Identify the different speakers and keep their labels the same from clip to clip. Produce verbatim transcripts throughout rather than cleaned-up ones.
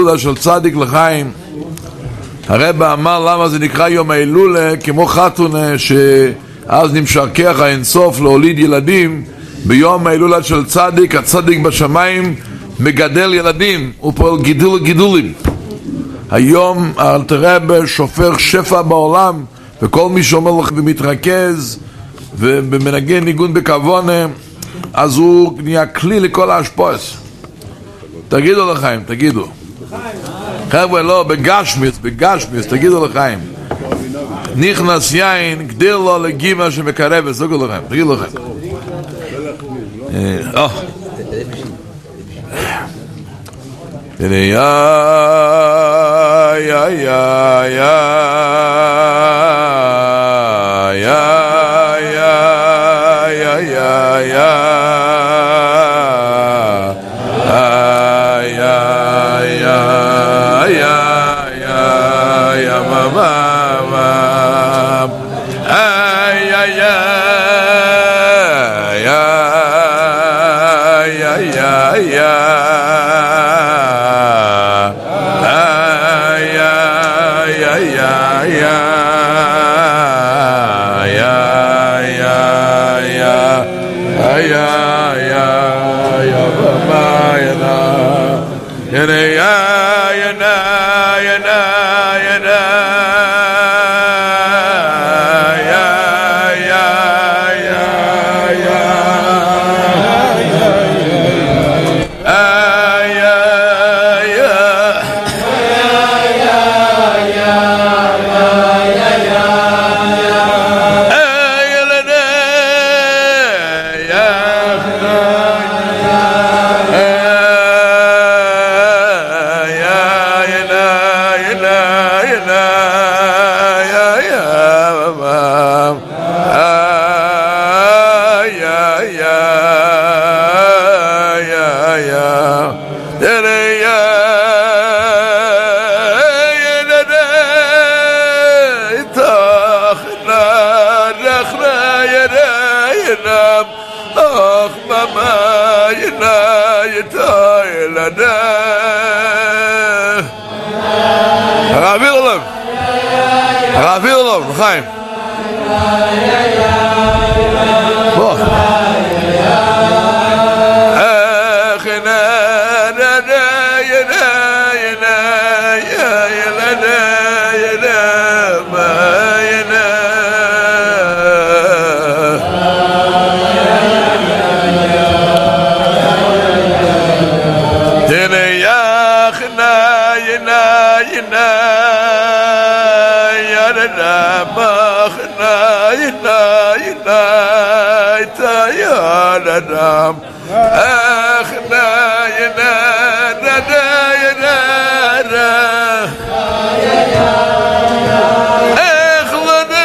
Speaker 1: של צדיק לחיים. הרב אמר למה זה נקרא יום ההילולה, כמו חתונה שאז נמשכח האינסוף להוליד ילדים. ביום ההילולה של צדיק, הצדיק בשמיים מגדל ילדים, הוא פועל גידול גידולים. היום אלתר רבי שופר שפע בעולם, וכל מי שאומר לך ומתרכז ומנגן ניגון בכוונה, אז הוא נהיה כלי לכל ההשפעות. תגידו לחיים, תגידו חבר'ה, לא, בגשמיס, בגשמיס, תגידו לחיים. נכנס יין, גדיר לו לגימה שמקרבת, תגידו לחיים, תגידו לחיים. אה, הנה, יא, יא, יא, יא, יא, יא, יא, יא, חיים בוא איך הנה ננה ינה ינה ילנה ינה מה ינה תנה יחנה ינה ינה Adam akhna yana nada yana akhlana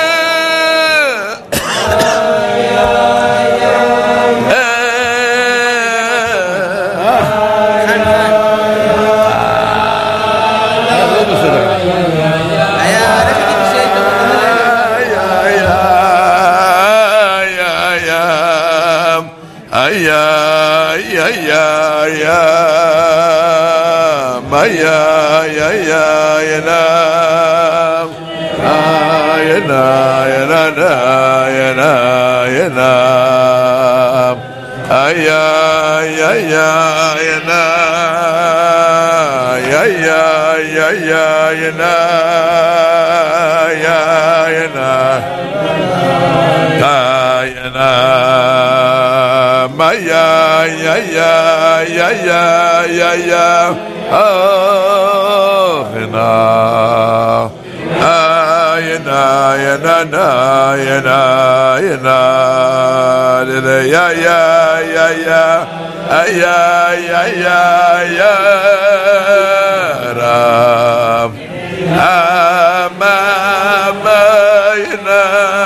Speaker 1: ya ya ya ya na ya na ya na ya na ya na ya ya ya ya na ya ya ya ya ya na ya ya na ya na ma ya ya ya ya ya ya ya oh na ayna ayna na ayna ayna ya ya ya ya ya ya ya ya ram ama mayna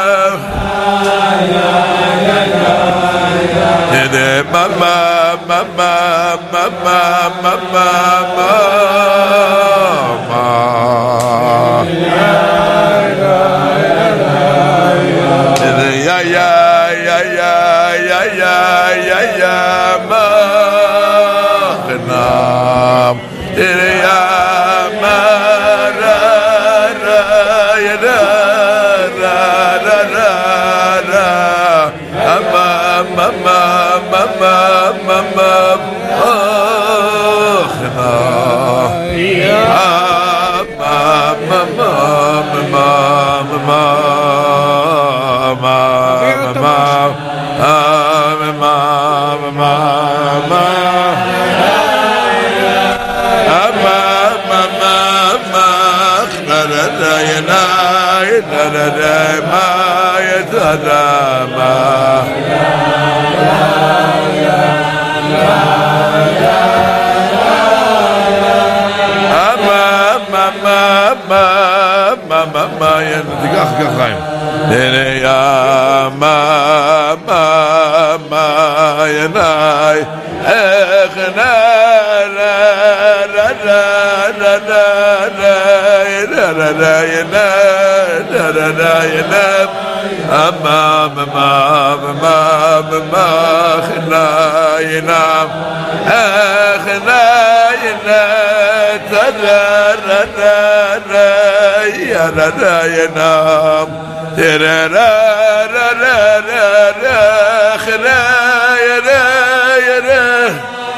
Speaker 1: ya ya ya ya mama mama mama mama mama ya ya ya ya ya ya ya ya ma khnam ya תיקח כחיים נראה מה מה מה ינאי איך נראה אמה מה מה מה חנאינם איך נאינם תדרנם ינאינם תררררררר חנאינם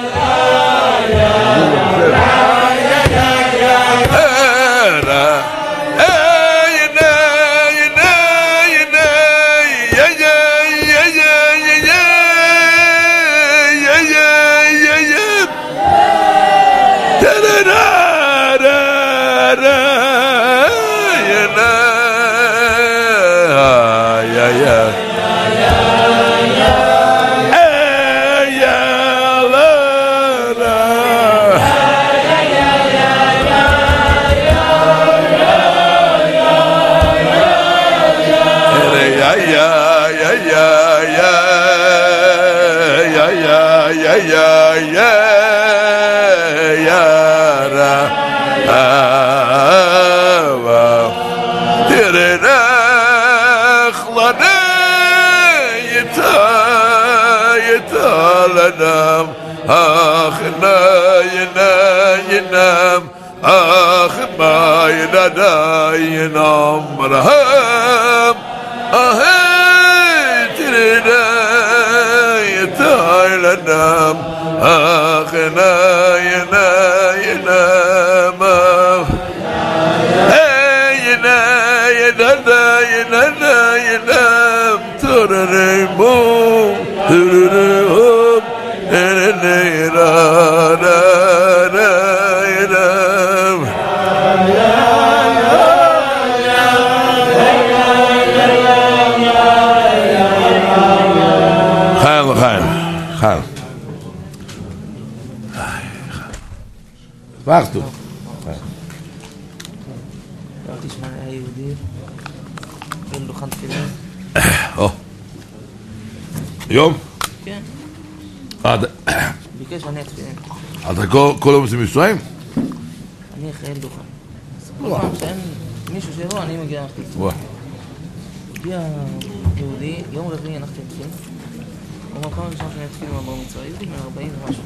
Speaker 1: أخ لا ينام أخ ما ينام مرهم أهل ترينا يتعلم أخ لا ينام ينا ينا ينا ينام ترنمو ترنمو חיים לחיים חיים שמחתו
Speaker 2: לא תשמע היה יהודי אין דוכן תפילין
Speaker 1: או יום?
Speaker 2: כן ביקש ואני התפילין
Speaker 1: אתה כל יום עושים מבצעים?
Speaker 2: אני אחראי דוכן כל פעם שאין מישהו שלא אני מגיע להחליט הגיע יהודי יום רביעי הנחתי התפילין הוא אמר פעם ראשונה שאני התפילין מהבר מצווה יהודי בן ארבעים ומשהו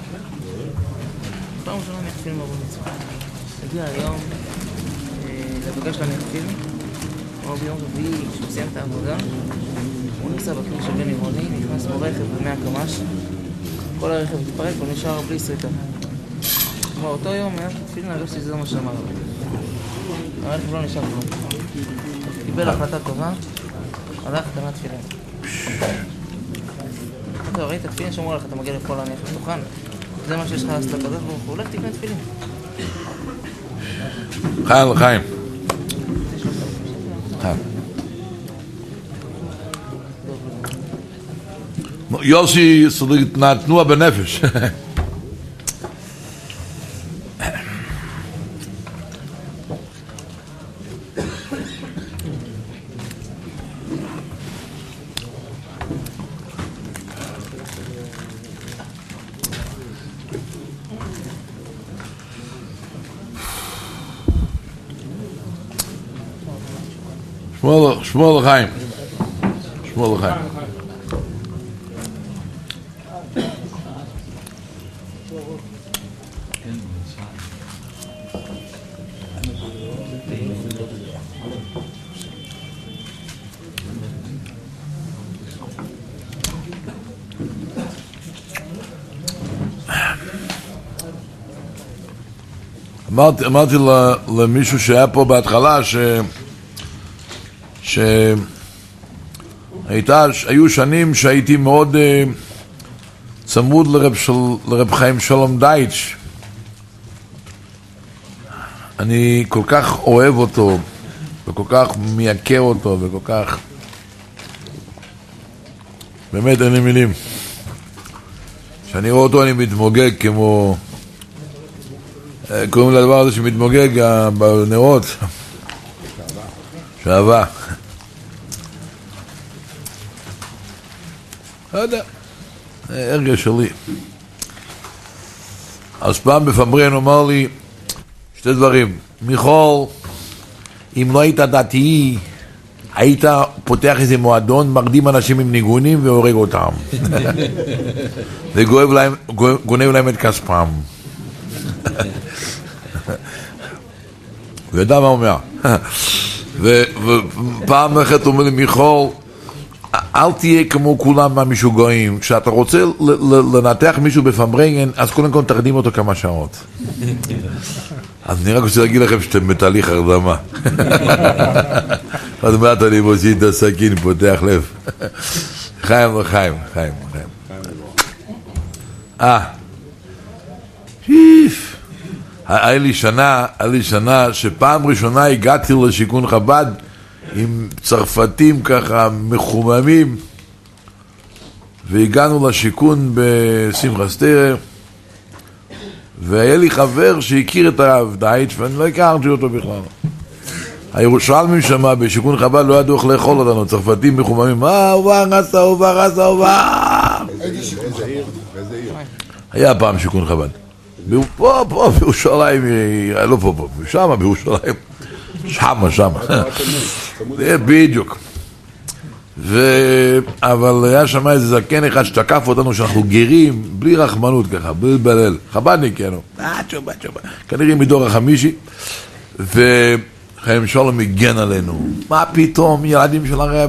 Speaker 2: פעם ראשונה אני התפילין מהבר מצווה הגיע היום לבקש ואני התפילין הוא אמר ביום רביעי כשהוא סיים את העבודה הוא נסע בכביש שבין עירוני נכנס בו רכב במאה קמ"ש כל הרכב התפרק הוא נשאר בלי סריקה כמו אותו יום היה תפילין הרגשתי שזה מה שאמר הרכב לא נשאר כלום קיבל החלטה טובה הלך קנה תפילין אתה ראית תפילין שאומר לך אתה מגיע לכל הנפש תוכן זה מה שיש לך לעשות לקדוש ברוך הוא הולך תקנה תפילין
Speaker 1: חיים לחיים חיים יוסי נתנוע בנפש שמואל לחיים שמואל לחיים אמרתי, אמרתי למישהו שהיה פה בהתחלה ש... ש... הייתה, היו שנים שהייתי מאוד uh, צמוד לרב, של, לרב חיים שלום דייטש. אני כל כך אוהב אותו וכל כך מייקר אותו וכל כך, באמת אין לי מילים. כשאני רואה אותו אני מתמוגג כמו, קוראים לדבר הזה שמתמוגג בנרות, שעבה. לא יודע, הרגש שלי. אז פעם בפמריין אומר לי שתי דברים. מיכול, אם לא היית דתי, היית פותח איזה מועדון, מרדים אנשים עם ניגונים והורג אותם. וגונב להם את כספם. הוא ידע מה אומר. ופעם אחת אומר לי, מיכול, אל תהיה כמו כולם מהמשוגעים. כשאתה רוצה לנתח מישהו בפמריין, אז קודם כל תרדים אותו כמה שעות. אז אני רק רוצה להגיד לכם שאתם בתהליך הרדמה. עוד מעט אני מוציא את הסכין, פותח לב. חיים וחיים, חיים, חיים. אה, שיף. היה לי שנה, היה לי שנה שפעם ראשונה הגעתי לשיכון חב"ד עם צרפתים ככה מחוממים, והגענו לשיכון בשמחה סטיירה, והיה לי חבר שהכיר את הרב דייטש ואני לא הכרתי אותו בכלל. הירושלמים שמה בשיכון חב"ד לא ידעו איך לאכול אותנו, צרפתים מחוממים, אה, אובה, רסה, אובה, רסה, אובה. איזה עיר? היה פעם שיכון חב"ד. פה, פה, בירושלים, לא פה, פה, שמה בירושלים. שמה, שמה. זה בדיוק. אבל היה שם איזה זקן אחד שתקף אותנו שאנחנו גרים, בלי רחמנות ככה, בלי בלל. חב"דניק, יאנו. תשובה, תשובה. כנראה מדור החמישי. וחיים שלום הגן עלינו. מה פתאום, ילדים של הרב.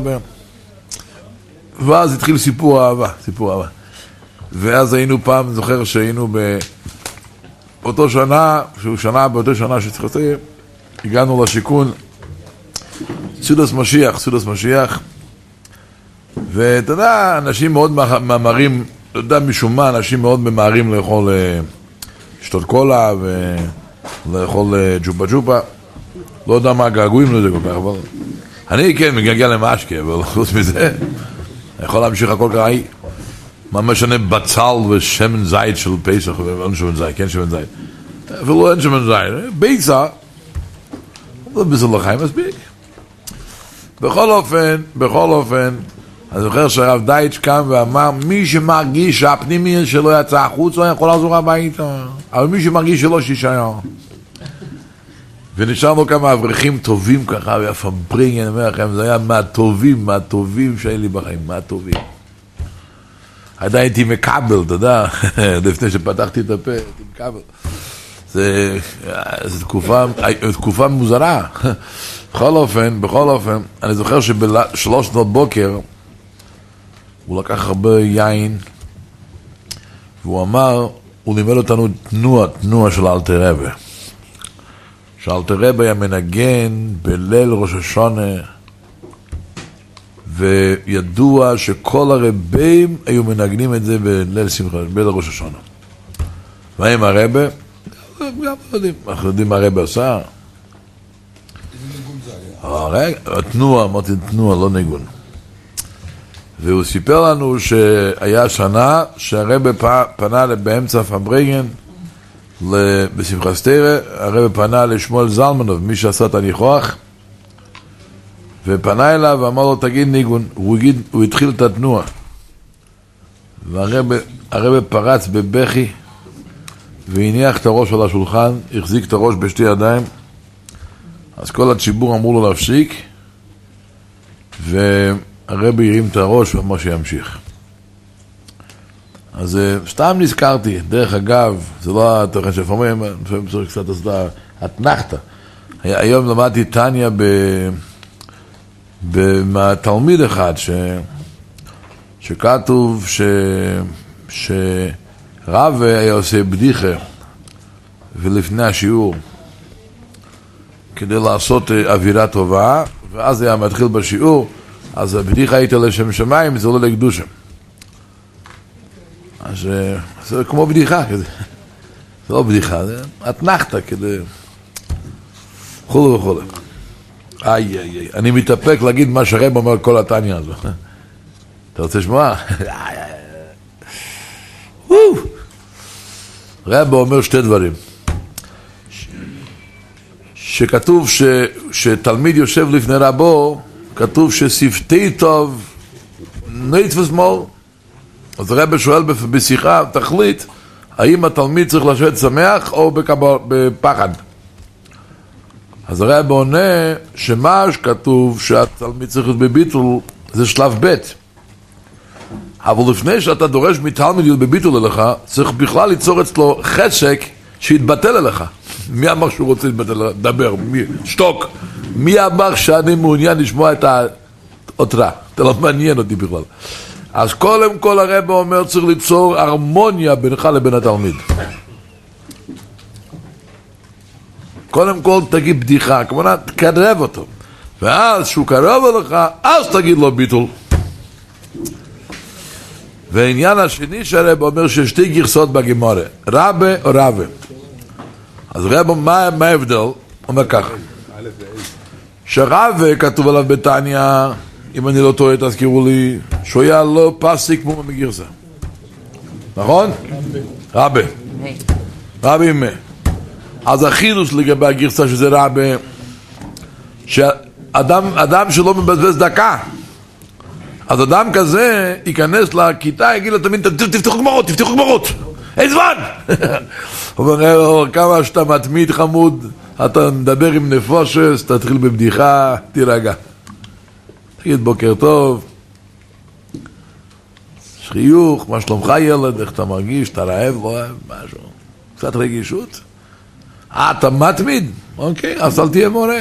Speaker 1: ואז התחיל סיפור אהבה, סיפור אהבה. ואז היינו פעם, זוכר שהיינו באותו שנה, שהוא שנה, באותו שנה שצריך להיות, הגענו לשיכון, סודס משיח, סודס משיח, ואתה יודע, אנשים מאוד ממהרים, אתה יודע משום מה, אנשים מאוד ממהרים לאכול שתות קולה ולאכול ג'ופה ג'ופה, לא יודע מה געגועים לזה כל כך, אבל אני כן מגעגע למשקה, אבל חוץ מזה, אני יכול להמשיך הכל כראי, מה משנה בצל ושמן זית של פסח, ואין שמן זית, כן שמן זית, אפילו אין שמן זית, ביצה, זה בסדר לחיים מספיק. בכל אופן, בכל אופן, אני זוכר שהרב דייטש קם ואמר, מי שמרגיש שהפנימי שלו יצא החוץ, לא יכול לעזור הביתה. אבל מי שמרגיש שלא שישייר. ונשארנו כמה אברכים טובים ככה, והפמברינג, אני אומר לכם, זה היה מהטובים, מהטובים שהיו לי בחיים, מהטובים. עדיין הייתי מקבל, אתה יודע, לפני שפתחתי את הפה, הייתי מקבל. זה, זה תקופה, תקופה מוזרה. בכל אופן, בכל אופן, אני זוכר שבשלוש שנות בוקר, הוא לקח הרבה יין, והוא אמר, הוא לימד אותנו תנועה, תנועה של אלתר רבי. שאלתר רבי היה מנגן בליל ראש השונה, וידוע שכל הרבים היו מנגנים את זה בליל שמחה, בליל ראש השונה. מה עם הרבי? גם לא יודעים, אנחנו יודעים מה הרבי עושה. תנועה, אמרתי תנועה, לא ניגון. והוא סיפר לנו שהיה שנה שהרבי פנה באמצע פמברינגן בשמחה סטיירה, הרבי פנה לשמואל זלמנוב, מי שעשה את הניחוח, ופנה אליו ואמר לו תגיד ניגון. הוא, הגיד, הוא התחיל את התנועה, והרבי פרץ בבכי והניח את הראש על השולחן, החזיק את הראש בשתי ידיים. אז כל הציבור אמרו לו להפסיק, והרבי הרים את הראש ואמר שימשיך. אז סתם נזכרתי, דרך אגב, זה לא התוכן שפעמים, לפעמים צריך קצת עשתה התנחת. היום למדתי טניה בתלמיד אחד, ש, שכתוב ש, שרב היה עושה בדיחה, ולפני השיעור, כדי לעשות אווירה טובה, ואז היה מתחיל בשיעור, אז הבדיחה הייתה לשם שמיים, זה לא לקדושה. אז זה כמו בדיחה כזה. זה לא בדיחה, זה התנחתה כדי... וכו' וכו'. איי איי איי, אני מתאפק להגיד מה שהרב אומר כל התניה הזו. אתה רוצה לשמוע? רב אומר שתי דברים. שכתוב ש, שתלמיד יושב לפני רבו, כתוב ששפתי טוב נתפס מור. אז רב שואל בשיחה, תחליט, האם התלמיד צריך לשבת שמח או בקבל, בפחד? אז הרב עונה שמה שכתוב שהתלמיד צריך להיות בביטול זה שלב ב', אבל לפני שאתה דורש מתלמיד להיות בביטול אליך, צריך בכלל ליצור אצלו חשק שיתבטל אליך. מי אמר שהוא רוצה להתבטל אליך? דבר, מי? שתוק. מי אמר שאני מעוניין לשמוע את האותרה? אתה לא מעניין אותי בכלל. אז קודם כל הרב אומר צריך ליצור הרמוניה בינך לבין התלמיד. קודם כל תגיד בדיחה, כמובן תקרב אותו, ואז שהוא קרב אליך, אז תגיד לו ביטול. והעניין השני שהרב אומר ששתי גרסות בגמרא, רבה או רבה. אז רב, מה, מה ההבדל? אומר ככה, שרבה כתוב עליו בתניה, אם אני לא טועה תזכירו לי, שהוא היה לא פסיק כמו מגרסה, נכון? רבה רבה עם מה? אז החידוש לגבי הגרסה שזה רבה, שאדם אדם שלא מבזבז דקה, אז אדם כזה ייכנס לכיתה, יגיד לו תמיד, תפתחו גמרות, תפתחו גמרות, אין זמן. הוא אומר, כמה שאתה מתמיד חמוד, אתה מדבר עם נפושס, תתחיל בבדיחה, תירגע. תגיד בוקר טוב, שחיוך, מה שלומך ילד, איך אתה מרגיש, אתה רעב, לא אוהב, משהו, קצת רגישות. אה, אתה מתמיד? אוקיי, אז אל תהיה מורה.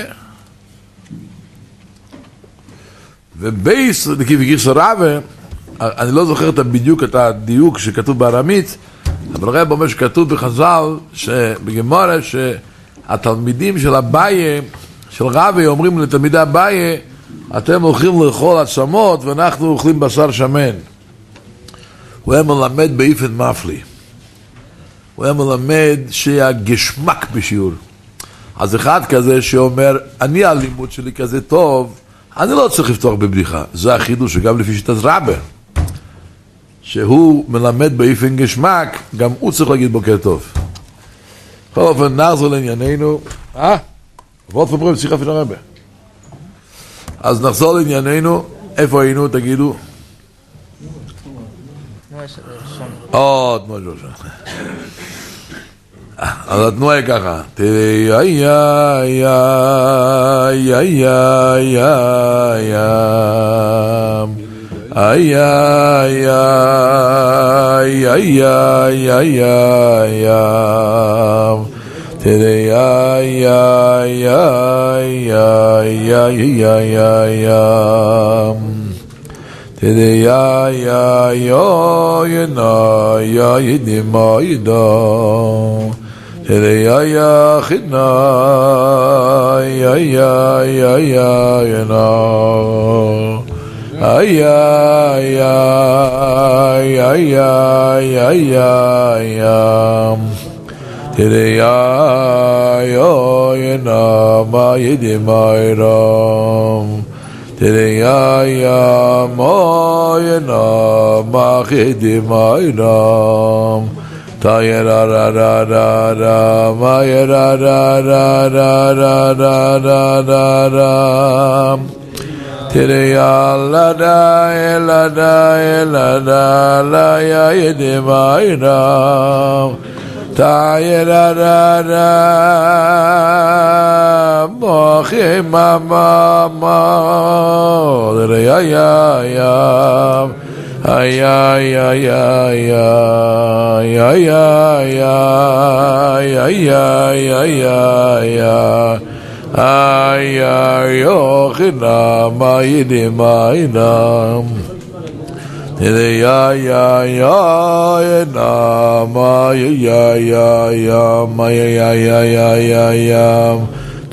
Speaker 1: ובייס, בגרסה רבה, אני לא זוכר בדיוק את הדיוק שכתוב בארמית, אבל רב אומר שכתוב בחז"ל, בגמרא, שהתלמידים של אביי, של רבה, אומרים לתלמידי אביי, אתם הולכים לאכול עצמות ואנחנו אוכלים בשר שמן. הוא היה מלמד באופן מפליא. הוא היה מלמד שהגשמק בשיעור. אז אחד כזה שאומר, אני הלימוד שלי כזה טוב, אני לא צריך לפתוח בבדיחה. זה החידוש שגם לפי שיטת רבה, שהוא מלמד באופן גשמק, גם הוא צריך להגיד בוקר טוב. בכל אופן, נחזור לענייננו. אה? ועוד פעם שיחה לפני רבה. אז נחזור לענייננו. איפה היינו, תגידו? או, תנועה שלושה. אז התנועה היא ככה. תראי, איי, איי, איי, איי, איי, איי, איי, איי, איי, איי, איי, תראי, איי, איי, איי, איי, איי, איי, איי, תראי, איי, איי, איי, איי, איי, דמיידו, תראי, איי, חינה, איי, איי, איי, איי, איי, ay ay ay ay ay ay ay tere ay ay na ma yedi mai ram tere ay ma na ma yedi mai ram ta ra ra ra ra ra ma ra ra ra ra ra ra ra ra tere la da la da la da la ya yede mai ram ta ra ra ra mo khe ma ma ma tere ya ya ya ay ay ay ay ay ay ay ay ay ay ay ay ay oh khina ma yede mai nam tere ay ay ay na ma ya ya ya ma ya ya ya ya ya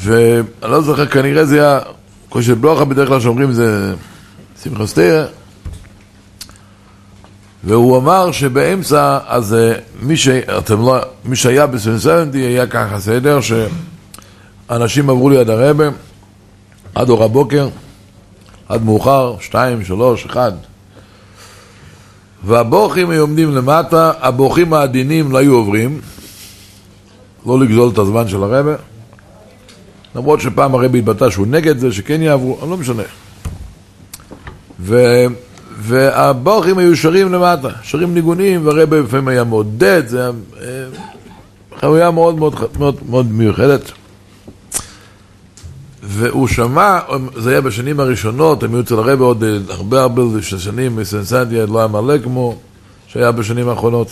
Speaker 1: ואני לא זוכר, כנראה זה היה קושי בלוחה, בדרך כלל שאומרים זה שמחה סתירה, והוא אמר שבאמצע, אז מי, ש... אתם לא... מי שהיה ב-שבעים היה ככה סדר, שאנשים עברו ליד הרבא, עד אור הבוקר, עד מאוחר, שתיים, שלוש, אחד, והבוכים היו עומדים למטה, הבוכים העדינים לא היו עוברים, לא לגזול את הזמן של הרבא, למרות שפעם הרבא התבטא שהוא נגד זה, שכן יעברו, לא משנה. ו... והבוכים היו שרים למטה, שרים ניגונים, והרבא לפעמים היה מעודד, זה היה חוויה מאוד מאוד, מאוד, מאוד מיוחדת. והוא שמע, זה היה בשנים הראשונות, הם היו אצל הרבא עוד הרבה הרבה שנים, מסנסנטיה לא היה מלא כמו שהיה בשנים האחרונות.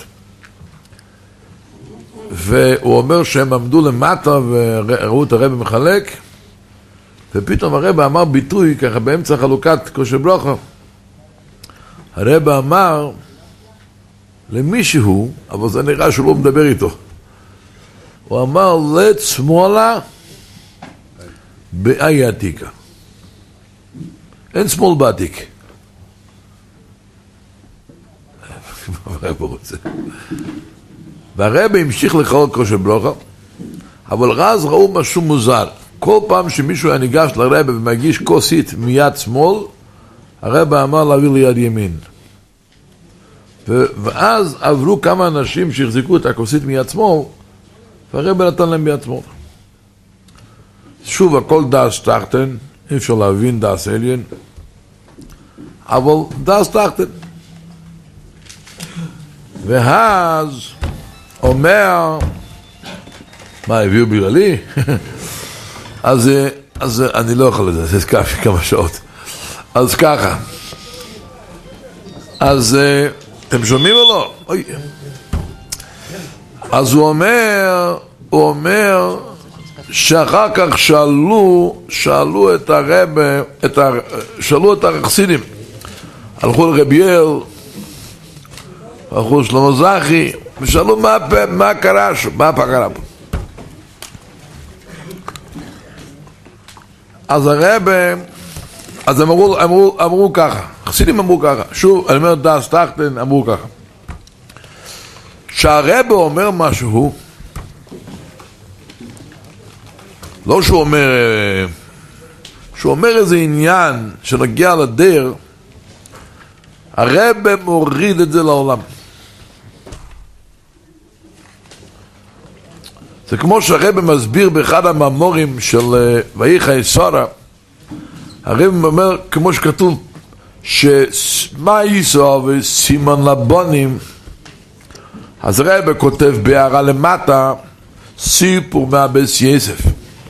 Speaker 1: והוא אומר שהם עמדו למטה וראו את הרבא מחלק, ופתאום הרבא אמר ביטוי ככה באמצע חלוקת קושי בלוחה. הרבא אמר למישהו, אבל זה נראה שהוא לא מדבר איתו, הוא אמר לת שמאלה באי עתיקה. אין שמאל בעתיק. והרבא המשיך לקרוא קושי בלוחה, אבל אז ראו משהו מוזר. כל פעם שמישהו היה ניגש לרבא ומגיש כוסית מיד שמאל, הרבא אמר להעביר ליד ימין. ואז עברו כמה אנשים שהחזיקו את הכוסית מיד שמאל, והרבא נתן להם ביד שמאל. שוב, הכל דאס תחתן, אי אפשר להבין דאס עליין, אבל דאס תחתן. ואז אומר, מה, הביאו בגללי? אז, אז אני לא יכול לזה, זה סקף כמה שעות. אז ככה, אז אתם שומעים או לא? אוי. אז הוא אומר, הוא אומר שאחר כך שאלו, שאלו את הרבא, את ה, שאלו את החסידים, הלכו לרביאל, הלכו שלמה זכי, ושאלו מה, מה קרה שם, מה קרה פה. אז הרבא, אז הם אמרו, אמרו, אמרו ככה, חסידים אמרו ככה, שוב, אני אומר דאס תחתן, אמרו ככה, שהרבא אומר משהו, לא שהוא אומר, שהוא אומר איזה עניין שנגיע לדר, הרבא מוריד את זה לעולם. זה כמו שהרבא מסביר באחד המאמרים של ויחי שרה, הרבא אומר, כמו שכתוב, שמה ייסו וסימן לבונים, אז הרבא כותב בהערה למטה, סיפור מהבס יסף,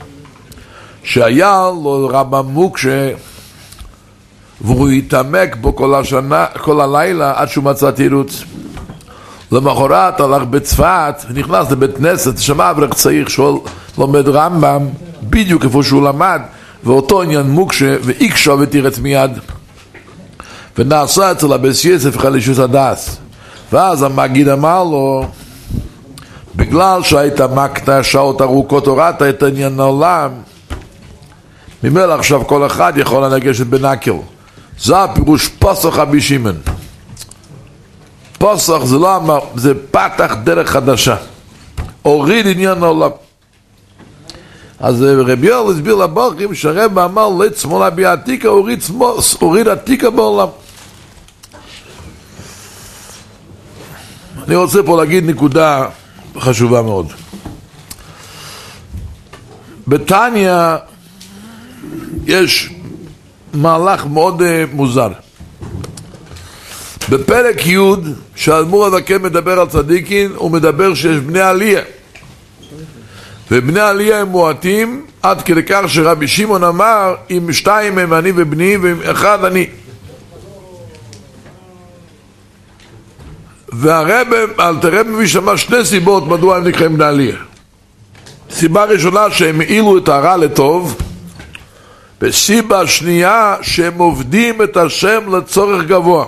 Speaker 1: שהיה לו רבא מוקשה, והוא התעמק בו כל השנה, כל הלילה, עד שהוא מצא תירוץ. למחרת הלך בצפת, נכנס לבית כנסת, שמע אברך צעיר שלומד רמב"ם, בדיוק איפה שהוא למד, ואותו עניין מוקשה, ואיקשו ותירץ מיד. ונעשה אצל הבס יסף חלישוס הדס. ואז המגיד אמר לו, בגלל שהיית מקטע שעות ארוכות הורדת את עניין העולם, ממילא עכשיו כל אחד יכול לנגשת בנקל. זה הפירוש פסח רבי שמעון. פסח זה לא אמר, זה פתח דרך חדשה. הוריד עניין העולם. אז רבי יואל הסביר לבוכים שהרבא אמר לית שמאלה בעתיקה, הוריד, הוריד עתיקה בעולם. אני רוצה פה להגיד נקודה חשובה מאוד. בתניא יש מהלך מאוד מוזר. בפרק י' שהאדמו"ר הזקן מדבר על צדיקים, הוא מדבר שיש בני עלייה, ובני עלייה הם מועטים עד כדי כך שרבי שמעון אמר, אם שתיים הם אני ובני ואם אחד אני. והרבא, אלתר רבי מביא שם שני סיבות מדוע הם נקראים בני עלייה. סיבה ראשונה שהם העילו את הרע לטוב, וסיבה שנייה שהם עובדים את השם לצורך גבוה,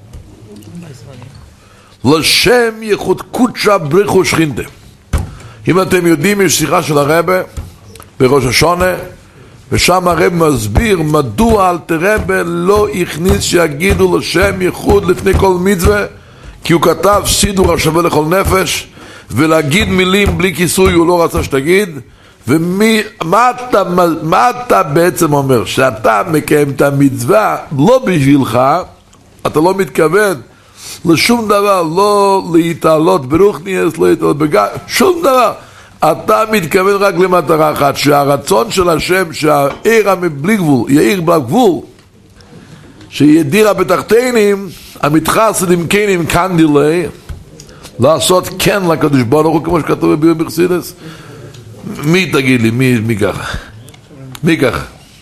Speaker 1: לשם ייחוד קודשא בריחו שכינתה. אם אתם יודעים, יש שיחה של הרבא בראש השונה, ושם הרב מסביר מדוע אלתר רבי לא הכניס שיגידו לשם ייחוד לפני כל מצווה, כי הוא כתב סידור השווה לכל נפש, ולהגיד מילים בלי כיסוי הוא לא רצה שתגיד. ומה אתה, מה אתה בעצם אומר? שאתה מקיים את המצווה לא בשבילך, אתה לא מתכוון לשום דבר, לא להתעלות ברוחניאס, לא להתעלות בגלל, שום דבר. אתה מתכוון רק למטרה אחת, שהרצון של השם שהעירה מבלי גבול, יאיר בגבול, שידירה בתחתינים, המתחסד עם קיינים כאן דילי, לעשות כן לקדוש ברוך הוא, כמו שכתוב בביור בחסידות. מי תגיד לי, מי, מי ככה? מי ככה?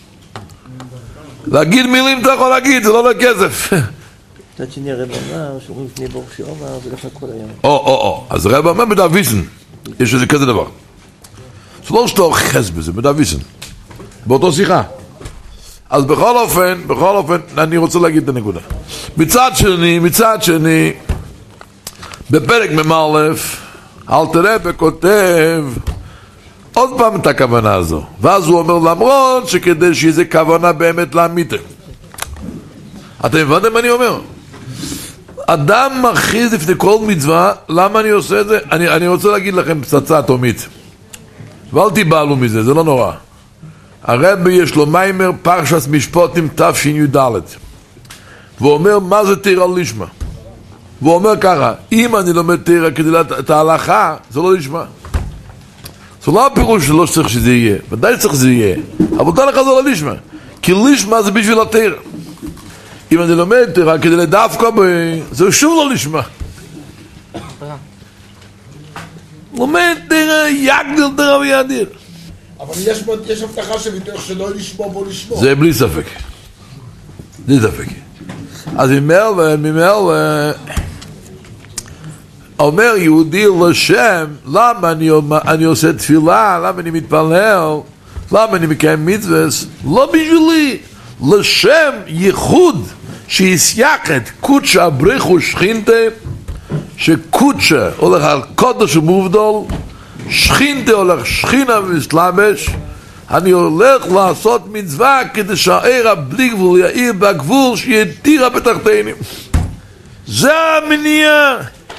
Speaker 1: להגיד מילים אתה יכול להגיד, זה לא לכסף.
Speaker 3: קצת שני הרב אמר, שאומרים לפני ברוך שאומר, זה לך כל היום.
Speaker 1: או, או, או, אז הרב אמר בדאביסן, יש איזה כזה דבר. זה לא שאתה אוחז בזה, בדאביסן. באותו שיחה. אז בכל אופן, בכל אופן, אני רוצה להגיד את הנקודה. מצד שני, מצד שני, בפרק ממאלף, אלתר רבי כותב עוד פעם את הכוונה הזו. ואז הוא אומר, למרות שכדי שזה כוונה באמת להמיתם. אתם הבנתם מה אני אומר? אדם מכריז לפני כל מצווה, למה אני עושה את זה? אני, אני רוצה להגיד לכם פצצה אטומית. ואל תיבהלו מזה, זה לא נורא. הרבי יש לו מיימר פרשת משפטים תשי"ד. והוא אומר, מה זה תירא לשמה? והוא אומר ככה, אם אני לומד תירא כדי את ההלכה, זה לא לשמה. זה לא הפירוש שלא צריך שזה יהיה, ודאי צריך שזה יהיה, אבל תהלכה זה לא לשמה, כי לשמה זה בשביל התירא. אם אני לומד תירא כדי לדווקא ב... זה שוב לא לשמה. לומד תירא, יגדל תירא ויאדיר.
Speaker 4: אבל יש, יש הבטחה שבתוך שלא לשמוע בו לשמוע.
Speaker 1: זה בלי ספק. בלי ספק. אז ממילא, ממילא, אומר יהודי לשם, למה אני, אני עושה תפילה, למה אני מתפלל, למה אני מקיים מצוות, לא בשבילי, לשם ייחוד שיסייחת קודשה בריחו שכינתה, שקודשה הולך על קודש ומובדול, שכינתה הולך שכינה ומסלבש, אני הולך לעשות מצווה כדי שהעיר הבלי גבול יאיר בגבול שיתירה בתחתינים. זה המניע.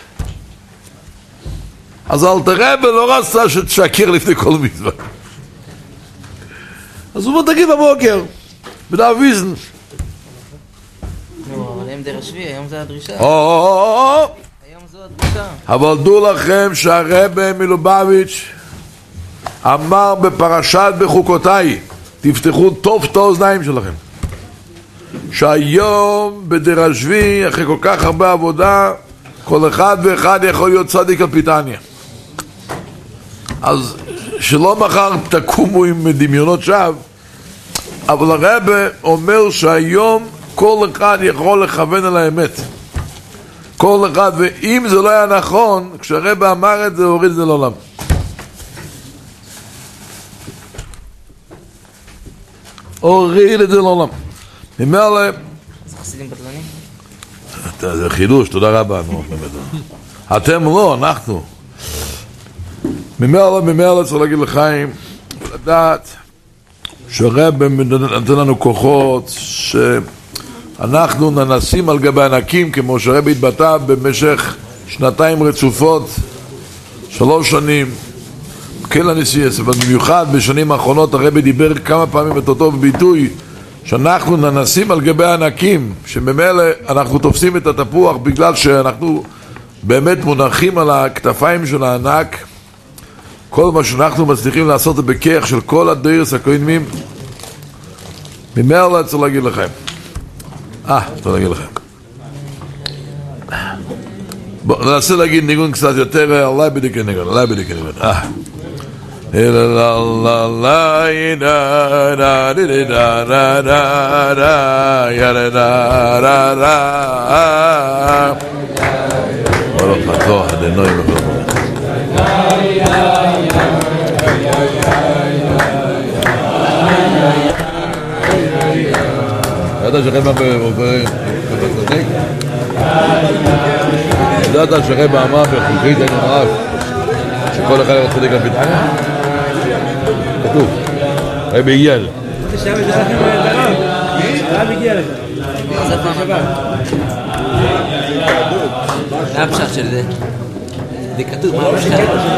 Speaker 1: אז אלתר רבי לא רצה שתשקר לפני כל מצווה. אז הוא תגיד בבוקר, בדאביסן.
Speaker 2: נו, אבל הם דרך שבי, היום זה הדרישה.
Speaker 1: או,
Speaker 2: היום זו הדרישה.
Speaker 1: אבל דעו לכם שהרבי מלובביץ' אמר בפרשת בחוקותיי, תפתחו טוב את האוזניים שלכם, שהיום בדרשבי, אחרי כל כך הרבה עבודה, כל אחד ואחד יכול להיות צדיק על פיתניה. אז שלא מחר תקומו עם דמיונות שווא, אבל הרבי אומר שהיום כל אחד יכול לכוון על האמת. כל אחד, ואם זה לא היה נכון, כשהרבי אמר את זה, הוריד את זה לעולם. הוריד את זה לעולם. ממילא...
Speaker 2: זה חסידים בטלנים?
Speaker 1: זה חידוש, תודה רבה. אתם לא, אנחנו. ממילא, ממילא צריך להגיד לחיים, לדעת שהרבי נתן לנו כוחות שאנחנו ננסים על גבי ענקים, כמו שהרבי התבטא במשך שנתיים רצופות, שלוש שנים, כן הנסיעס, אבל במיוחד בשנים האחרונות הרבי דיבר כמה פעמים את אותו ביטוי שאנחנו ננסים על גבי ענקים, שממילא אנחנו תופסים את התפוח בגלל שאנחנו באמת מונחים על הכתפיים של הענק. כל מה שאנחנו מצליחים לעשות זה בכיח של כל הדרס הקודמים. ממילא צריך להגיד לכם, אה, צריך להגיד לכם, בואו ננסה להגיד ניגון קצת יותר, אולי בדיוק ניגון, אולי בדיוק ניגון, אה la la la la da da da da da da da ya da da da da ברוך אתה אדוני מלך ידעת שרבא בצדיק? ידעת שרבא אמר בחוקית אין הרב שכל אחד צדיק על פיתחיה? כתוב הרב הגיע לזה.
Speaker 3: עכשיו זה לכם לדרם. הרב הגיע לזה.
Speaker 2: זה פעם. זה הפשט של זה. זה כתוב, מה הפשט?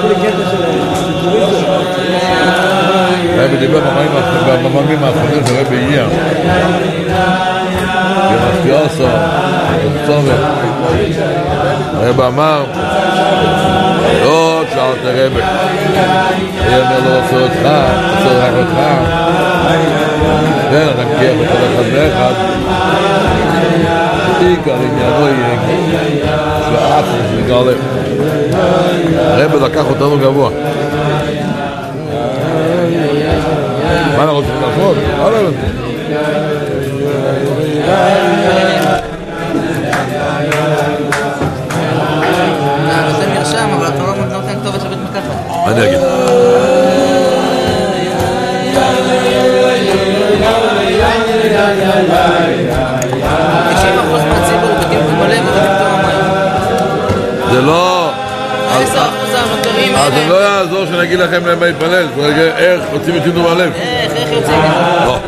Speaker 1: הרב דיבר במאמרים האחרונים שהרב הגיע. יוסו, צומת. הרב אמר, לא שאלת הרב, הוא אומר לא רוצה אותך, רוצה רק אותך. כן, אתה מכיר בכל אחד ואחד. עיקר עניינו יהיה שאף נגלה. הרב לקח אותנו גבוה. מה אנחנו רוצים לעשות? לא לא
Speaker 2: זה מרשם, אבל אתה לא נותן כתובת לבית מרקחת.
Speaker 1: אני אגיד.
Speaker 2: תשעים אחוז מהציבור בטמטום הלב ובטמטום המים.
Speaker 1: זה לא...
Speaker 2: עשר אחוז הנותרים
Speaker 1: אז זה לא יעזור שנגיד לכם למה להתפלל. איך רוצים את טמטום הלב?
Speaker 2: איך, איך יוצאים מזה?
Speaker 1: לא.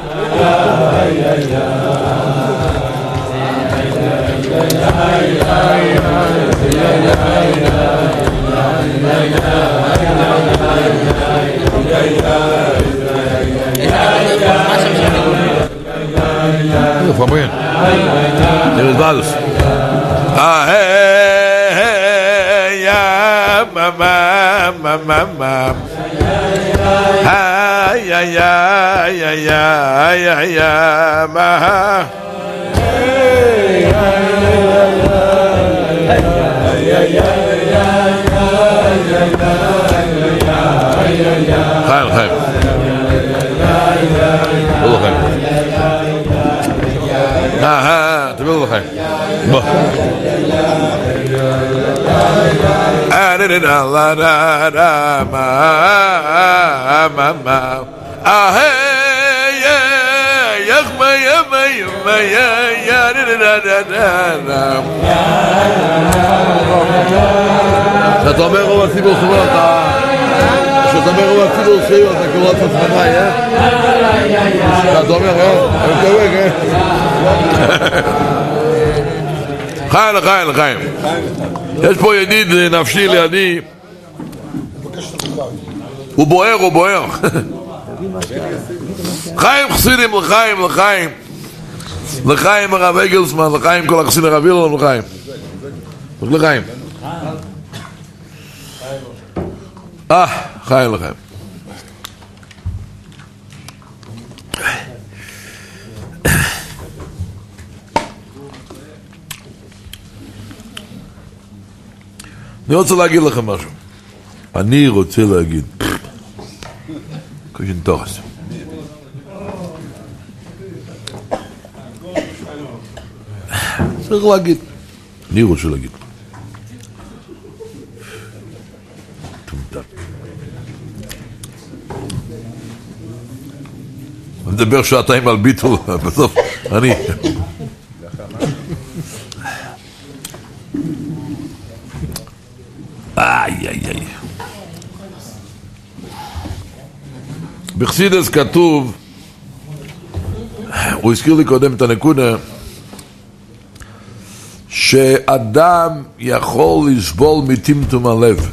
Speaker 1: איפה אומרים? נראה בלס. אה, היי, יא, מה, מה, מה, מה, מה. היי, היי, היי, היי, היי, היי, מה. חיים, חיים. לא לא חיים. אהה, תביא לו חיים. בוא. אהה, לה, לה, לה, מה, מה, מה. אהה, יחמה, ימה, ימה, יא, לה, לה, לה, לה, לה. כשאתה אומר רוב הציבור סובר, אתה... כשאתה אומר רוב הציבור סובר, אתה קורא את עצמך, אה? כשאתה אומר, אה? אני קורא, אה? חיים לחיים, לחיים. יש פה ידיד נפשי לידי. הוא בוער, הוא בוער. חיים חסידים, לחיים, לחיים. לחיים הרב אגלסמן, לחיים כל החסידים הרב אילון, לחיים. לחיים. אה, חיים לחיים. אני רוצה להגיד לכם משהו. אני רוצה להגיד. קושין תורס. צריך להגיד. אני רוצה להגיד. אני מדבר שעתיים על ביטול, בסוף אני. איי איי איי. בחסידס כתוב, הוא הזכיר לי קודם את הנקודה, שאדם יכול לסבול מטמטום הלב.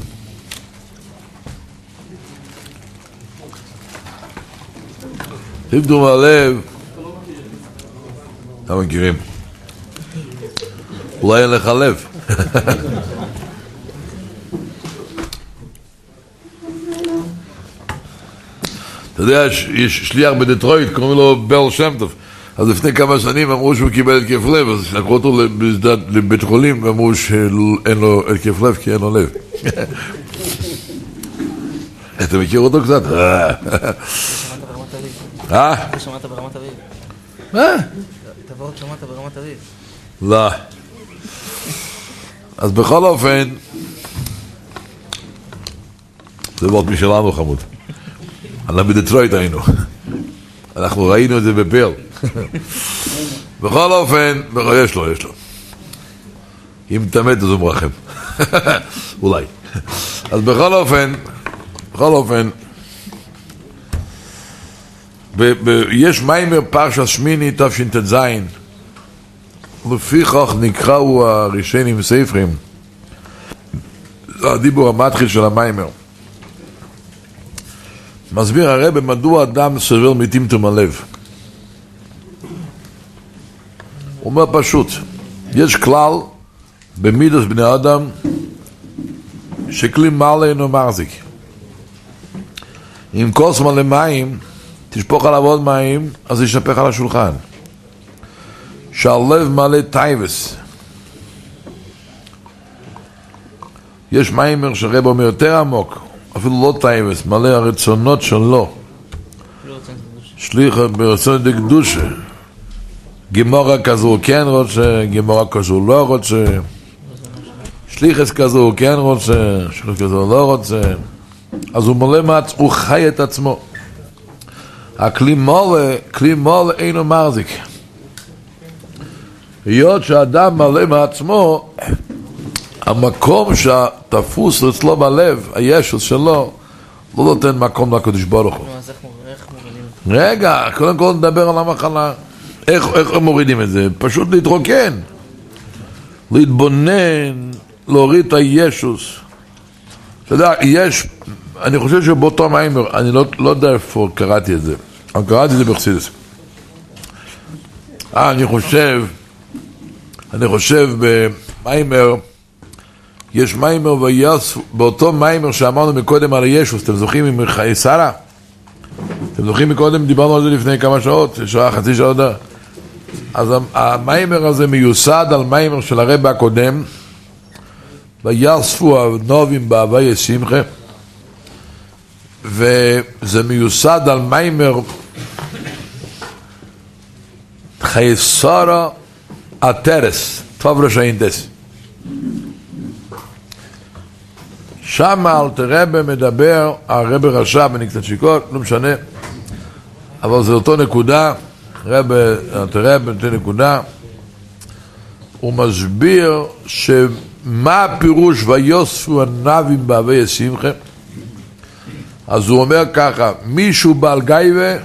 Speaker 1: טמטום הלב, אתם מכירים? אולי אין לך לב. אתה יודע, יש שליח בדטרויט, קוראים לו בל שם טוב. אז לפני כמה שנים אמרו שהוא קיבל התקף לב, אז לקחו אותו לבית חולים ואמרו שאין לו התקף לב כי אין לו לב. אתה מכיר אותו קצת? אה?
Speaker 2: אתה שמעת ברמת אביב.
Speaker 1: מה?
Speaker 2: תבוא עוד שמעת ברמת אביב.
Speaker 1: לא. אז בכל אופן, זה מאוד משלנו חמוד. אנחנו בדטרויט היינו. אנחנו ראינו את זה בפרל. בכל אופן, יש לו, יש לו. אם תמת אז הוא מרחם. אולי. אז בכל אופן, בכל אופן, ויש מיימר פרשת שמיני תש"טז, לפיכך נקראו הראשונים ספרים, זה הדיבור המתחיל של המיימר. מסביר הרב מדוע אדם סובל מטמטום הלב. הוא אומר פשוט, יש כלל במידות בני אדם שכלי מלא אינו מחזיק. אם כוס מלא מים תשפוך עליו עוד מים, אז ישפך על השולחן. שהלב מלא טייבס. יש מיימר שהרב אומר יותר עמוק, אפילו לא טייבס, מלא הרצונות שלו. שליח ברצון דקדושה. גימורה כזו הוא כן רוצה, גימורה כזו הוא לא רוצה. שליחס כזו הוא כן רוצה, שליח כזו הוא לא רוצה. אז הוא מלא מעצ... הוא חי את עצמו. הכלי מולה, כלי מולה אינו מחזיק. היות שהאדם מלא מעצמו, המקום שתפוס אצלו בלב, הישוס שלו, לא נותן מקום לקדוש ברוך הוא. רגע, קודם כל נדבר על המחלה. איך, איך מורידים את זה? פשוט להתרוקן. להתבונן, להוריד את הישוס. אתה יודע, יש, אני חושב שבאותו מיימר, אני לא, לא יודע איפה קראתי את זה. אני קראתי את זה בחסידות. אה, אני חושב, אני חושב במיימר, יש מיימר ויוס, באותו מיימר שאמרנו מקודם על הישוס, אתם זוכרים עם חיי שרה? אתם זוכרים מקודם, דיברנו על זה לפני כמה שעות, שעה, חצי שעה עוד. אז המיימר הזה מיוסד על מיימר של הרב הקודם, ויאספו הנובים בהווי שמחה, וזה מיוסד על מיימר חיי שרה הטרס, טוב רשאינטס. שם אלתר מדבר, הרב רשע ואני קצת שיקור, לא משנה, אבל זה אותו נקודה, רב, אלתר נותן נקודה, הוא מסביר שמה הפירוש ויוספו הנבים בהווי שמחה. אז הוא אומר ככה, מישהו בעל גייבה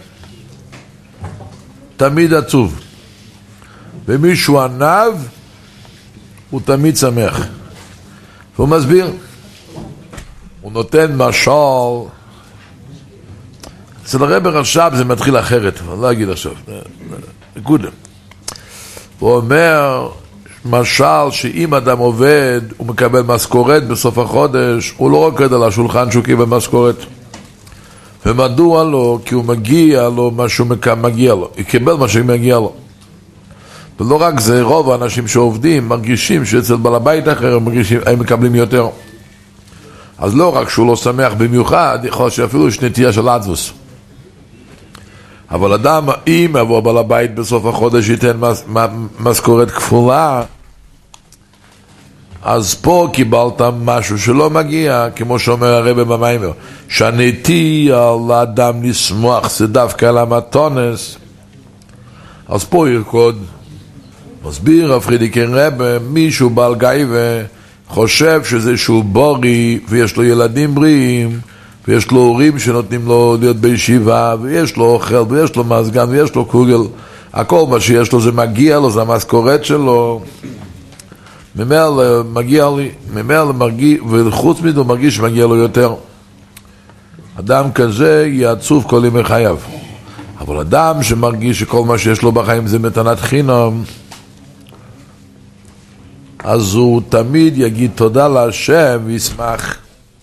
Speaker 1: תמיד עצוב, ומישהו ענב הוא תמיד שמח. והוא מסביר, הוא נותן משל, אצל הרב רש"ב זה מתחיל אחרת, אני לא אגיד עכשיו, קודם. הוא אומר, משל שאם אדם עובד, הוא מקבל משכורת בסוף החודש, הוא לא רוקד על השולחן שהוא קיבל משכורת. ומדוע לו? כי הוא מגיע לו מה שהוא מגיע לו, הוא קיבל מה שמגיע לו. ולא רק זה, רוב האנשים שעובדים מרגישים שאצל בעל הבית אחר הם, מרגישים, הם מקבלים יותר. אז לא רק שהוא לא שמח במיוחד, יכול שאפילו יש נטייה של עצבוס. אבל אדם, אם יבוא בעל הבית בסוף החודש ייתן מס, משכורת כפולה, אז פה קיבלת משהו שלא מגיע, כמו שאומר הרב במיימר, שהנטייה לאדם לשמוח זה דווקא על המתונס. אז פה ירקוד. מסביר הפרידיקן רב, מישהו בעל גייבה חושב שזה שהוא בורי ויש לו ילדים בריאים ויש לו הורים שנותנים לו להיות בישיבה ויש לו אוכל ויש לו מזגן ויש לו קוגל, הכל מה שיש לו זה מגיע לו, זה המשכורת שלו, ממילא מגיע לי, ממילא מרגיע, וחוץ מזה הוא מרגיש שמגיע לו יותר. אדם כזה יהיה עצוב כל ימי חייו. אבל אדם שמרגיש שכל מה שיש לו בחיים זה מתנת חינם, אז הוא תמיד יגיד תודה להשם וישמח.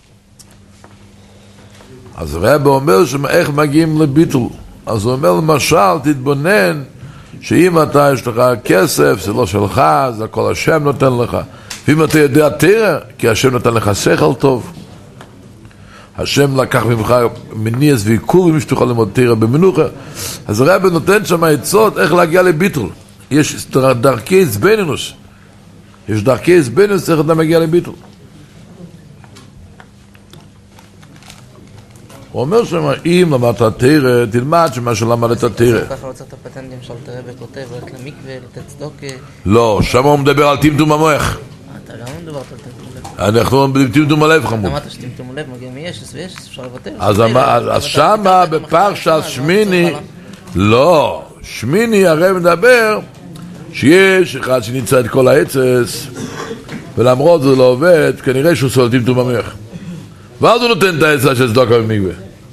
Speaker 1: אז הרב אומר איך מגיעים לביטול. אז הוא אומר למשל, תתבונן שאם אתה יש לך כסף זה לא שלך, זה הכל השם נותן לך. ואם אתה יודע תראה, כי השם נותן לך שכל טוב, השם לקח ממך מניאס ועיקור אם שתוכל ללמוד תראה במנוחה. אז הרב נותן שם עצות איך להגיע לביטול. יש דרכי עצבנינוס, יש דרכי עצבנינוס איך אתה מגיע לביטול. הוא אומר שמה, אם למדת תראה, תלמד שמה שלמדת תראה.
Speaker 2: ככה לא צריך את הפטנטים של תראה וכותב, רק למקווה, לתת צדוקה.
Speaker 1: לא, שם הוא מדבר על טמטום המוח.
Speaker 2: אתה גם לא מדברת על טמטום לב.
Speaker 1: אנחנו אומרים טמטום הלב חמוד.
Speaker 2: אמרת שטמטום לב מגיע מישס וישס, אפשר לבטל.
Speaker 1: אז שמה בפרשת שמיני, לא, שמיני הרי מדבר שיש אחד שנמצא את כל העצס ולמרות זה לא עובד, כנראה שהוא סולטים תוממך ואז הוא נותן את העצה של צדוקה במקווה.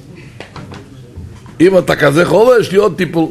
Speaker 1: אם אתה כזה חולה, יש לי עוד טיפול.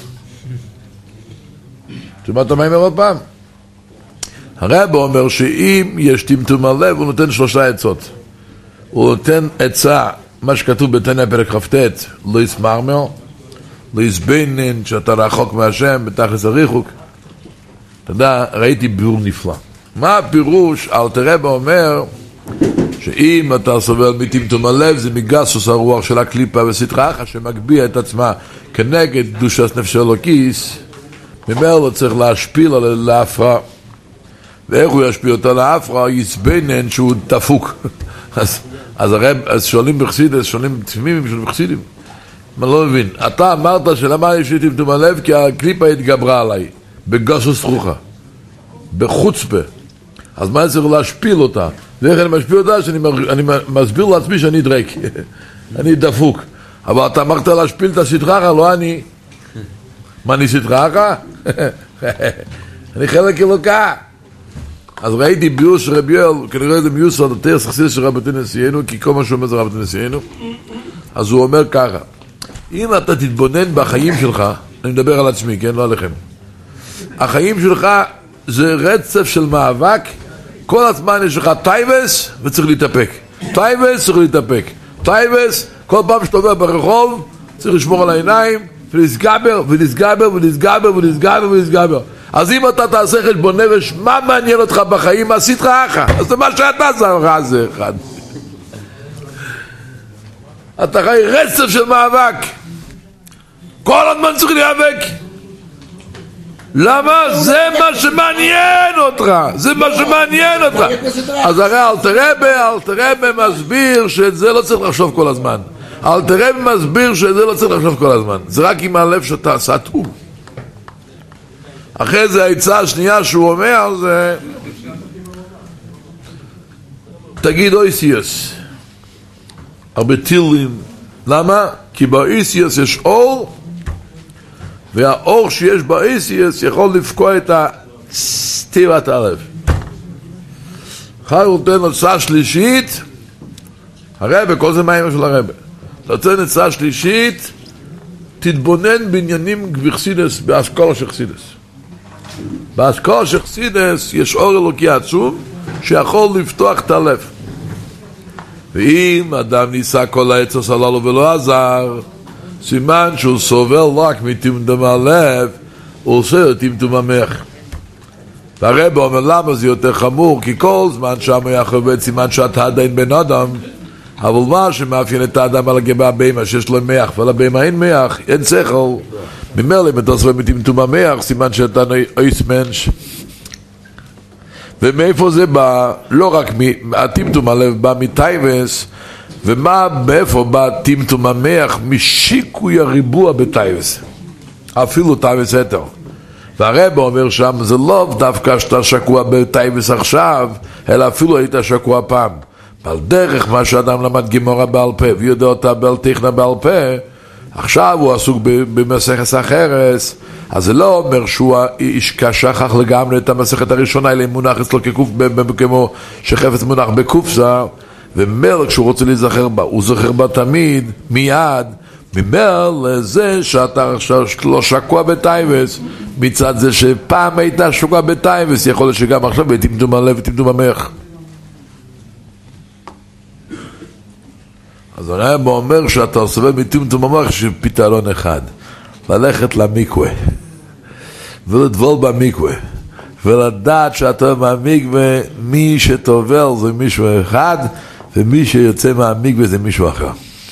Speaker 1: שמעת מה אומר עוד פעם? הרב אומר שאם יש טמטום הלב, הוא נותן שלושה עצות. הוא נותן עצה, מה שכתוב בתניא פרק כ"ט, לא יסמרמר, לא יסבינן, שאתה רחוק מהשם, בתכלס הריחוק. אתה יודע, ראיתי ביאור נפלא. מה הפירוש? אלתר רבי אומר שאם אתה סובל מטמטום הלב, זה מגסוס הרוח של הקליפה וסטרחה, שמגביע את עצמה כנגד קדושת נפש אלוקיס, ממילא צריך להשפיל על להפרעה. ואיך הוא ישפיע אותה להפרעה? יסבינן שהוא דפוק. אז, אז, הרב, אז שואלים בחסידות, שואלים תמימים, שואלים בחסידים. אני לא מבין. אתה אמרת שלמה יש לי טמטום הלב? כי הקליפה התגברה עליי, בגסוס רוחה, בחוצפה. אז מה צריך להשפיל אותה? ואיך אני משפיל אותה? שאני אני מסביר לעצמי שאני דרק. אני דפוק. אבל אתה אמרת להשפיל את הסטרחה, לא אני. מה, אני סטרחה? אני חלק אלוקה. אז ראיתי ביור של רבי יואל, כנראה זה מיוסר על התרס חסידות של רבתי נשיאנו, כי כל מה שהוא אומר זה רבתי נשיאנו. אז הוא אומר ככה, אם אתה תתבונן בחיים שלך, אני מדבר על עצמי, כן? לא עליכם. החיים שלך זה רצף של מאבק, כל הזמן יש לך טייבס וצריך להתאפק. טייבס צריך להתאפק. טייבס, כל פעם שאתה עובר ברחוב, צריך לשמור על העיניים, ולסגבר, ולסגבר, ולסגבר, ולסגבר, ולסגבר. אז אם אתה תעשה חשבון נפש, מה מעניין אותך בחיים? מה עשית אחר? אז זה מה שאתה עשה זה אחד. אתה חי רצף של מאבק. כל הזמן צריך להיאבק. למה? זה מה שמעניין אותך. זה מה שמעניין אותך. אז הרי אלתר רבי, אלתר רבי מסביר שזה לא צריך לחשוב כל הזמן. אלתר רבי מסביר שזה לא צריך לחשוב כל הזמן. זה רק עם הלב שאתה סתום. אחרי זה העצה השנייה שהוא אומר זה תגיד אויסיוס, הרבה טילים. למה? כי באויסיוס יש אור, והאור שיש באויסיוס יכול לפקוע את סתירת הלב. אחר הוא נותן עצה שלישית, הרב, כל זה מהאמא של הרב, נותן עצה שלישית, תתבונן בעניינים בחסידות, באסכולה של חסידות. באסכולה של חסידות יש אור אלוקי עצום שיכול לפתוח את הלב. ואם אדם ניסה כל העצות הללו ולא עזר, סימן שהוא סובל רק מטמטום הלב, הוא עושה את טמטום המוח. והרב אומר למה זה יותר חמור? כי כל זמן שם היה חובד סימן שאתה עדיין בן אדם, אבל מה שמאפיין את האדם על הגבי הבהמה שיש לו מח, ועל הבהמה אין מח, אין שכל, ממילא אם אתה סובל מטמטום המוח, סימן שאתה אויס מנש. ומאיפה זה בא? לא רק מהטמטום הלב בא מטייבס, ומה, מאיפה בא טמטום המוח? משיקוי הריבוע בטייבס, אפילו טייבס יותר. והרב אומר שם, זה לא דווקא שאתה שקוע בטייבס עכשיו, אלא אפילו היית שקוע פעם. על דרך מה שאדם למד גימורה בעל פה ויודע אותה בעל תכנה בעל פה, עכשיו הוא עסוק במסכת החרס, אז זה לא אומר שהוא איש שכח לגמרי את המסכת הראשונה, אלא מונח אצלו כקוף, כמו שחפץ מונח בקופסה, ומילא כשהוא רוצה להיזכר בה, הוא זוכר בה תמיד, מיד, ממילא זה שאתה עכשיו לא שקוע בטייבס, מצד זה שפעם היית שקוע בטייבס, יכול להיות שגם עכשיו תמדום הלב ותמדום המח. אז הרב אומר שאתה סובל מטמטום המוח שפתרון אחד, ללכת למקווה ולטבול במקווה ולדעת שאתה מהמקווה, מי שטובל זה מישהו אחד ומי שיוצא מהמקווה זה מישהו אחר.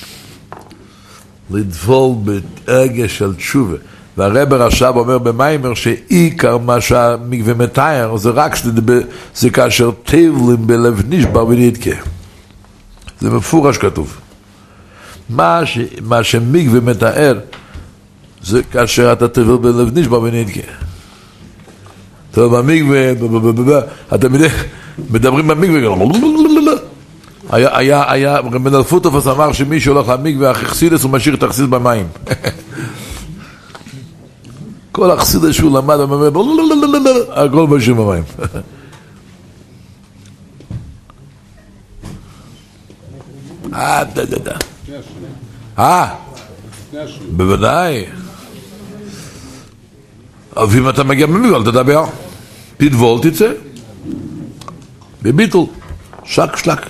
Speaker 1: לטבול בהרגש של תשובה. והרב הרש"ב אומר במיימר שעיקר מה שהמקווה מתאר זה רק זה כאשר טבלים בלב נשבר ונתקה. זה מפורש כתוב. מה, ש... מה שמקווה מתאר זה כאשר אתה טבל בלב נשבר ונתקה. טוב, במקווה, אתם מדברים במקווה, היה, היה, היה, רבי אלפוטוף אמר שמי שהולך למקווה החסידס הוא משאיר את החסידס במים. כל החסידה שהוא למד, הכל בשם המים. אה, דה דה דה. אה, בוודאי. אבל אם אתה מגיע במיגול, תדבר. תדבול, תצא. בביטול. שק שלק.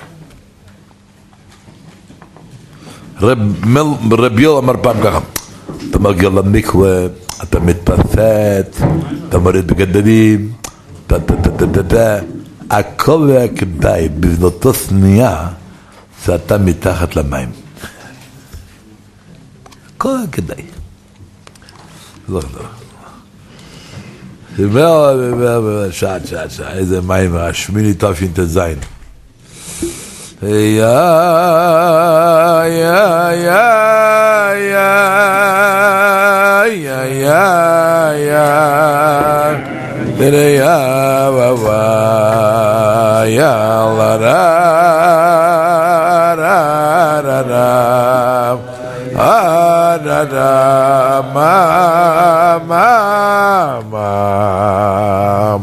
Speaker 1: רב יול אמר פעם ככה, אתה מגיע למקווה, אתה מתפסט, אתה מוריד בגדלים, תה תה תה תה תה, הכל היה כדאי, בזנותו סנייה, שאתה מתחת למים. הכל היה כדאי. לא, לא. שעת, שעת, שעת, איזה מים, השמיני תפין תזיין. יא יא יא יא יא יא יא יא ווה יא לה רה רה רה רה רה רה מה מה מה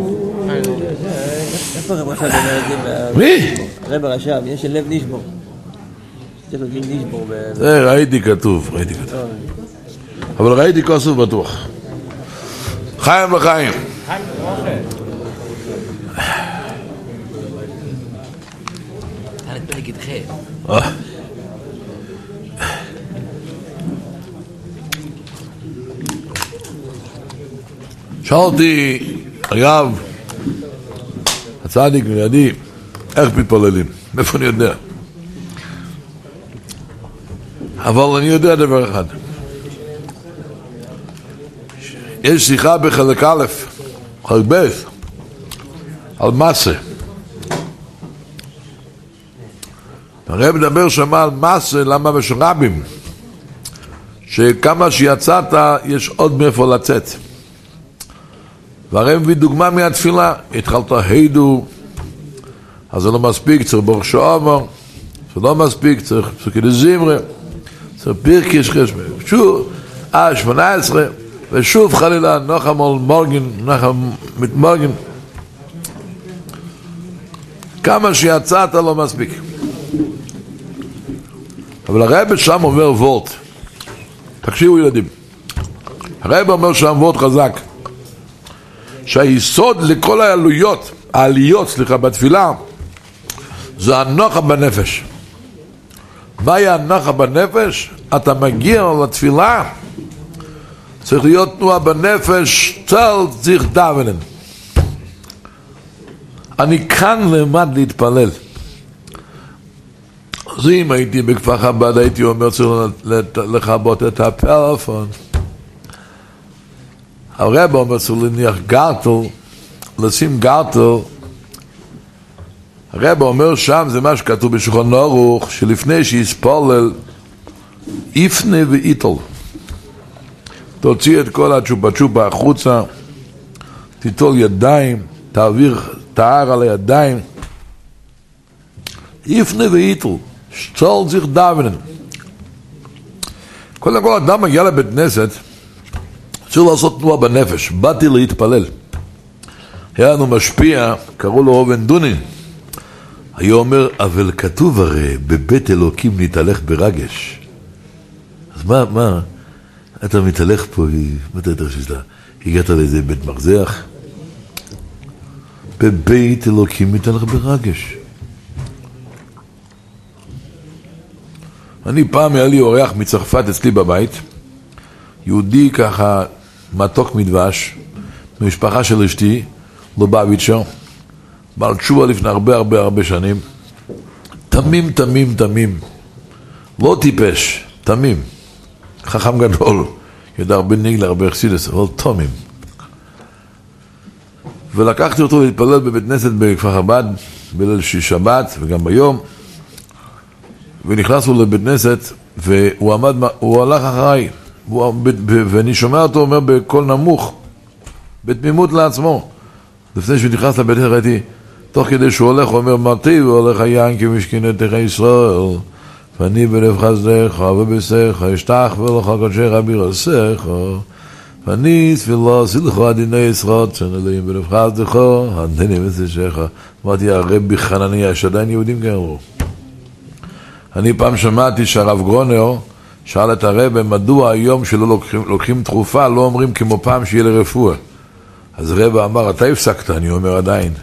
Speaker 3: איפה רב רש"ב אומר את זה?
Speaker 1: מי?
Speaker 3: רב רש"ב, יש של לב נשבור. צריך להגיד נשבור.
Speaker 1: זה ראיתי כתוב, ראיתי כתוב. אבל ראיתי כוסף בטוח. חיים וחיים.
Speaker 2: חיים, אוכל. אתה נתפלג איתכם.
Speaker 1: שאלתי, אגב, הצדיק לידי, איך מתפללים? מאיפה אני יודע? אבל אני יודע דבר אחד. יש שיחה בחלק א', חלק ב', על מסה. הרב מדבר שם על מסה, למה בשרבים? שכמה שיצאת, יש עוד מאיפה לצאת. והרב מביא דוגמה מהתפילה, התחלת הידו, אז זה לא מספיק, צריך ברוך שעבר, זה לא מספיק, צריך פסוקי דזמרה, צריך פירקיש חשמי, שוב, אה, שמונה עשרה, ושוב חלילה, נחם על מורגן, נחם מתמורגן. כמה שיצאת לא מספיק. אבל הרב שם אומר וורט, תקשיבו ילדים, הרב אומר שם וורט חזק, שהיסוד לכל העלויות, העליות, סליחה, בתפילה, זה הנוחה בנפש. מהי הנוחה בנפש? אתה מגיע לתפילה, צריך להיות תנועה בנפש, צל צריך דוונן. אני כאן למד להתפלל. אז אם הייתי בכפר חב"ד, הייתי אומר, צריך לכבות את הפלאפון. הרב אומר, צריך להניח גרטל, לשים גרטל. הרב אומר שם, זה מה שכתוב בשולחן ערוך, שלפני שיספולל, יפנה ואיתל. תוציא את כל הצ'ופה צ'ופה החוצה, תיטול ידיים, תעביר תאר על הידיים, יפנה ואיתל, שצל זיך דוונן. קודם כל, אדם מגיע לבית כנסת, צריך לעשות תנועה בנפש. באתי להתפלל. היה לנו משפיע, קראו לו אובן דונין. היה אומר, אבל כתוב הרי, בבית אלוקים נתהלך ברגש. אז מה, מה? אתה מתהלך פה, מה אתה יותר שזה? הגעת לאיזה בית מרזח? בבית אלוקים נתהלך ברגש. אני פעם היה לי אורח מצרפת אצלי בבית, יהודי ככה מתוק מדבש, ממשפחה של אשתי, לובביצ'ר, בעל תשובה לפני הרבה הרבה הרבה שנים, תמים תמים תמים, לא טיפש, תמים, חכם גדול, יודע הרבה ניגלה, הרבה חסידס, אבל תמים. ולקחתי אותו להתפלל בבית כנסת בכפר חב"ד, בליל שבת וגם ביום, ונכנסנו לבית כנסת, והוא עמד, הוא הלך אחריי, ואני שומע אותו אומר בקול נמוך, בתמימות לעצמו. לפני שהוא נכנס לבית כנסת ראיתי, תוך כדי שהוא הולך, הוא אומר, מרטיב, הוא הולך היין כמשכנתך ישראל, ואני בלב חסדך ובשך, אשתח ולך קודשך רבי רסך, ואני תפילה סילך עדיני ישראל, צן אלוהים בלב חסדך, עדיני מסשך. אמרתי, הרבי חנניה, יש עדיין יהודים כאלו. אני פעם שמעתי שהרב גרונר שאל את הרב, מדוע היום שלא לוקחים, לוקחים תרופה, לא אומרים כמו פעם שיהיה לרפואה. אז הרב אמר, אתה הפסקת, אני אומר עדיין.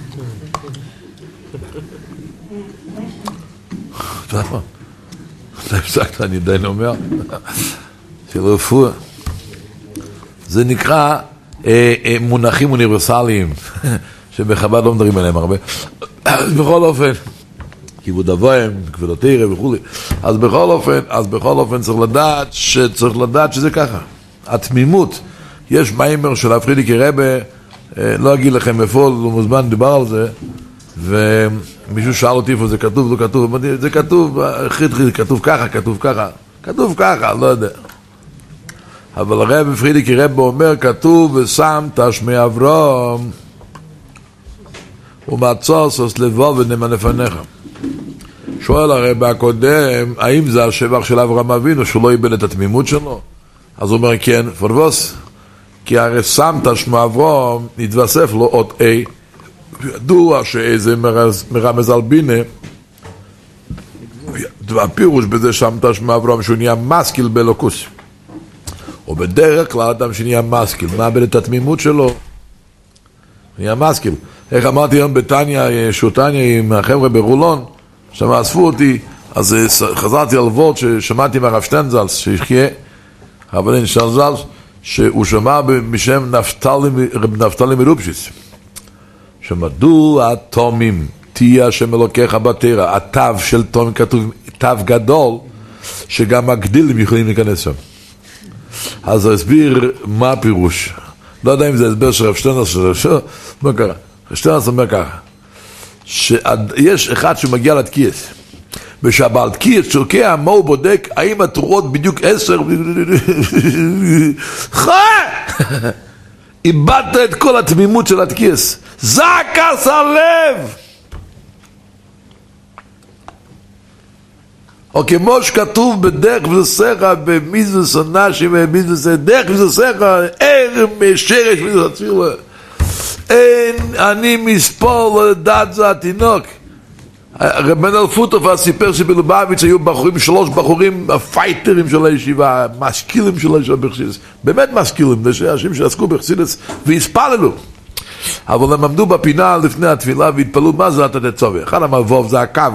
Speaker 1: אתה הפסקת, אני עדיין אומר, של רפואה. זה נקרא אה, אה, מונחים אוניברסליים, שבחב"ד לא מדברים עליהם הרבה. בכל אופן, כיבוד אבוהם, כבוד התורה וכו'. אז בכל אופן, אז בכל אופן צריך לדעת שצריך לדעת שזה ככה. התמימות, יש מיימר של הפרידיקי רבה, לא אגיד לכם איפה, לא מוזמן דיבר על זה, ומישהו שאל אותי איפה זה כתוב, לא כתוב, זה כתוב, חיתכי, כתוב ככה, כתוב ככה, כתוב ככה, לא יודע. אבל הרב פרידיקי רבה אומר, כתוב ושמת שמי אברהם, ומצוס לבוא ונאמן לפניך. שואל הרב הקודם, האם זה השבח של אברהם אבינו, שהוא לא איבד את התמימות שלו? אז הוא אומר, כן, פרבוס, כי הרי שמת שמו אברהם, נתווסף לו עוד A, וידוע שאיזה מרמז על בינה, הפירוש בזה שם תשמע אברהם שהוא נהיה משכיל באלוקוס. או בדרך כלל אדם שנהיה משכיל, מאבד את התמימות שלו, נהיה משכיל. איך אמרתי היום בתניה, שוטניה עם החבר'ה ברולון, שם אספו אותי, אז חזרתי על וורט ששמעתי מהרב שטנזלס, שיחיה, הרב אלין שטנזלס, שהוא שמע בשם נפתלי, רב נפתלי מרופשיץ, שמדוע התומים תהיה השם אלוקיך בתורה, התו של תום כתוב, תו גדול, שגם הגדילים יכולים להיכנס שם. אז הוא הסביר מה הפירוש. לא יודע אם זה הסבר של רב שטנזלס, מה קרה? רב שטנזלס אומר ככה, שיש אחד שמגיע לתקיעס, ושהבעל תקיעס שוקע, מה הוא בודק? האם התורות בדיוק עשר? חי! איבדת את כל התמימות של התקיעס. זעקס הלב! או כמו שכתוב בדרך וזוסך, במיזוס הנשי ובמיזוס דרך וזוסך, ער משרש מיזוס התפילה. אין אני מספור לדעת זה התינוק. רבן אלפוטוב סיפר שבלובביץ' היו בחורים, שלוש בחורים הפייטרים של הישיבה, משכילים של הישיבה בחסידס, באמת משכילים, זה אנשים שעסקו בחסידס והספללו, אבל הם עמדו בפינה לפני התפילה והתפללו מה זה אתה תצווה, אחד המלבוב זה הקו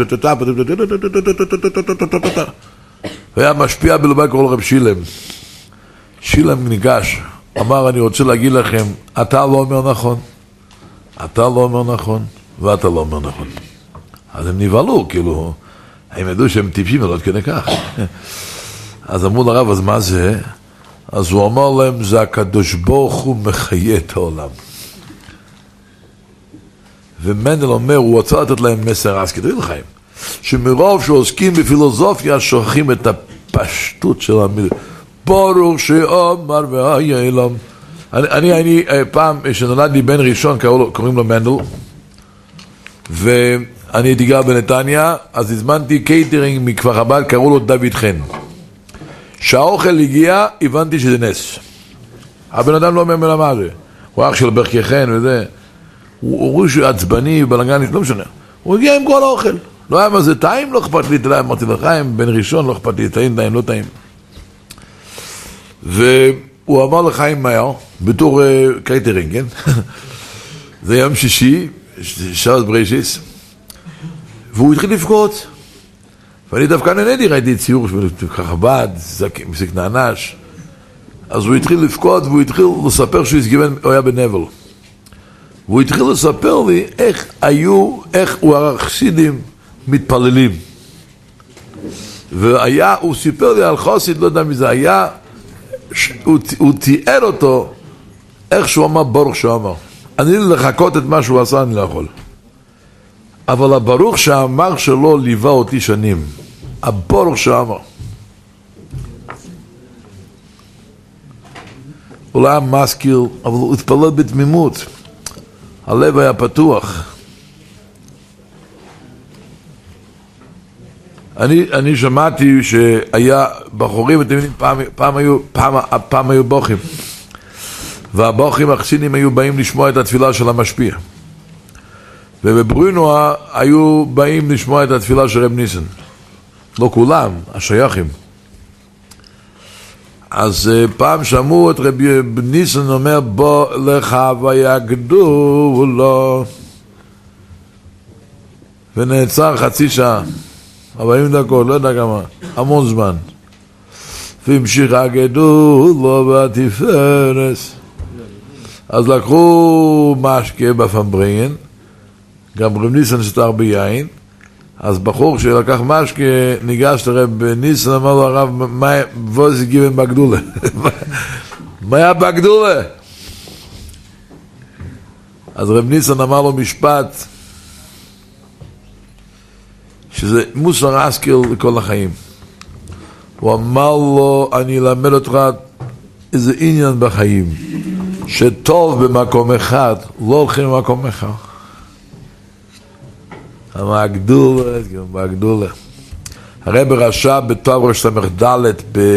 Speaker 1: והיה משפיע בלובביץ' קורא לרב שילם. שילם ניגש, אמר אני רוצה להגיד לכם, אתה לא אומר נכון, אתה לא אומר נכון ואתה לא אומר נכון. אז הם נבהלו, כאילו, הם ידעו שהם טיפשים ולא כדי כך. אז אמרו לרב, אז מה זה? אז הוא אמר להם, זה הקדוש ברוך הוא מחיה את העולם. ומנדל אומר, הוא רוצה לתת להם מסר אז כדי לחיים, שמרוב שעוסקים בפילוסופיה, שוכחים את הפשטות של המילה. ברוך שאומר והיה אילם. אני, אני, אני, פעם, שנולד לי בן ראשון, קוראים לו מנדל, ו... אני הייתי גר בנתניה, אז הזמנתי קייטרינג מכפר חב"ד, קראו לו דוד חן. שהאוכל הגיע, הבנתי שזה נס. הבן אדם לא אומר מה זה. הוא אח של ברכי חן וזה. הוא רואה שהוא עצבני ובלגני, לא משנה. הוא הגיע עם כל האוכל. לא היה מה זה טעים, לא אכפת לי, תלעי, אמרתי לחיים, בן ראשון, לא אכפת לי, טעים, טעים, לא טעים. והוא אמר לחיים מהר, בתור uh, קייטרינג, כן? זה יום שישי, שעות ברישיס. והוא התחיל לפקוט, ואני דווקא נהניתי, ראיתי ציור ככה בד, מסיק נענש, אז הוא התחיל לפקוט, והוא התחיל לספר שהוא הסגיבן, הוא היה בנבל, והוא התחיל לספר לי איך היו, איך הוא החסידים מתפללים, והיה, הוא סיפר לי על חסיד, לא יודע מי זה היה, הוא, הוא תיאר אותו, איך שהוא אמר ברוך שהוא אמר, אני לחכות את מה שהוא עשה, אני לא יכול. אבל הברוך שאמר שלו ליווה אותי שנים. הברוך שאמר. הוא לא היה משכיל, אבל הוא התפלל בתמימות. הלב היה פתוח. אני, אני שמעתי שהיה בחורים, אתם יודעים, פעם, פעם, היו, פעם, פעם היו בוכים. והבוכים החסידים היו באים לשמוע את התפילה של המשפיע. ובברונואה היו באים לשמוע את התפילה של רב ניסן. לא כולם, השייכים. אז פעם שמעו את רב ניסן אומר, בוא לך ויגדו לו. ונעצר חצי שעה, ארבעים דקות, לא יודע כמה, המון זמן. והמשיך הגדול לו והתפארס. אז לקחו משקה בפמבריין, גם רב ניסן שטר ביין, אז בחור שלקח משקה ניגש לרב ניסן, אמר לו הרב, מה זה גיבן בגדולה? מה היה בגדולה? אז רב ניסן אמר לו משפט, שזה מוסר השכל לכל החיים. הוא אמר לו, אני אלמד אותך איזה עניין בחיים, שטוב במקום אחד, לא הולכים במקום אחד. אמר הגדולה, הגדולה. הרב רש"ב בתור ראש סמך ד'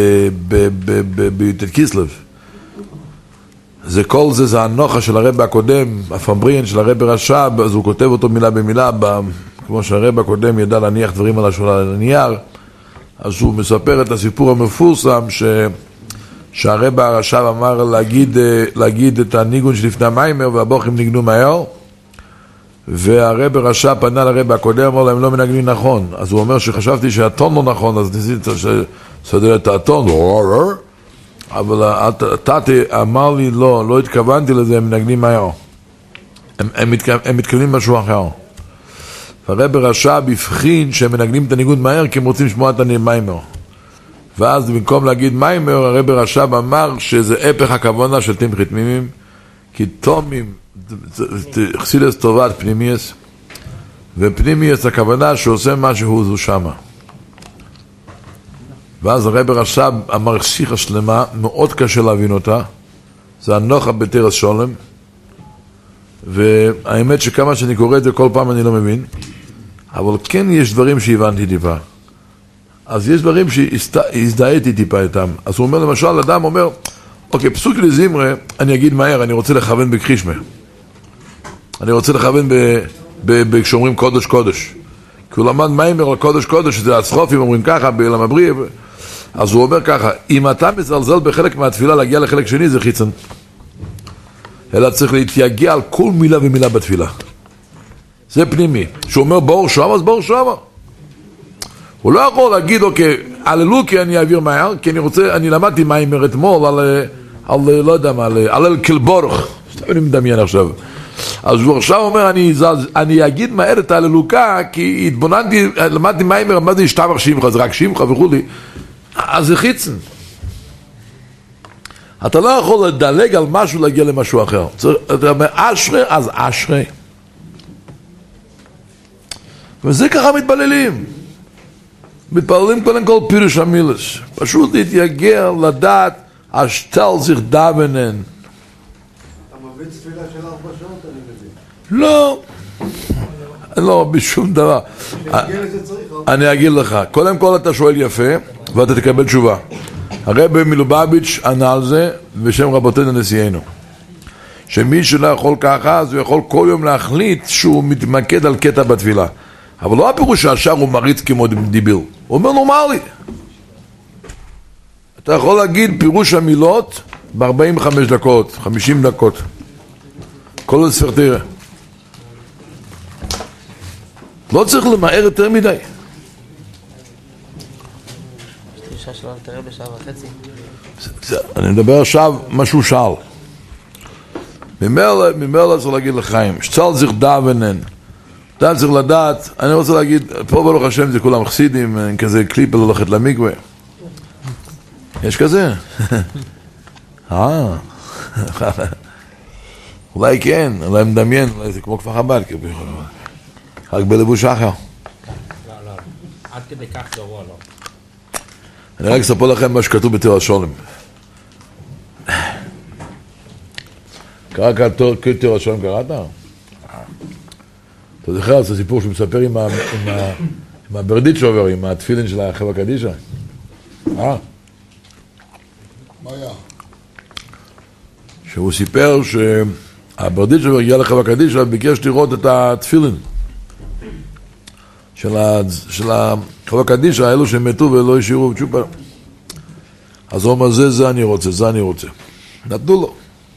Speaker 1: בי"ט כסלו. זה כל זה, זה הנוחה של הרב הקודם, הפמבריין של הרב רש"ב, אז הוא כותב אותו מילה במילה כמו שהרב הקודם ידע להניח דברים על השולחן על הנייר, אז הוא מספר את הסיפור המפורסם ש... שהרב הרש"ב אמר להגיד, להגיד את הניגון שלפני המיימר והבוכים ניגנו מהר, והרב הרש"ב פנה לרב הקודם, אמר להם לא מנגנים נכון. אז הוא אומר שחשבתי שהטון לא נכון, אז ניסיתי לסדר את הטון, אבל התתי אמר לי לא, לא התכוונתי לזה, הם מנגנים מהר, הם, הם, מתכו... הם מתכוונים משהו אחר. והרב הרש"ב הבחין שהם מנגנים את הניגון מהר כי הם רוצים לשמוע את המיימר, ואז במקום להגיד מיימר, הרב הרש"ב אמר שזה הפך הכוונה של תמחי תמימים, כי תומים חסילס טובת פנימייס, ופנימייס הכוונה שעושה משהו זו שמה. ואז הרב הרש"ב אמר שיחה שלמה, מאוד קשה להבין אותה, זה הנוחה בתרס שולם, והאמת שכמה שאני קורא את זה כל פעם אני לא מבין, אבל כן יש דברים שהבנתי טיפה. אז יש דברים שהזדהיתי טיפה איתם. אז הוא אומר למשל, אדם אומר, אוקיי, פסוק לזמרה, אני אגיד מהר, אני רוצה לכוון בקרישמה. אני רוצה לכוון כשאומרים קודש קודש. כי הוא למד מיימר על קודש קודש, שזה הצרופים אומרים ככה, בעולם הבריא. אז הוא אומר ככה, אם אתה מזלזל בחלק מהתפילה להגיע לחלק שני, זה חיצון. אלא צריך להתייגע על כל מילה ומילה בתפילה. זה פנימי. שהוא אומר בור שמה, אז בור שמה. הוא לא יכול להגיד, אוקיי, הללו כי אני אעביר מהר, כי אני רוצה, אני למדתי מיימר אתמול על, על, לא יודע מה, על, על אל קלבורך. סתם אני מדמיין עכשיו. אז הוא עכשיו אומר, אני, אני אגיד מהר את הללוקה, כי התבוננתי, למדתי מיימר, למדתי שתמך שמחה, זה רק שמחה וכו' לי. אז זה חיצן. אתה לא יכול לדלג על משהו להגיע למשהו אחר. אתה אומר, אשרי, אז אשרי. וזה ככה מתפללים. מתפללים קודם כל פירוש המילס. פשוט להתייגע, לדעת, אשתל זיך דוונן.
Speaker 5: אתה מביא תפילה של ארבע שעות, אני מבין.
Speaker 1: לא. לא, בשום דבר. אני אגיד לך, קודם כל אתה שואל יפה, ואתה תקבל תשובה. הרב מלובביץ' ענה על זה בשם רבותינו נשיאנו, שמי שלא יכול ככה אז הוא יכול כל יום להחליט שהוא מתמקד על קטע בתפילה, אבל לא הפירוש שהשאר הוא מריץ כמו דיביל, הוא אומר נורמלי. אתה יכול להגיד פירוש המילות ב-ארבעים וחמש דקות, חמישים דקות, כל הספרטרה, לא צריך למהר יותר מדי.
Speaker 2: שלא תראה בשעה וחצי.
Speaker 1: אני מדבר עכשיו משהו שאל. ממילא צריך להגיד לחיים, שצל זיך דוונן. אתה צריך לדעת, אני רוצה להגיד, פה ברוך השם זה כולם חסידים, כזה קליפ ללכת למקווה. יש כזה? אה. אולי כן, אולי מדמיין, אולי זה כמו כפר חב"ד, רק בלבוש אחר.
Speaker 6: לא, לא, עד כדי כך גרוע לא.
Speaker 1: אני רק אספר לכם מה שכתוב בתורה שולם. קרא תורה שולם, קראת? אתה זוכר, זה סיפור שמספר עם הברדיצ'ובר, עם התפילין של החברה קדישא. אה?
Speaker 4: מה היה?
Speaker 1: שהוא סיפר שהברדיצ'ובר הגיע לחברה קדישא וביקש לראות את התפילין של החברה קדישא, האלו שמתו ולא השאירו צ'ופה. אז הוא אומר, זה, זה אני רוצה, זה אני רוצה. נתנו לו.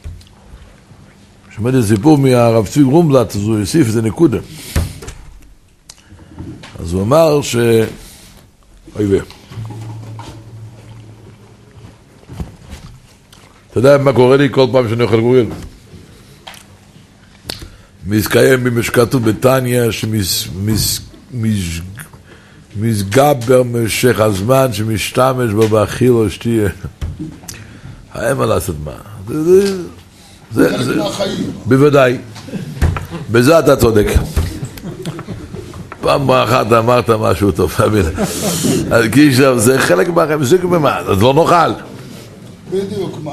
Speaker 1: שמעתי סיפור מהרב צבי גרומבלט, אז הוא יוסיף איזה נקודה. אז הוא אמר ש... אוי וי. אתה יודע מה קורה לי כל פעם שאני אוכל גוריאל? מתקיים במשקתו בתניה שמסגבר משך הזמן שמשתמש בו באכיל או שתייה. אין מה לעשות מה. זה, זה, זה, בוודאי. בזה אתה צודק. פעם אחת אמרת משהו טוב. כי זה חלק מהחיים, זה כמה, אז לא נאכל.
Speaker 4: בדיוק מה.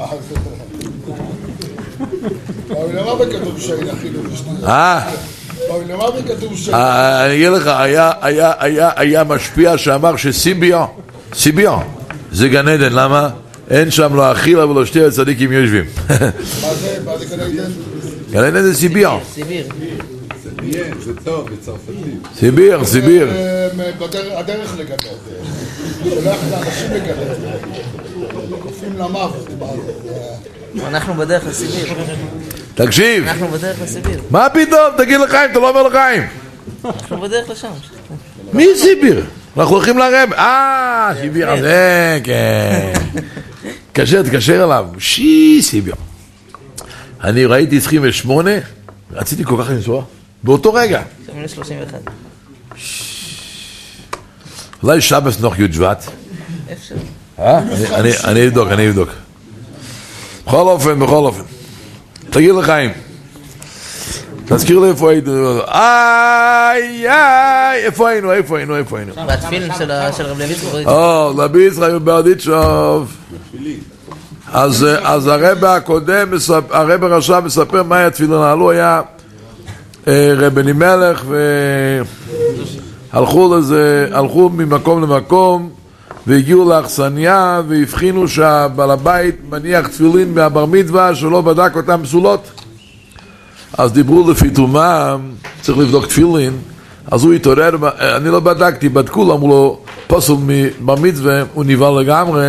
Speaker 4: אבל למה בכתוב שאין אכילו ושתייה?
Speaker 1: אה?
Speaker 4: אבל למה בכתוב שאין?
Speaker 1: אני אגיד לך, היה משפיע שאמר שסיביון, סיביון, זה גן עדן, למה? אין שם לא אכילה ולא שתייה צדיקים יושבים.
Speaker 4: מה זה? מה זה גן עדן?
Speaker 1: גן עדן זה סיביון.
Speaker 2: סיביר.
Speaker 5: מעניין, זה טוב, בצרפתית.
Speaker 1: סיביר, סיביר.
Speaker 4: הדרך לגלות. שולח את האנשים לגלות. קופים למוות.
Speaker 2: אנחנו בדרך לסיביר.
Speaker 1: תקשיב.
Speaker 2: אנחנו בדרך לסיביר.
Speaker 1: מה פתאום? תגיד לחיים, אתה לא אומר לחיים.
Speaker 2: אנחנו בדרך לשם.
Speaker 1: מי סיביר? אנחנו הולכים לרב. אה, סיביר הזה, כן. תקשר, תקשר אליו. שי, סיביר. אני ראיתי עשרים ושמונה, רציתי כל כך לנסוע. באותו רגע.
Speaker 2: שמונה שלושים ואחת.
Speaker 1: אולי שבס נוח י' שבט.
Speaker 2: אפשר.
Speaker 1: אה? אני אבדוק, אני אבדוק. בכל אופן, בכל אופן. תגיד לחיים. תזכיר לי איפה היינו. איי, איי, איפה היינו, איפה היינו, איפה היינו.
Speaker 2: והתפילין של רב לוי ברדיצ'וב.
Speaker 1: או, רבי יצחק ברדיצ'וב. אז אז הרב הקודם, הרב הרשע מספר מה היה תפילין. עלו היה רב אלימלך והלכו לזה, הלכו ממקום למקום והגיעו לאכסניה והבחינו שהבעל הבית מניח תפילין מהבר מצווה שלא בדק אותם פסולות. אז דיברו לפי תומם, צריך לבדוק תפילין. אז הוא התעורר, אני לא בדקתי, בדקו, אמרו לו פסול מבר מצווה, הוא נבהל לגמרי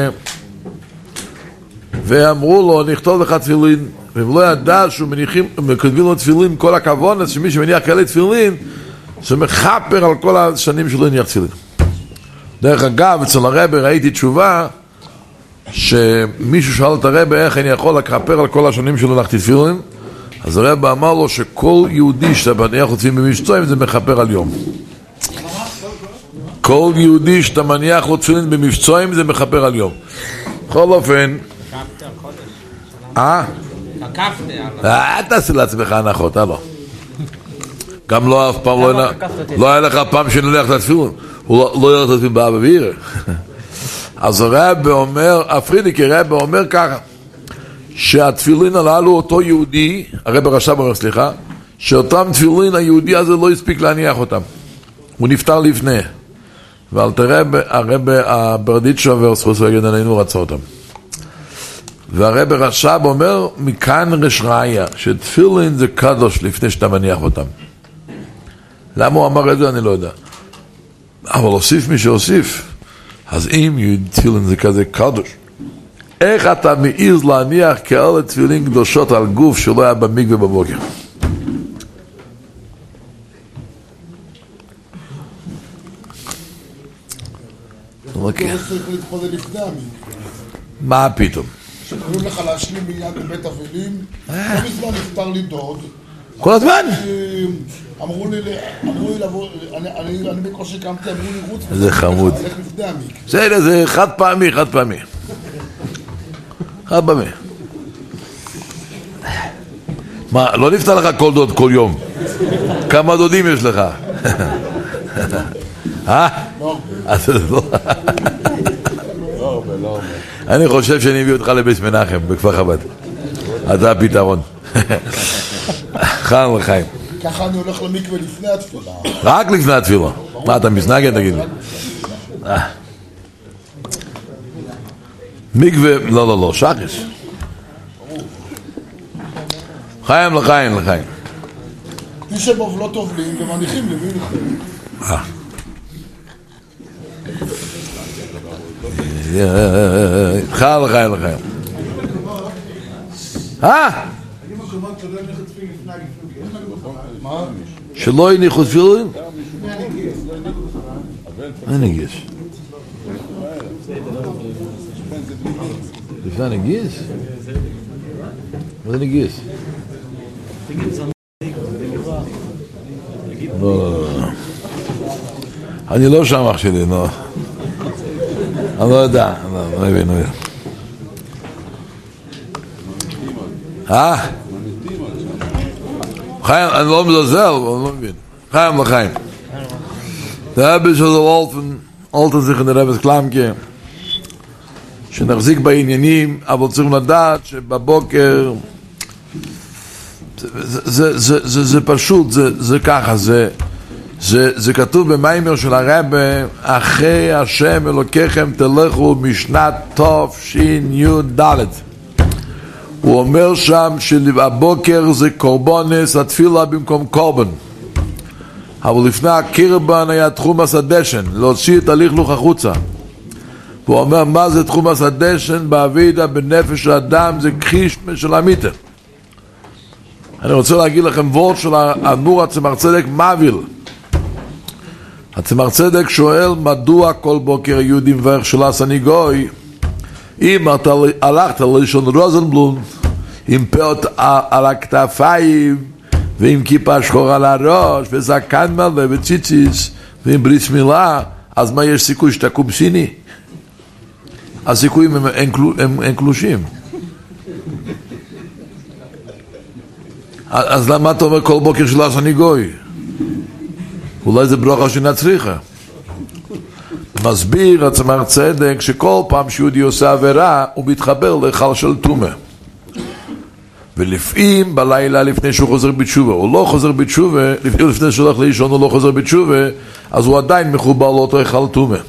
Speaker 1: ואמרו לו נכתוב לך תפילין, והם לא ידע שהוא מניחים, כותבים לו תפילין, כל הכוון, אז שמי שמניח כאלה תפילין שמחפר על כל השנים שלא הניח תפילין. דרך אגב, אצל הרב ראיתי תשובה שמישהו שאל את הרב איך אני יכול לכפר על כל השנים שלא הנחתי תפילין, אז הרב אמר לו שכל יהודי שאתה מניח תפילין במבצעים זה מחפר על יום. כל יהודי שאתה מניח תפילין במבצעים זה מחפר על יום. בכל אופן, אה? אה, תעשי לעצמך הנחות, אה לא. גם לא אף פעם, לא היה לך פעם שנלך את התפילין, הוא לא ילך את התפילין באבא ואירא. אז הרב אומר, הפרידיקי רב אומר ככה, שהתפילין הללו אותו יהודי, הרב הרש"ב אומר סליחה, שאותם תפילין היהודי הזה לא הספיק להניח אותם. הוא נפטר לפני. ואל תראה, הרב הברדיצ'וב ורסחוס ויגן עלינו רצה אותם. והרב הרש"ב אומר, מכאן רש ראיה, שתפילין זה קדוש לפני שאתה מניח אותם. למה הוא אמר את זה? אני לא יודע. אבל הוסיף מי שהוסיף. אז אם תפילין זה כזה קדוש, איך אתה מעיז להניח כאלה תפילין קדושות על גוף שלא היה במקווה בבוקר?
Speaker 4: צריך להתפלל לפני המקווה.
Speaker 1: מה פתאום?
Speaker 4: שקוראים לך להשלים מיד בבית אבלים, לא מזמן נפטר לי דוד.
Speaker 1: כל הזמן?
Speaker 4: אמרו לי, אמרו לי לבוא, אני בקושי קמתי, אמרו לי רוץ.
Speaker 1: זה חמוד.
Speaker 4: הלך לפני המקווה.
Speaker 1: בסדר, זה חד פעמי, חד פעמי. חד פעמי. מה, לא נפטר לך כל דוד כל יום? כמה דודים יש לך? אה?
Speaker 4: לא.
Speaker 5: לא, לא.
Speaker 1: אני חושב שאני אביא אותך לבית מנחם בכפר חב"ד. אתה הפתרון. חיים וחיים.
Speaker 4: ככה אני הולך למקווה לפני התפילה.
Speaker 1: רק לפני התפילה. מה, אתה מזנגד תגיד לי? מקווה, לא, לא, לא, שחש. חיים לחיים, לחיים.
Speaker 4: תשבוב לא טובלים ומניחים למי לחיים.
Speaker 1: אה. חיים לחיים, לחיים. אה? שלא יניחו תפילין? מה נגיס? לפני הנגיס? מה זה נגיס? לא, אני לא שם אח שלי, לא. אני לא יודע, לא מבין, לא מבין. אה? חיים, אני לא מזלזל, אבל אני לא מבין. חיים לחיים. זה רבי של אלטן, אלטן sich in der רבס קלמקה, שנחזיק בעניינים, אבל צריכים לדעת שבבוקר, זה, זה, זה, זה, זה פשוט, זה, זה ככה, זה, זה, זה כתוב במיימר של הרבי, אחרי השם אלוקיכם תלכו משנת טוב שין יו דלת. הוא אומר שם שהבוקר זה קורבנס, התפילה במקום קורבן. אבל לפני הקרבן היה תחום הסדשן, להוציא את הלכלוך החוצה. והוא אומר, מה זה תחום הסדשן? בעבידה בנפש האדם זה כחיש של המיטה. אני רוצה להגיד לכם וורט של האדמו"ר הצמח צדק מביל. הצמח צדק שואל מדוע כל בוקר היהודי מברך של הסניגוי, אם אתה הלכת לראשון רוזנבלום עם פאות על הכתפיים ועם כיפה שחורה על הראש וזקן מלא וציציס ועם בריס מילה, אז מה יש סיכוי שתקום סיני? הסיכויים הם, הם, הם, הם קלושים. אז למה אתה אומר כל בוקר של הסניגוי? אולי זה ברכה שנצליחה. מסביר הצמח צדק שכל פעם שיהודי עושה עבירה הוא מתחבר לחל של תומה, ולפעמים בלילה לפני שהוא חוזר בתשובה הוא לא חוזר בתשובה, לפני שהוא הולך לישון הוא לא חוזר בתשובה, אז הוא עדיין מחובר לאותו חל תומה.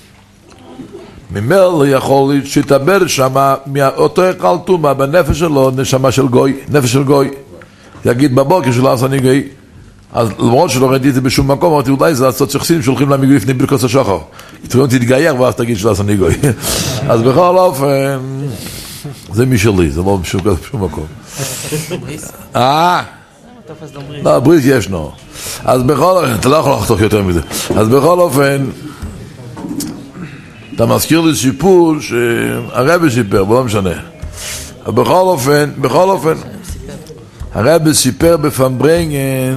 Speaker 1: ממילא יכול שתבר שם מאותו חל תומה בנפש שלו נשמה של גוי, נפש של גוי. יגיד בבוקר שלו אז אני גוי, אז למרות שלא ראיתי את זה בשום מקום, אמרתי אולי זה לעשות שחסים שהולכים למיגוי לפני ברכות השחר, תתחילים תתגייר ואז תגיד שלא עשה ניגוי. אז בכל אופן זה משלי, זה לא בשום מקום. אה? לא, בריס ישנו. אז בכל אופן, אתה לא יכול לחתוך יותר מזה. אז בכל אופן אתה מזכיר לי סיפור שהרבי סיפר, אבל לא משנה. בכל אופן, בכל אופן הרבי סיפר בפמברנגן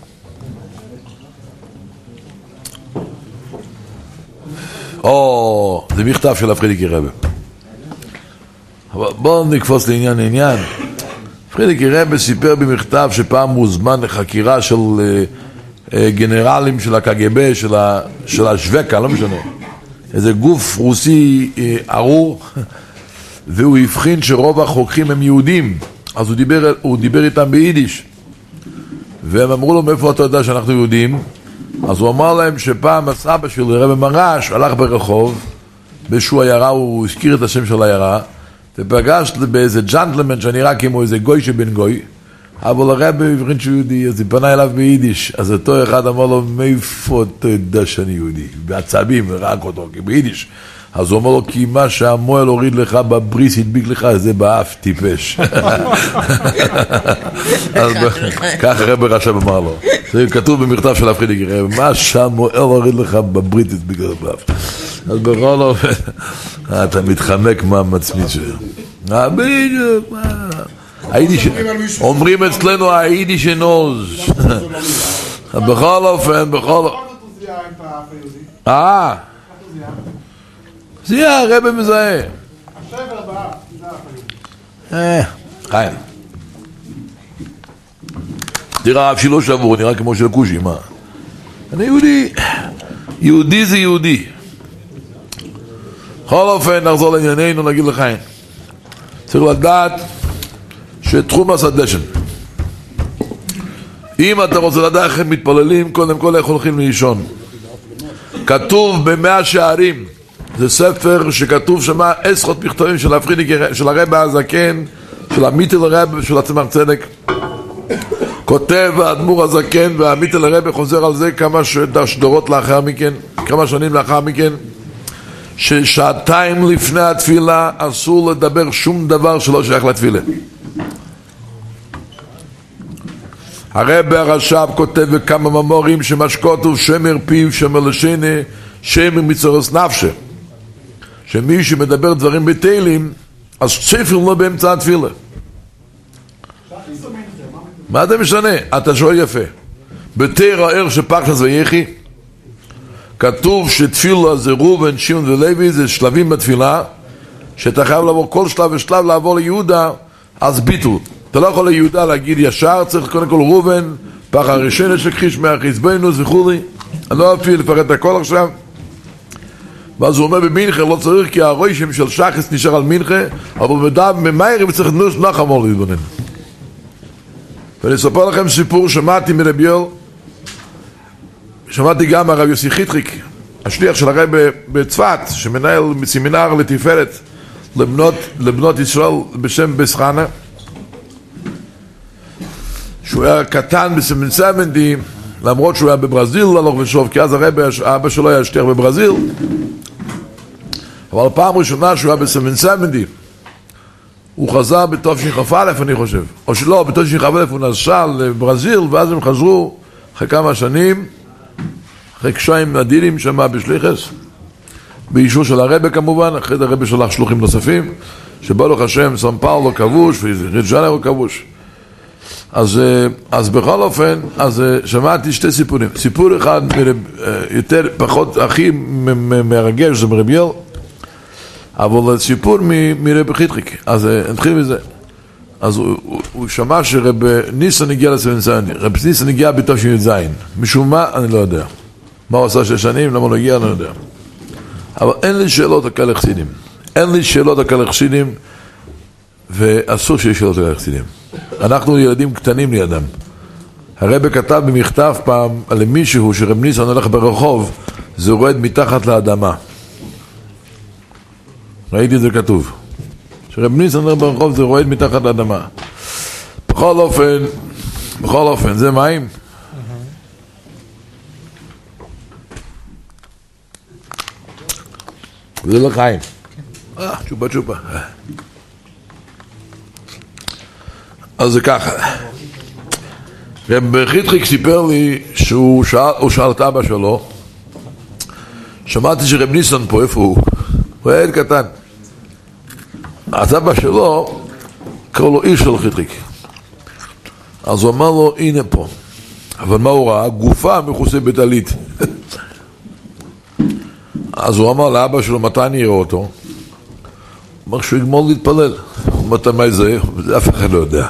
Speaker 1: או, זה מכתב של הפרידיקי רבי. אבל בואו נקפוץ לעניין לעניין. פרידיקי רבי סיפר במכתב שפעם מוזמן לחקירה של uh, uh, גנרלים של הקג"ב, של, ה, של השווקה, לא משנה. איזה גוף רוסי uh, ארור, והוא הבחין שרוב החוקרים הם יהודים. אז הוא דיבר, הוא דיבר איתם ביידיש. והם אמרו לו, מאיפה אתה יודע שאנחנו יהודים? אז הוא אמר להם שפעם הסבא של רבי מרש הלך ברחוב, באיזשהו עיירה, הוא הזכיר את השם של העיירה, ופגש באיזה ג'נטלמן שנראה כמו איזה גוי שבן גוי, אבל הרבי הבחין שהוא יהודי, אז הוא פנה אליו ביידיש, אז אותו אחד אמר לו, מאיפה אתה יודע שאני יהודי? בעצבים, רק אותו, כי ביידיש. אז הוא אומר לו, כי מה שהמועל הוריד לך בבריס הדביק לך, זה באף טיפש. אז כך הרבי רש"ב אמר לו. זה כתוב במכתב של הפרידיקי רבי, מה שהמועל הוריד לך בברית הדביק לך באף. אז בכל אופן, אתה מתחמק מהמצמית שלו. בדיוק, מה? אומרים אצלנו היידיש נוז. בכל אופן, בכל אופן. אה? זה הרבי מזהה.
Speaker 4: השבר הבא, זה החיים.
Speaker 1: אה, חיים. תראה, אף שלא שבור, נראה כמו של כושי, מה? אני יהודי. יהודי זה יהודי. בכל אופן, נחזור לענייננו, נגיד לחיים. צריך לדעת שתחום הסדשן. אם אתה רוצה לדעת איך הם מתפללים, קודם כל איך הולכים לישון. כתוב במאה שערים, זה ספר שכתוב שמה עשרות מכתבים של הפרידיקי, של הרבי הזקן, של המיטל הרבי ושל הצמח צדק. כותב האדמו"ר הזקן והמיטל הרבי חוזר על זה כמה דורות לאחר מכן, כמה שנים לאחר מכן, ששעתיים לפני התפילה אסור לדבר שום דבר שלא שייך לתפילה. הרבי הרש"ב כותב בכמה מאמרים שמשכותו שמר פיו שמר לשני שמר מצורס נפשה, שמי שמדבר דברים בתהילים אז צפר לא באמצע התפילה. מה אתה משנה? אתה שואל יפה. בתר הער שפרשת ויחי כתוב שתפילה זה ראובן, שמעון ולוי, זה שלבים בתפילה, שאתה חייב לעבור כל שלב ושלב לעבור ליהודה, אז ביטול. אתה לא יכול ליהודה להגיד ישר, צריך קודם כל ראובן, פח הראשון שכחיש מהחיזבנוס וכולי. אני לא אפילו לפרט הכל עכשיו. ואז הוא אומר במינכה לא צריך, כי הרוישם של שחס נשאר על מינכה, אבל בדם ממהר וצריך נוס נח אמור להתבונן. ואני אספר לכם סיפור, שמעתי מרבי יואל, שמעתי גם הרב יוסי חיטריק, השליח של הרב בצפת, שמנהל סמינר לתפארת לבנות, לבנות ישראל בשם בסחנה, שהוא היה קטן ב-שבעים, למרות שהוא היה בברזיל הלוך ושוב, כי אז הרב, האבא שלו היה שליח בברזיל, אבל פעם ראשונה שהוא היה ב-שבע שבעים, הוא חזר בתשכ"א אני חושב, או שלא, בתשכ"א הוא נסע לברזיל, ואז הם חזרו אחרי כמה שנים, אחרי קשיים נדירים שמה בשליחס, באישור של הרב כמובן, אחרי זה הרב שלח שלוחים נוספים, שבא לו השם, סן פאולו כבוש, וריג'אנרו כבוש. אז, אז בכל אופן, אז שמעתי שתי סיפורים. סיפור אחד, יותר, פחות, הכי מרגש, זה מרב יל, אבל סיפור מרב חיטריק. אז נתחיל מזה. אז הוא, הוא, הוא שמע שרב ניסן הגיע לסבנסנדי, רב ניסן הגיע בתש"ז. משום מה, אני לא יודע. מה הוא עשה שש שנים, למה הוא הגיע, אני לא יודע. אבל אין לי שאלות על חסידים. אין לי שאלות על חסידים, ואסור שיש שאלות על חסידים. אנחנו ילדים קטנים לידם. הרב כתב במכתב פעם למישהו שרב ניסן הולך ברחוב, זה יורד מתחת לאדמה. ראיתי את זה כתוב. שרב ניסן הולך ברחוב, זה יורד מתחת לאדמה. בכל אופן, בכל אופן, זה מים? זה לחיים. אה, צ'ופה צ'ופה. אז זה ככה. רב חיטריק סיפר לי שהוא שאל, הוא שאל את אבא שלו, שמעתי שרב ניסן פה, איפה הוא? הוא היה ילד קטן. אז אבא שלו קראו לו איש של חיטריק. אז הוא אמר לו, הנה פה. אבל מה הוא ראה? גופה מכוסה בטלית. אז הוא אמר לאבא שלו, מתי אני אראה אותו? הוא אמר שהוא יגמור להתפלל. הוא אמר, מה זה? זה אף אחד לא יודע.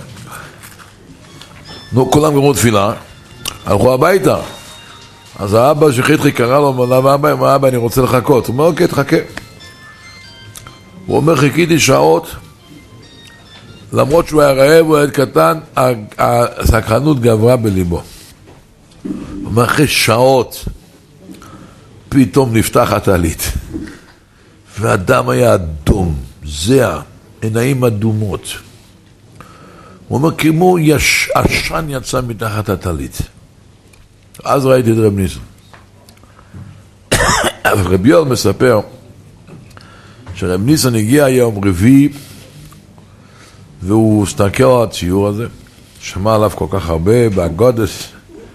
Speaker 1: נו, כולם גמרו תפילה, הלכו הביתה. אז האבא שחיטריק קרא לו, אמר, למה אבא? אמר, אבא, אני רוצה לחכות. הוא אומר, אוקיי, תחכה. הוא אומר, חיכיתי שעות, למרות שהוא היה רעב, הוא היה קטן, הסקרנות גברה בליבו. הוא אומר, אחרי שעות, פתאום נפתח הטלית, והדם היה אדום, זהה, עיניים אדומות. הוא אומר, כמו יש, עשן יצא מתחת הטלית. אז ראיתי את רב ניסן. רב יואל מספר, שרב ניסן הגיע יום רביעי, והוא הסתכל על הציור הזה, שמע עליו כל כך הרבה, באגודס,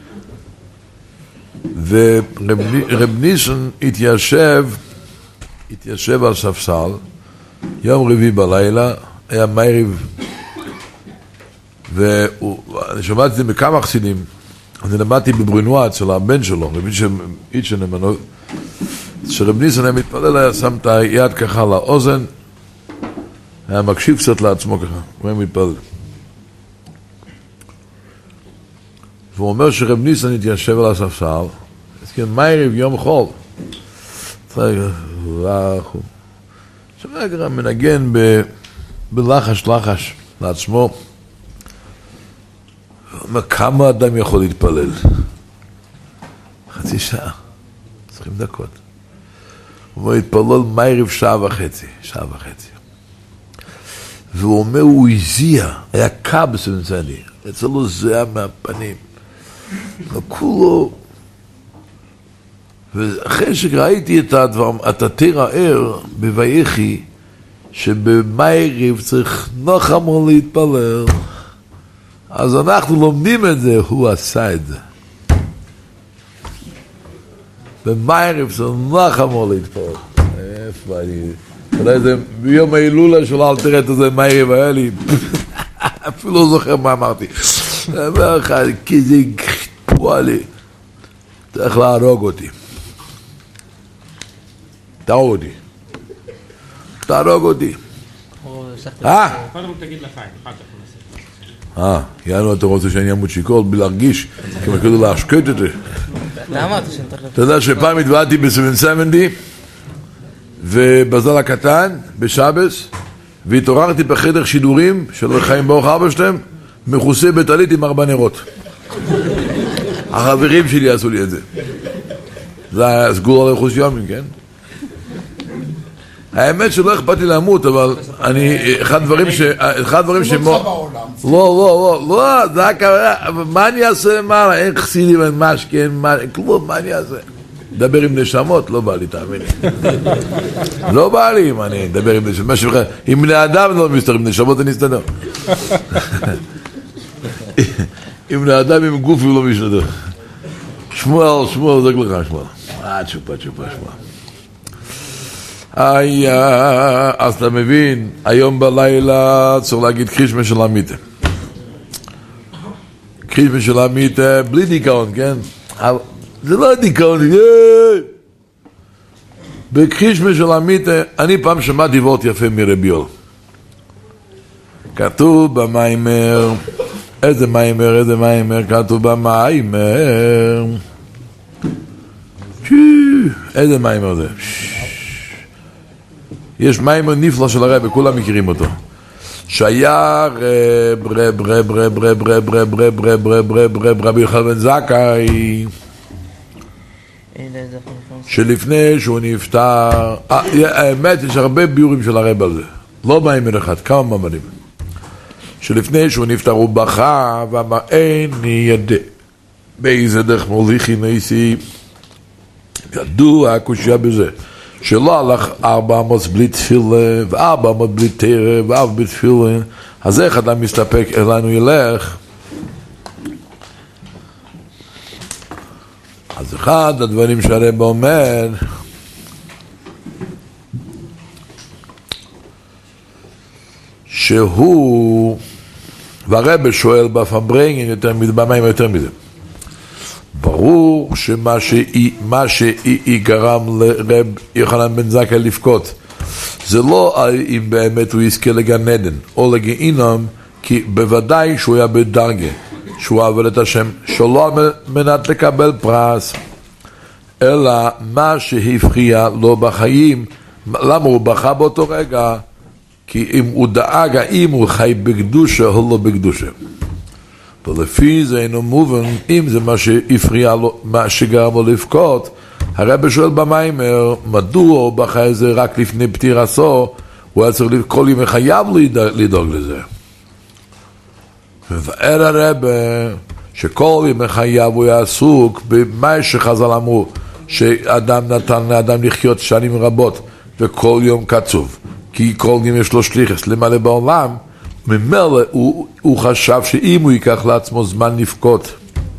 Speaker 1: ורב ניסן התיישב, התיישב על ספסל, יום רביעי בלילה, היה מערב, ואני שמעתי את זה מכמה חסידים, אני למדתי בברנועה אצל הבן שלו, רבי איצ'ן אמנו, שרב ניסן היה מתפלל, היה שם את היד ככה לאוזן, היה מקשיב קצת לעצמו ככה, הוא היה מתפלל. והוא אומר שרב ניסן התיישב על הספסל, אז כן, מערב יום חול, שמע ככה מנגן בלחש לחש לעצמו, הוא אומר, כמה אדם יכול להתפלל? חצי שעה, עשרים דקות. הוא אומר, התפלל מערב שעה וחצי, שעה וחצי. והוא אומר, הוא הזיע, היה קע בסבנסני, אצלו זיע מהפנים. וכולו, ואחרי שראיתי את הדבר, את התיר הער בויחי, שבמערב צריך נחמו להתפלל, אז אנחנו לומדים את זה, הוא עשה את זה. במערב צריך נחמו להתפלל. איפה אני... אולי זה ביום ההילולה של אלתר את זה מערב היה לי, אפילו לא זוכר מה אמרתי. אני אומר לך, כי זה פועלי, צריך להרוג אותי. תהרוג אותי. תהרוג אותי. אה?
Speaker 6: קודם תגיד לחיים, אחר כך נעשה.
Speaker 1: אה, יאללה, אתה רוצה שאני אמות שיקול בלי להרגיש, כמו כאילו להשקט את זה.
Speaker 2: למה אתה שנתח לפני?
Speaker 1: אתה יודע שפעם התוועדתי ב-שבע שבעים, ובזל הקטן, בשבס, והתעוררתי בחדר שידורים של חיים ברוך אבא שלהם, מכוסה בטלית עם ארבע נרות. החברים שלי עשו לי את זה. זה היה סגור על רכוש יומים, כן? האמת שלא אכפת לי למות, אבל אני, אחד הדברים ש... אחד הדברים ש...
Speaker 4: לא בעולם.
Speaker 1: לא, לא, לא, לא, זה רק... מה אני אעשה, מה, אין חסידים, אין משקה, אין מה, כלום, מה אני אעשה? דבר עם נשמות, לא בא לי, תאמין לי. לא בא לי אם אני אדבר עם נשמות, עם בני אדם לא מסתדר, עם נשמות אני אסתדר. עם בני אדם, עם גוף הוא לא מסתדר. שמואל, שמואל, זה לך שמואל. אה, צ'ופה, צ'ופה, שמואל. איי, אז אתה מבין, היום בלילה צריך להגיד קרישמה של המיטה. קרישמה של המיטה, בלי דיכאון, כן? זה לא דיכאון, בקרישמה של המיטה, אני פעם שמעתי וורט יפה מרבי יול. כתוב במיימר, איזה מיימר, איזה מיימר, כתוב במיימר. איזה מיימר זה? יש מיימר נפלא של הרב, כולם מכירים אותו. שהיה רב, רב, רב, רב, רב, רב, רב, רב, רב, רב, רב, רב, רבי יוחנן בן זכאי, שלפני שהוא נפטר, האמת, יש הרבה ביורים של הרב על זה, לא מיימר אחד, כמה מאמרים. שלפני שהוא נפטר הוא בכה ואמר, איני ידע באיזה דרך מוליכי ניסי, ידוע הקושיה בזה. שלא הלך ארבע מאות בלי תפילה, וארבע מאות בלי תרא, וארבע בלי תפילה, אז איך אדם מסתפק אלינו ילך? אז אחד הדברים שהרב אומר, שהוא, והרב שואל בפברנגן יותר מזה, במים יותר מזה. ברור שמה שהיא, מה שהיא גרם לרב יוחנן בן זכאי לבכות זה לא אם באמת הוא יזכה לגן עדן או לגיהינום, כי בוודאי שהוא היה בדרגה שהוא עבד את השם שלא מנת לקבל פרס, אלא מה שהפריע לו בחיים. למה הוא בכה באותו רגע? כי אם הוא דאג האם הוא חי בקדושה או לא בקדושה, ולפי זה אינו מובן אם זה מה שהפריע לו, מה שגרם לו לבכות. הרב שואל במיימר, מדוע הוא בכה את זה רק לפני פטירתו? הוא היה צריך כל ימי חייב לדאוג לזה. מבאר הרב שכל ימי חייב הוא היה עסוק במה שחז"ל אמרו, שאדם נתן לאדם לחיות שנים רבות וכל יום קצוב, כי כל יום יש לו שליחס למלא בעולם. ממילא הוא, הוא חשב שאם הוא ייקח לעצמו זמן לבכות,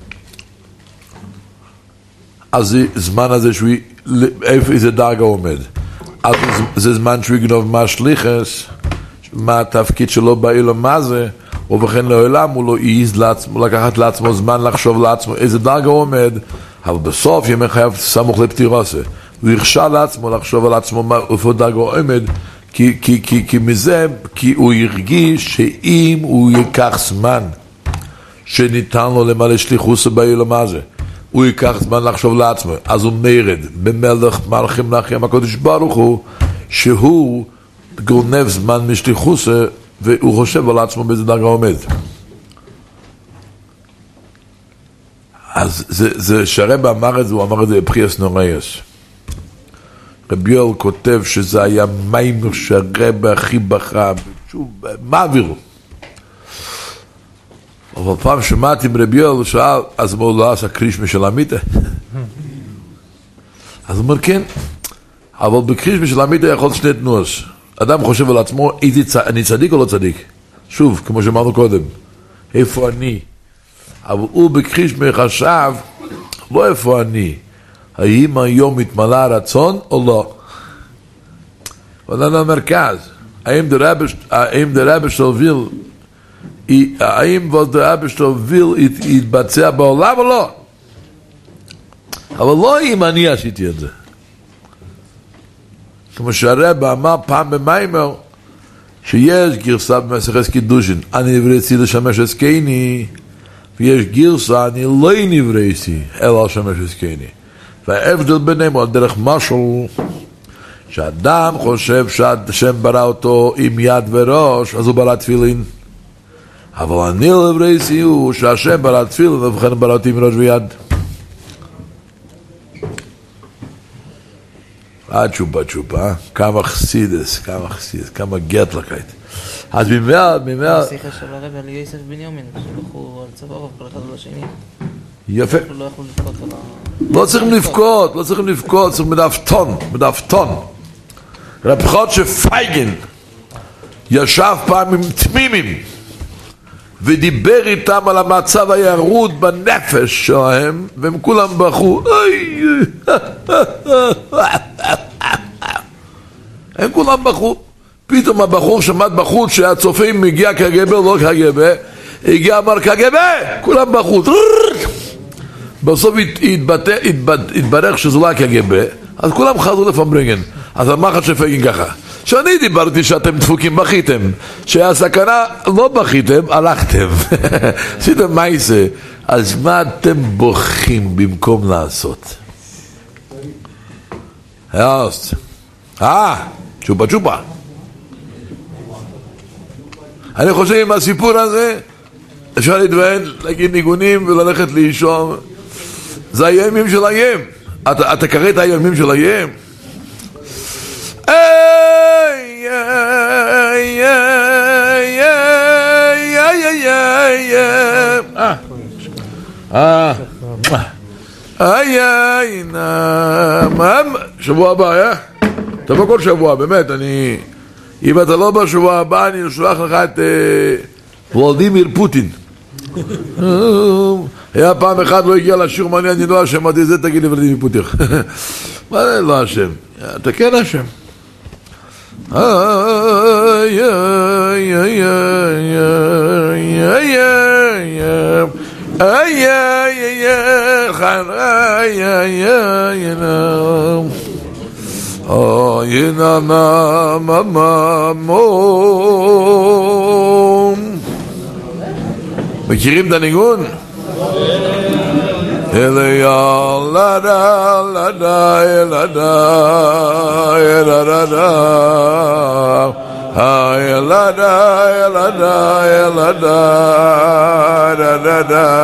Speaker 1: אז זמן הזה שהוא, איפה איזה דרגה עומד, אז זה זמן שהוא יגנוב מה שליחס, מה התפקיד שלו באילום, מה זה, ובכן לעולם הוא לא יעז לעצמו, לקחת לעצמו זמן לחשוב לעצמו איזה דרגה הוא עומד. אבל בסוף ימי חייב סמוך לפטירתו הוא ירשה לעצמו לחשוב על עצמו איפה דרגה הוא עומד, כי, כי, כי, כי מזה, כי הוא הרגיש שאם הוא ייקח זמן שניתן לו למלא שליחוס באילום הזה, הוא ייקח זמן לחשוב לעצמו, אז הוא מרד במלך מלכים נחם הקודש ברוך הוא, שהוא גונב זמן משליחוס והוא חושב על עצמו באיזה דרגה עומד. אז זה, זה שהרב אמר את זה, הוא אמר את זה בפריאס נוראיס. רבי יואל כותב שזה היה מיימר שהרב הכי בכה, שוב, מה עבירו? אבל פעם שמעתי ברבי יואל, הוא שאל, אז הוא לא עשה קרישמה של המיטה? אז הוא אומר, כן, אבל בקרישמה של המיטה יכול שני תנועות. אדם חושב על עצמו, אני צדיק או לא צדיק? שוב, כמו שאמרנו קודם, איפה אני? אבל הוא בקרישמה חשב, לא איפה אני, האם היום מתמלא הרצון או לא? ואנחנו במרכז, האם דרבי שטוביל, האם דרבי שטוביל יתבצע בעולם או לא? אבל לא אם אני עשיתי את זה. כמו שהרב אמר פעם במיימר, שיש גרסה במסכת קידושין, אני נבראתי לשמש עסקני, ויש גרסה, אני לא נבראתי אלא לשמש עסקני. וההבדל ביניהם הוא על דרך משל, שאדם חושב שהשם ברא אותו עם יד וראש, אז הוא ברא תפילין. אבל אני נבראתי הוא שהשם ברא תפילין, ובכן ברא אותי עם ראש ויד. אה, צ'ופה צ'ופה, כמה חסידס, כמה חסידס, כמה גרטלקייט. אז ממאה, ממאה...
Speaker 2: השיחה של הרב על יוסף בנימין, שלוחו על צווארוב כל אחד על השני.
Speaker 1: יפה.
Speaker 2: לא יכלו לבכות על ה...
Speaker 1: לא צריכים לבכות, לא צריכים לבכות, צריכים מדפתון, מדפתון. רב חודש פייגן ישב פעם עם תמימים ודיבר איתם על המצב הירוד בנפש שלהם, והם כולם בכו. הם כולם בכו. פתאום הבחור שמעת בחוץ שהצופים מגיע קג"ב, לא קג"ב, הגיע אמר קג"ב, כולם בחוץ. בסוף התברך שזה לא קג"ב, אז כולם חזרו לפמברינגן. אז אמר לך שפגין ככה, שאני דיברתי שאתם דפוקים, בכיתם, שהסכנה לא בכיתם, הלכתם. עשיתם מייסה, אז מה אתם בוכים במקום לעשות? יאסט. אה, צ'ופה צ'ופה. אני חושב עם הסיפור הזה אפשר להתוועד, להגיד ניגונים וללכת לישון. זה הימים של הים. אתה, אתה קראת הימים של הים? איי איי איי איי איי איי אה אה איי איי נאם שבוע הבא, אה? תבוא כל שבוע, באמת, אני... אם אתה לא בשבוע הבא, אני אשלח לך את ולדימיר פוטין. היה פעם אחד לא הגיע לשיעור מעניין, אני לא אשם, עד זה תגיד לי ולדימיר פוטין. מה זה לא אשם? אתה כן אשם. איי איי איי איי איי איי איי איי Oh, you know, mama, mama. מכירים את הניגון? אליה לדה לדה אלדה אלדה אלדה אלדה אלדה אלדה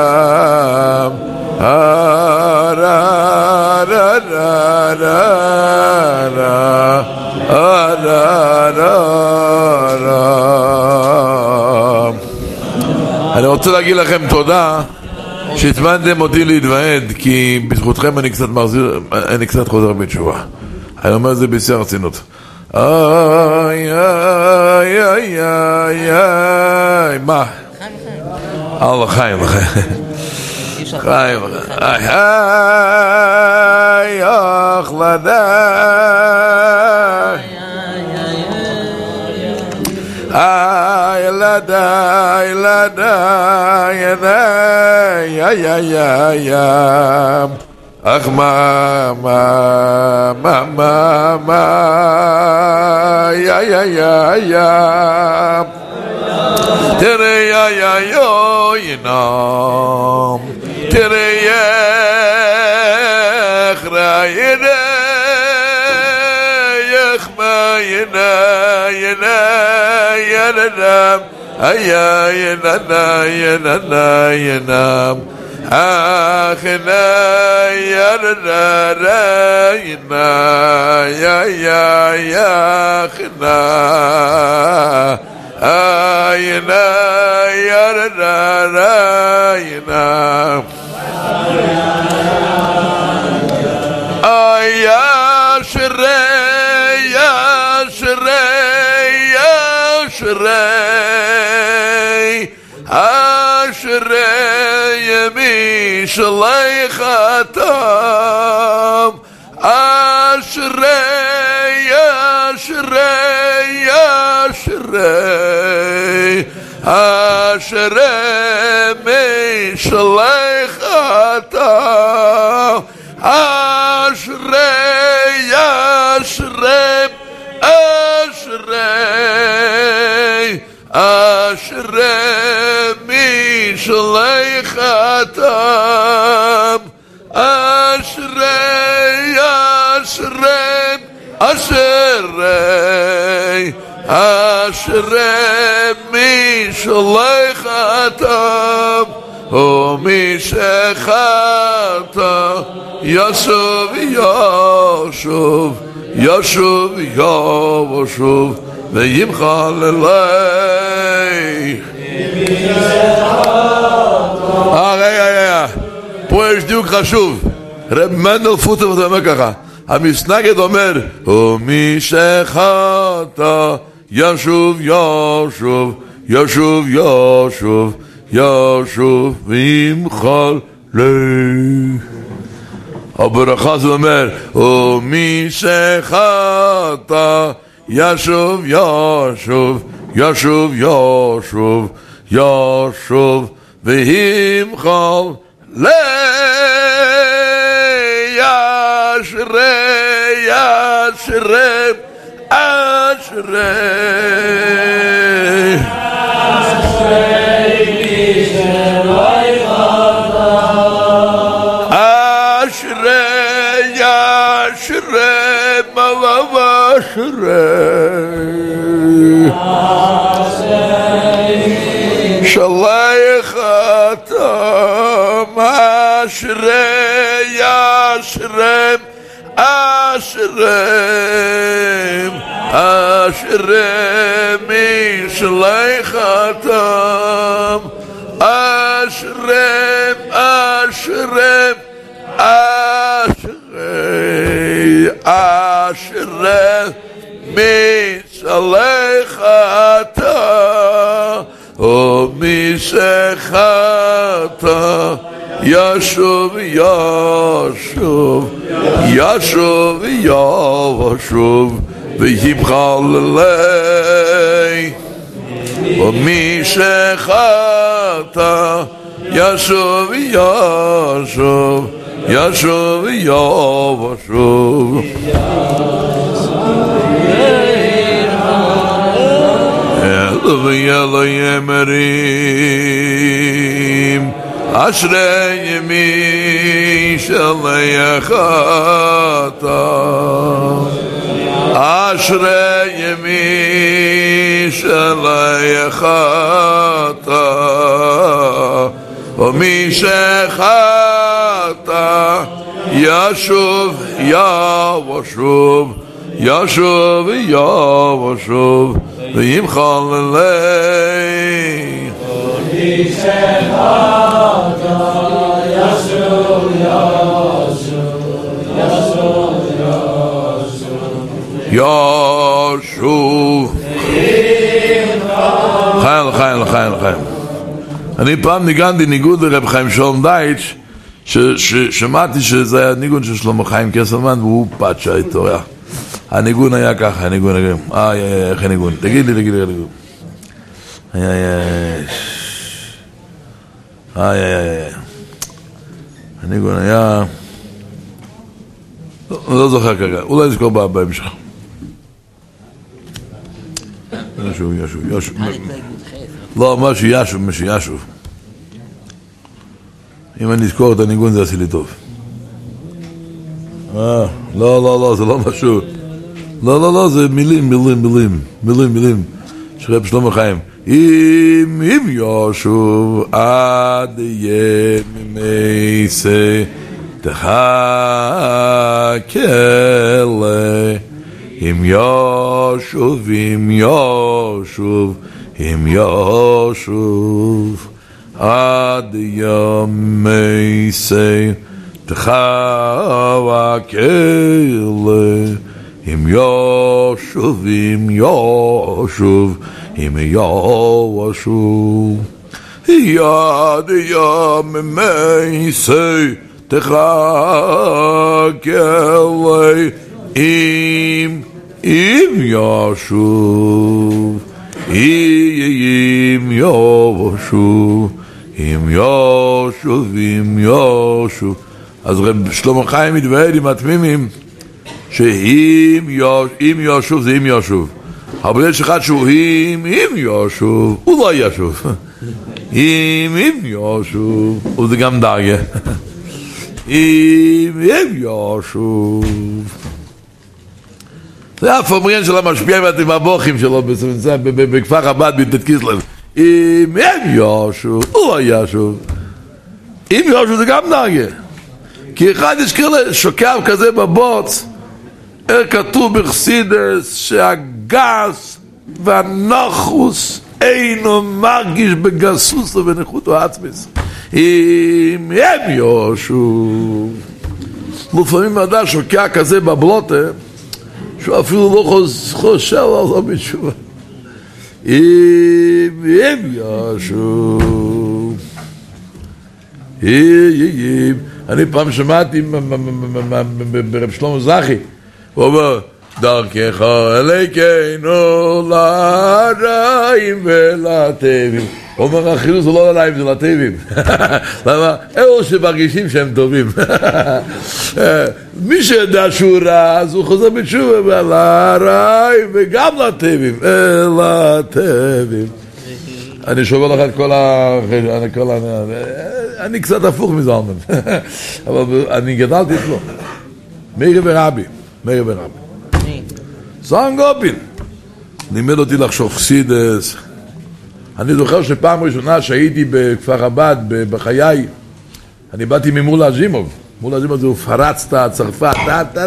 Speaker 1: אני רוצה להגיד לכם תודה שהזמנתם אותי להתוועד, כי בזכותכם אני קצת מחזיר, אני קצת חוזר בתשובה. אני אומר את זה בשיא הרצינות. איי איי איי איי איי מה? אללה חיים לכם חיים איי איי אוכלדה איי לדה איי לדה איי איי איי איי אך מה מה מה מה מה איי איי איי תראה איי איי אוי נם תראה איך ראינה איך מה ינה ינה ינם איי איי יננה יננה ינם אך נה יננה יננה איי איי אך נה ayna yarna ayna ayashrey yashrey yashrey ashrey mi shlay khatam ashrey yashrey ashrei ashrei mishlechata ashrei ashrei ashrei ashrei mishlechata ashrei ashrei ashrei ashrei mishlechata o mishechata yashuv yashuv ישוב ישוב וימחל אליי. אה, רגע, רגע, פה יש דיוק חשוב. רב מנדל פוטר אומר ככה, המסנגד אומר ומי שחטא ישוב ישוב ישוב ישוב ישוב וימחל אליי. הברכה זה אומר ומי שחטא ישוב ישוב ישוב ישוב ישוב וימחל אליי. אשרי אשרי אשרי אשרי אשרי מלאב אשרי שלח אתם אשרי אשרי אשרי אשרי מי שלח אתם אשרי אשרי אשרי אשרי מי שלח אתם ומי שחטא ישוב ישוב ישוב ישוב וימחל אליי. ומי שחטא ישוב ישוב ישוב ישוב אלוהי אלוהי מרים אשרי מי שלח אתם אשרי מי שלח אתם ומי שחטא ישוב ישוב ישוב ישוב וימחל אליי. ומי שחטא ישוב ישוב ישוב ישוב חייל חייל חייל חייל. אני פעם ניגנתי ניגוד לרב חיים שלום דייטש, ששמעתי שזה היה ניגון של שלמה חיים קסלמן והוא פאצ'ה איתו. הניגון היה ככה, הניגון היה איי איי איך הניגון? תגיד לי, תגיד לי, תגיד לי. איי איי איי איי איי הניגון היה לא זוכר כרגע, אולי נזכור בהמשך. ישוב, ישוב, ישוב. לא, משהו ישוב, משהו ישוב. אם אני אזכור את הניגון זה עשי לי טוב. אה, לא, לא, לא, זה לא משהו. לא, לא, לא, זה מילים, מילים, מילים, מילים, מילים. שרב שלמה חיים. אם, אם ישוב עד ימי סה תחכה לי. אם ישוב, אם ישוב, אם ישוב עד ימי סה תחכה לי. אם ישוב, אם ישוב, אם ישוב יד ימי סה תחכה לי. אם אם ישוב אם ישוב אם ישוב אם ישוב. אז רב שלמה חיים מתוועד עם התמימים שאם ישוב זה אם ישוב, אבל יש אחד שהוא אם אם ישוב הוא לא ישוב. אם אם ישוב וזה גם דרגה. אם אם ישוב זה הפומריין של המשפיע עם הבוכים שלו בכפר חב"ד בי"ט כסלו. אם אם ישוב הוא לא ישוב. אם ישוב זה גם דרגה, כי אחד יש כאלה שוקע כזה בבוץ כתוב בחסידס שהגס והנחוס אינו מרגיש בגסוס ובנכותו עצמס. אם הם יושו, לפעמים אדם שוקע כזה בבלוטה שהוא אפילו לא חושב על זה בתשובה. אם הם יושו, אני פעם שמעתי ברב שלמה זכי, הוא אומר, דרכך אלוקינו לרעים ולטובים. הוא אומר, החילוץ זה לא לרעים, זה לטובים. למה? אלו שמרגישים שהם טובים. מי שידע שהוא רע, אז הוא חוזר בתשובה, לרעים וגם לטובים. לטובים. אני שובר לך את כל ה... אני קצת הפוך מזה, אבל אני גדלתי אצלו. מאיר ורבי. מאיר ורבי. סן גופין. לימד אותי לחשוב חסידס. אני זוכר שפעם ראשונה שהייתי בכפר עבד בחיי, אני באתי ממולה ז'ימוב. מולה ז'ימוב זה הוא פרץ את הצרפת.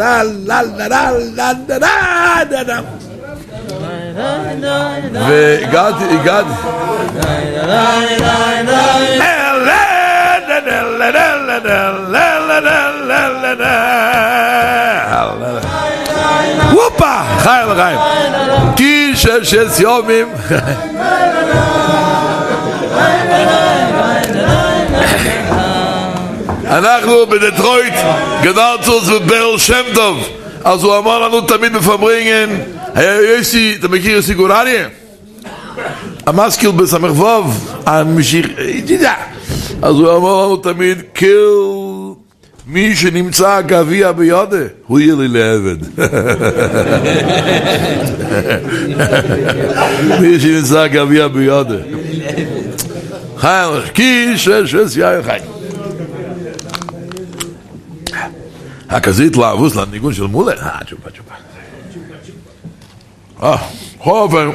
Speaker 1: והגעתי, הגעתי. וופה! חיים לחיים. כי שש יומים. אנחנו בדטרויט גדלנו בברל שם טוב, אז הוא אמר לנו תמיד בפברינגן, יוסי, אתה מכיר יוסי גורליה? המסקיל בסמך ווב, המשיך, אז הוא אמר לנו תמיד, כל מי שנמצא גביע בידה, הוא יהיה לי לעבד. מי שנמצא גביע בידה. חיים, כי שש שש יאיר חיים. כזה התלהבוס לניגון של מולה. אה, צ'ופה, צ'ופה. אה, חופר.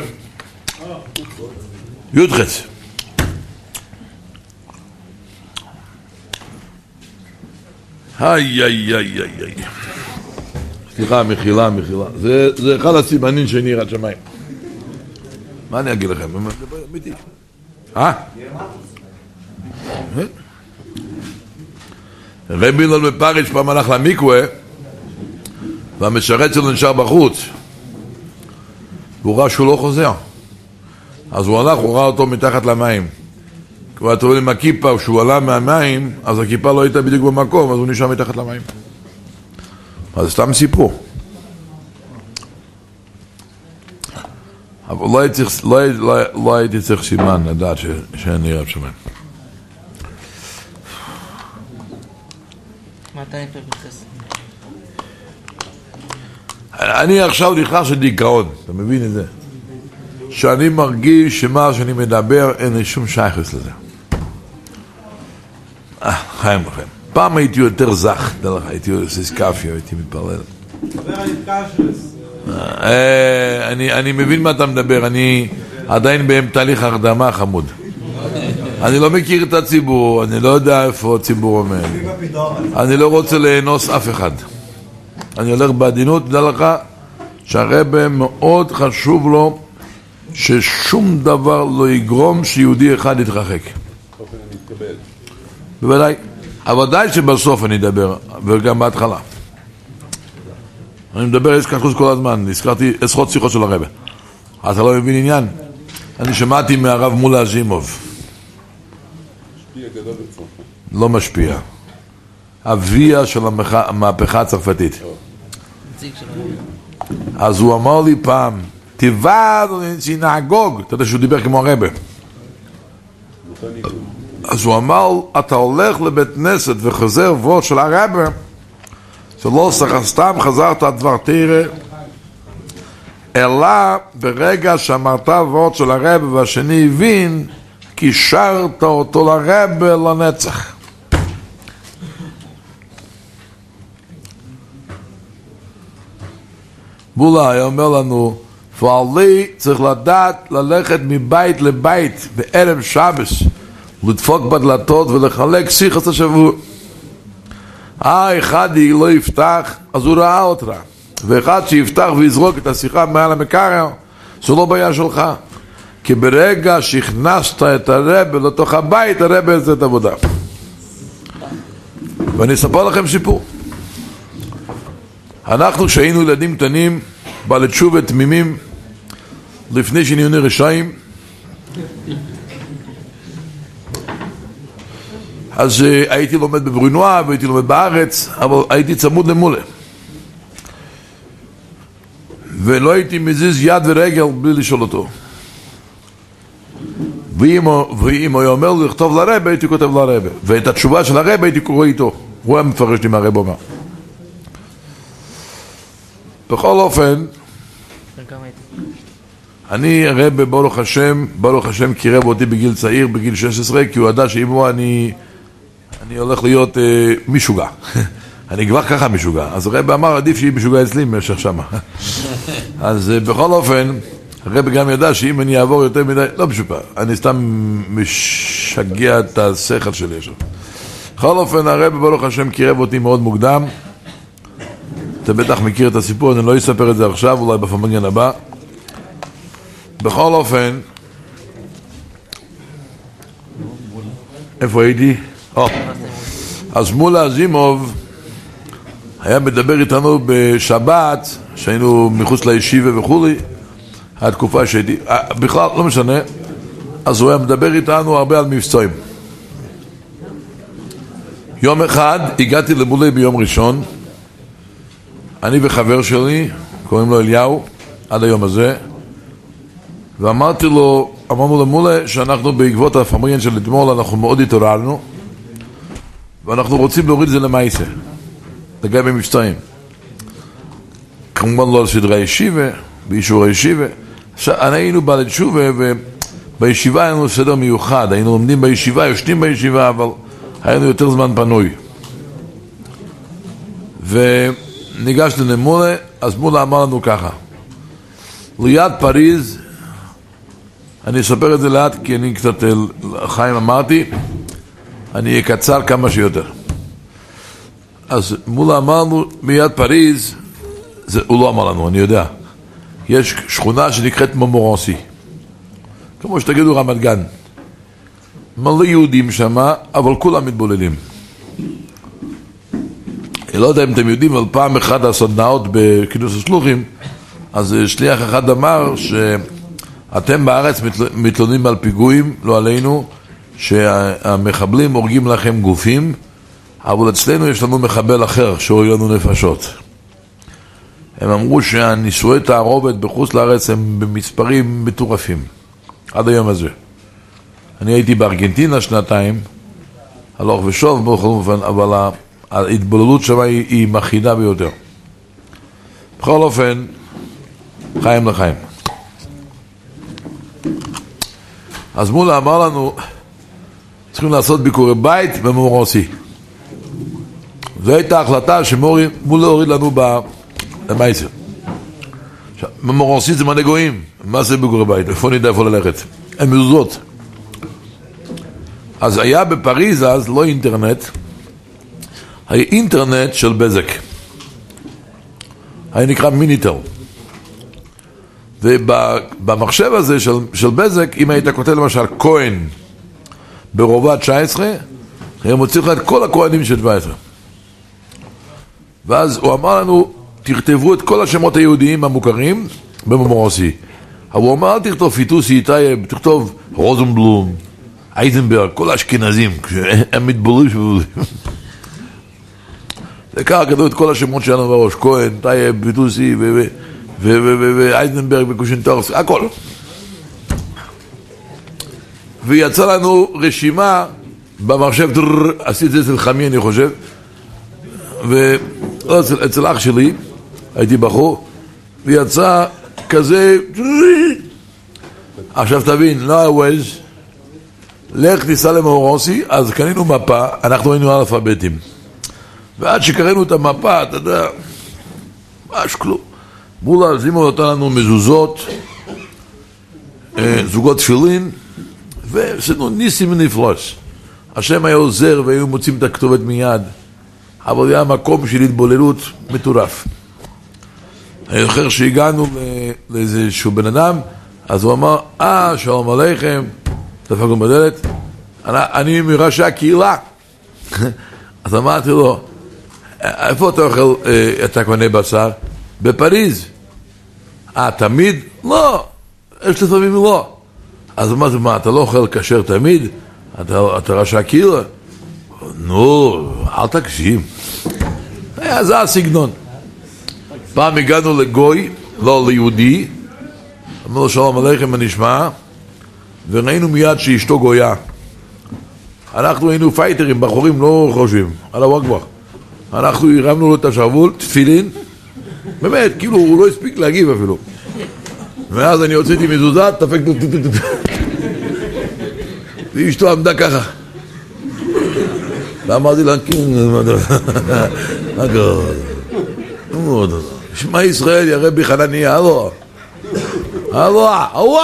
Speaker 1: יודחץ. איי, איי, איי, איי, איי. סליחה, מחילה, מחילה. זה, זה אחד הסימנים שאני ירד שמיים. מה אני אגיד לכם? זה אמיתי. אה? רבי הלל בפריץ' פעם הלך למיקווה והמשרת שלו נשאר בחוץ והוא ראה שהוא לא חוזר, אז הוא הלך, הוא ראה אותו מתחת למים. כבר אתה רואה עם הכיפה, כשהוא עלה מהמים אז הכיפה לא הייתה בדיוק במקום, אז הוא נשאר מתחת למים. אז סתם סיפור, אבל לא הייתי צריך, לא, לא, לא הייתי צריך סימן לדעת ש, שאני רב שמיים. אני עכשיו נכנס לדיכאון, אתה מבין את זה? שאני מרגיש שמה שאני מדבר אין לי שום שייכות לזה. אה, חיים לכם. פעם הייתי יותר זך, הייתי עושה סקאפיה, הייתי מתפלל. אני מבין מה אתה מדבר, אני עדיין בהם תהליך הרדמה חמוד. אני לא מכיר את הציבור, אני לא יודע איפה הציבור אומר. אני לא רוצה לאנוס אף אחד. אני הולך בעדינות, תדע לך שהרבא מאוד חשוב לו ששום דבר לא יגרום שיהודי אחד יתרחק. בוודאי. אבל די שבסוף אני אדבר, וגם בהתחלה. אני מדבר עסקת כל הזמן, הזכרתי עשרות שיחות של הרבא. אתה לא מבין עניין? אני שמעתי מהרב מולה ז'ימוב. לא משפיע. אביה של המהפכה הצרפתית. אז הוא אמר לי פעם, תיבד סינגוג, אתה יודע שהוא דיבר כמו הרבה. אז הוא אמר, אתה הולך לבית כנסת וחוזר וורד של הרבה, זה לא סתם חזרת דבר תראה, אלא ברגע שאמרת וורד של הרבה והשני הבין, קישרת אותו לרבה לנצח. מולה היה אומר לנו, פעלי צריך לדעת ללכת מבית לבית בערב שבס, לדפוק בדלתות ולחלק שיחת השבוע. אה, אחד היא לא יפתח, אז הוא ראה אותה. ואחד שיפתח ויזרוק את השיחה מעל המקרר, זו לא בעיה שלך. כי ברגע שהכנסת את הרב לתוך הבית, הרב יעשה את העבודה. ואני אספר לכם סיפור. אנחנו שהיינו ילדים קטנים, בעלי תשובה תמימים, לפני שנהיינו רשעים, אז uh, הייתי לומד בברונואה והייתי לומד בארץ, אבל הייתי צמוד למולה. ולא הייתי מזיז יד ורגל בלי לשאול אותו. ואם, ואם הוא אומר לי לכתוב לרב, הייתי כותב לרב. ואת התשובה של הרב הייתי קורא איתו. הוא היה מפרש לי מה הרב אומר. בכל אופן, אני הרב ברוך השם, ברוך השם קירב אותי בגיל צעיר, בגיל שש עשרה, כי הוא ידע שאם הוא אני, אני הולך להיות אה, משוגע. אני כבר ככה משוגע. אז הרב אמר, עדיף שהיא משוגע אצלי במשך שמה. אז אה, בכל אופן, הרב גם ידע שאם אני אעבור יותר מדי, לא משופע, אני סתם משגע את השכל שלי עכשיו. בכל אופן, הרב ברוך השם קירב אותי מאוד מוקדם. אתה בטח מכיר את הסיפור, אני לא אספר את זה עכשיו, אולי בפמגן הבא. בכל אופן, איפה הייתי? או, אז מולה זימוב היה מדבר איתנו בשבת, שהיינו מחוץ לישיבה וכולי, התקופה שהייתי, בכלל לא משנה, אז הוא היה מדבר איתנו הרבה על מבצעים. יום אחד הגעתי למולה ביום ראשון, אני וחבר שלי, קוראים לו אליהו, עד היום הזה, ואמרתי לו, אמרנו למולה שאנחנו בעקבות הפמריין של אתמול, אנחנו מאוד התעוררנו, ואנחנו רוצים להוריד את זה למעשה, לגבי מבצעים. כמובן לא על סדרי ישיבה, באישור הישיבה. עכשיו, היינו בעלי תשובה, ובישיבה היינו סדר מיוחד, היינו לומדים בישיבה, יושבים בישיבה, אבל היינו יותר זמן פנוי. וניגשנו למולה, אז מולה אמר לנו ככה, ליד פריז, אני אספר את זה לאט, כי אני קצת, חיים אמרתי, אני אקצר כמה שיותר. אז מולה אמרנו, מיד פריז, זה, הוא לא אמר לנו, אני יודע, יש שכונה שנקראת מומורנסי, כמו שתגידו רמת גן, מלא יהודים שם, אבל כולם מתבוללים. אני לא יודע אם אתם יודעים, אבל פעם אחת הסדנאות בכינוס השלוחים, אז שליח אחד אמר שאתם בארץ מתלוננים על פיגועים, לא עלינו, שהמחבלים הורגים לכם גופים, אבל אצלנו יש לנו מחבל אחר שהורג לנו נפשות. הם אמרו שהנישואי תערובת בחוץ לארץ הם במספרים מטורפים, עד היום הזה. אני הייתי בארגנטינה שנתיים, הלוך ושוב, אבל ההתבוללות שם היא, היא מחידה ביותר. בכל אופן, חיים לחיים. אז מולה אמר לנו, צריכים לעשות ביקורי בית במומורנסי. זו הייתה החלטה שמולה הוריד לנו במייסר. ממורנסי זה מנה גויים, מה זה ביקורי בית? איפה נדע איפה ללכת? הם מזוזות. אז היה בפריז אז לא אינטרנט, היה אינטרנט של בזק, היה נקרא מיניטל, ובמחשב הזה של, של בזק, אם היית כותב למשל כהן ברובע תשע עשרה, היה מוציא לך את כל הכהנים של תשע עשרה. ואז הוא אמר לנו, תכתבו את כל השמות היהודיים המוכרים במומורנסי. אבל הוא אמר, אל תכתוב פיטוסי, טייב, תכתוב רוזנבלום, אייזנברג, כל האשכנזים, הם מתבוללים שבולים. זה ככה כתוב את כל השמות שלנו בראש, כהן, טייב, פיטוסי, ואייזנברג וקושנטורס, הכל. ויצא לנו רשימה במחשב, עשיתי את זה אצל חמי אני חושב, ואצל אח שלי, הייתי בחור, ויצא כזה, עכשיו תבין, לא הווייז, לך ניסה למומורנסי, אז קנינו מפה, אנחנו היינו אלפביתים. ועד שקראנו את המפה, אתה יודע, ממש כלום. מולה זימון נתן לנו מזוזות, זוגות תפילין, ועשינו ניסים ונפלוס. השם היה עוזר והיו מוצאים את הכתובת מיד, אבל היה מקום של התבוללות מטורף. אני זוכר שהגענו לאיזשהו בן אדם, אז הוא אמר, אה, שלום עליכם, דפקנו בדלת, אני מראשי הקהילה. אז אמרתי לו, איפה אתה אוכל, אתה קונה בשר? בפריז. אה, תמיד? לא, יש לפעמים לא. אז אמרתי, מה, אתה לא אוכל כשר תמיד? אתה, אתה ראשי הקהילה? נו, אל תקשיב. זה הסגנון. פעם הגענו לגוי, לא ליהודי, אמר לו שלום עליכם, מה נשמע? וראינו מיד שאשתו גויה. אנחנו היינו פייטרים, בחורים, לא חושבים, על הוואגבח. אנחנו הרמנו לו את השרוול, תפילין, באמת, כאילו הוא לא הספיק להגיב אפילו. ואז אני הוצאתי מזוזה, תפק, ואשתו עמדה ככה. ואמרתי לה, שמע ישראל יראה בי חנניה, הלו, הלו, הלו.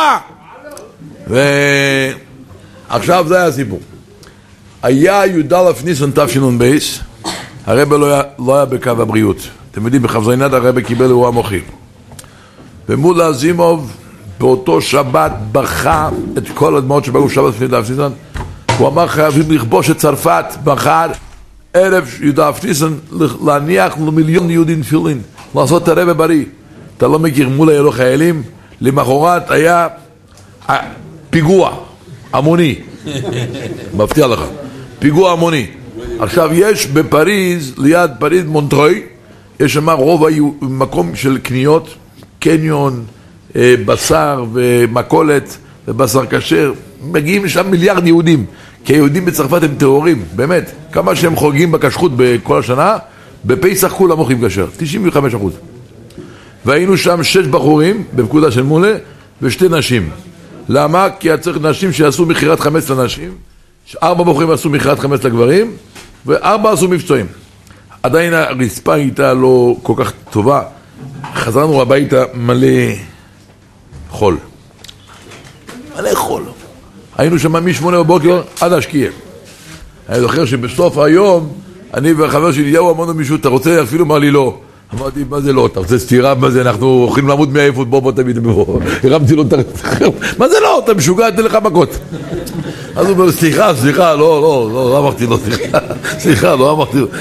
Speaker 1: ועכשיו זה היה הסיפור. היה י"א ניסן תשנ"ב, הרב לא היה, לא היה בקו הבריאות. אתם יודעים, בחבזיינת הרב קיבל אירוע מוחי. ומולה זימוב באותו שבת בכה את כל הדמעות שבאו שבת לפני י"א ניסן. הוא אמר חייבים לכבוש את צרפת, בחר ערב י"א ניסן להניח למיליון יהודים תפילין, לעשות את הרב בריא. אתה לא מכיר, מולה היה לו חיילים, למחרת היה פיגוע המוני. מבטיח לך, פיגוע המוני. עכשיו יש בפריז, ליד פריז מונטרוי, יש שם רוב מקום של קניות, קניון, בשר ומקולת ובשר כשר, מגיעים לשם מיליארד יהודים, כי היהודים בצרפת הם טהורים, באמת, כמה שהם חוגגים בכשרות בכל השנה, בפסח כולם אוכלים כשר, תשעים וחמישה אחוז. והיינו שם שש בחורים בפקודה של מולה ושתי נשים. למה? כי צריך נשים שיעשו מחירת חמץ לנשים, ארבע בחורים עשו מחירת חמץ לגברים, וארבע עשו מבצעים. עדיין הרצפה הייתה לא כל כך טובה, חזרנו הביתה מלא חול. מלא חול. היינו שם משמונה בבוקר עד השקיעה. אני זוכר שבסוף היום, אני והחבר שלי יאו אמרנו מישהו, אתה רוצה? אפילו אמר לי לא. אמרתי, מה זה לא? אתה רוצה סתירה? מה זה? אנחנו הולכים לעמוד מעייפות, בוא בוא תמיד בוא. הרמתי לו את הרצח. מה זה לא? אתה משוגע, תן לך מכות. אז הוא אומר, סליחה, סליחה, לא, לא, לא, לא אמרתי לו, סליחה. סליחה, לא אמרתי לו.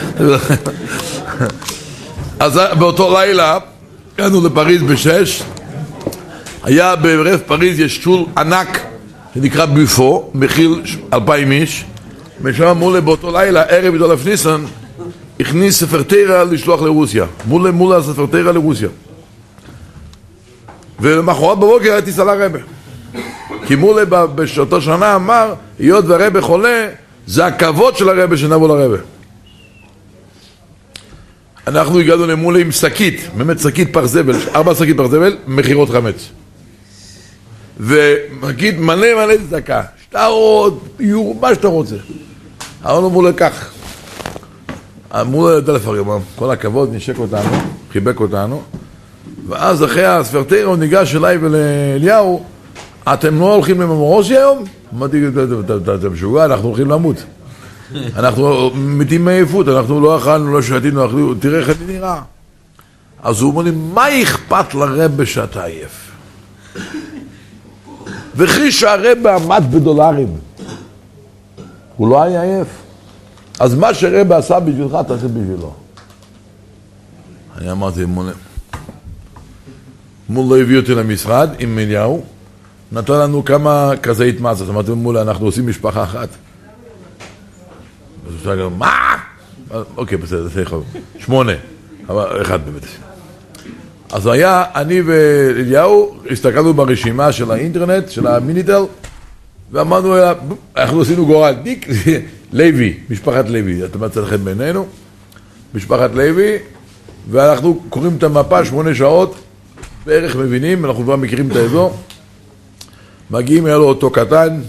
Speaker 1: אז באותו לילה, הגענו לפריז בשש, היה בערב פריז יש שול ענק, שנקרא בופו, מכיל אלפיים איש, ושם אמרו לי באותו לילה, ערב י"א ניסן, הכניס ספר תורה לשלוח לרוסיה, מולה מולה ספר תורה לרוסיה. ולמחרת בבוקר הייתי סלה רבה. כי מולה בשעתו שנה אמר, היות והרבה חולה, זה הכבוד של הרבה שנבוא לרבה. אנחנו הגענו למולה עם שקית, באמת שקית פח זבל, ארבע שקית פח זבל, מחירות חמץ. ומקית מלא מלא צדקה, שטרות, איור, מה שאתה רוצה. אמרנו מולה כך. מולה ידע לפרגם, כל הכבוד, נשק אותנו, חיבק אותנו, ואז אחרי הספרטר הוא ניגש אליי ולאליהו, אתם לא הולכים לממורוסי היום? אמרתי, אתה משוגע, אנחנו הולכים למות. אנחנו מתים מעייפות, אנחנו לא אכלנו, לא שתינו, אכלנו, תראה איך אני נראה. אז הוא אומר לי, מה אכפת לרבא שאתה עייף? וכי שהרבא עמד בדולרים, הוא לא היה עייף. אז מה שרבא עשה בשבילך, תעשה בשבילו. אני אמרתי, מולה. מולה הביא אותי למשרד עם אליהו, נתן לנו כמה כזית מצה, זאת אומרת, מולה, אנחנו עושים משפחה אחת. אז הוא שאלה, מה? אוקיי, בסדר, זה יכול. שמונה, אבל אחד באמת. אז היה, אני ואליהו, הסתכלנו ברשימה של האינטרנט, של המיניטל, ואמרנו, אנחנו עשינו גורל, דיק, לוי, משפחת לוי, אתה מצא לכם בינינו, משפחת לוי, ואנחנו קוראים את המפה שמונה שעות, בערך מבינים, אנחנו כבר מכירים את האזור, מגיעים, היה לו אותו קטן,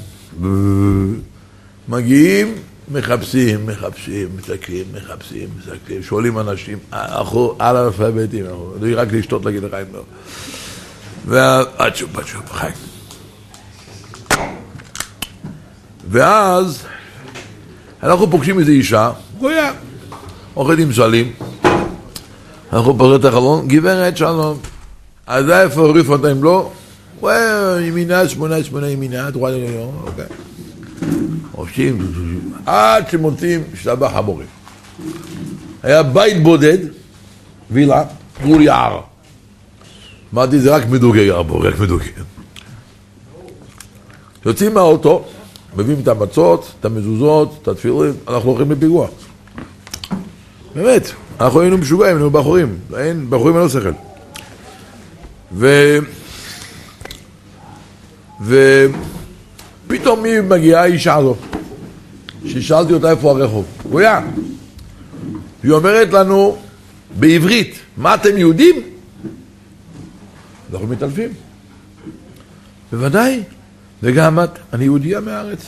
Speaker 1: מגיעים, מחפשים, מחפשים, מסתכלים, מחפשים, מסתכלים, שואלים אנשים, אנחנו על האלפביתים, אנחנו רק לשתות להגיד לחיים לא. ועד שוב, עד שוב, חיים. ואז אנחנו פוגשים איזו אישה, גויה, אוכלת עם סלים, אנחנו פותחים את החלון, גברת שלום. אז איפה הוריף אותם לו? וואי, ימינה, שמונה, שמונה ימינה, תרועה ליום, אוקיי. עושים, עד שמוצאים שלבה חמורים. היה בית בודד, וילה, מול יער. אמרתי, זה רק מדוגי יער בו, רק מדוגי. יוצאים מהאוטו, מביאים את המצות, את המזוזות, את התפילים, אנחנו הולכים לפיגוע. באמת, אנחנו היינו משוגעים, היינו בחורים, אין, בחורים אין לו שכל. ו... ופתאום מי מגיעה האישה הזו, ששאלתי אותה איפה הרחוב. גויה, היא אומרת לנו בעברית, מה אתם יהודים? אנחנו מתעלפים. בוודאי, וגם את, אני יהודיה מהארץ.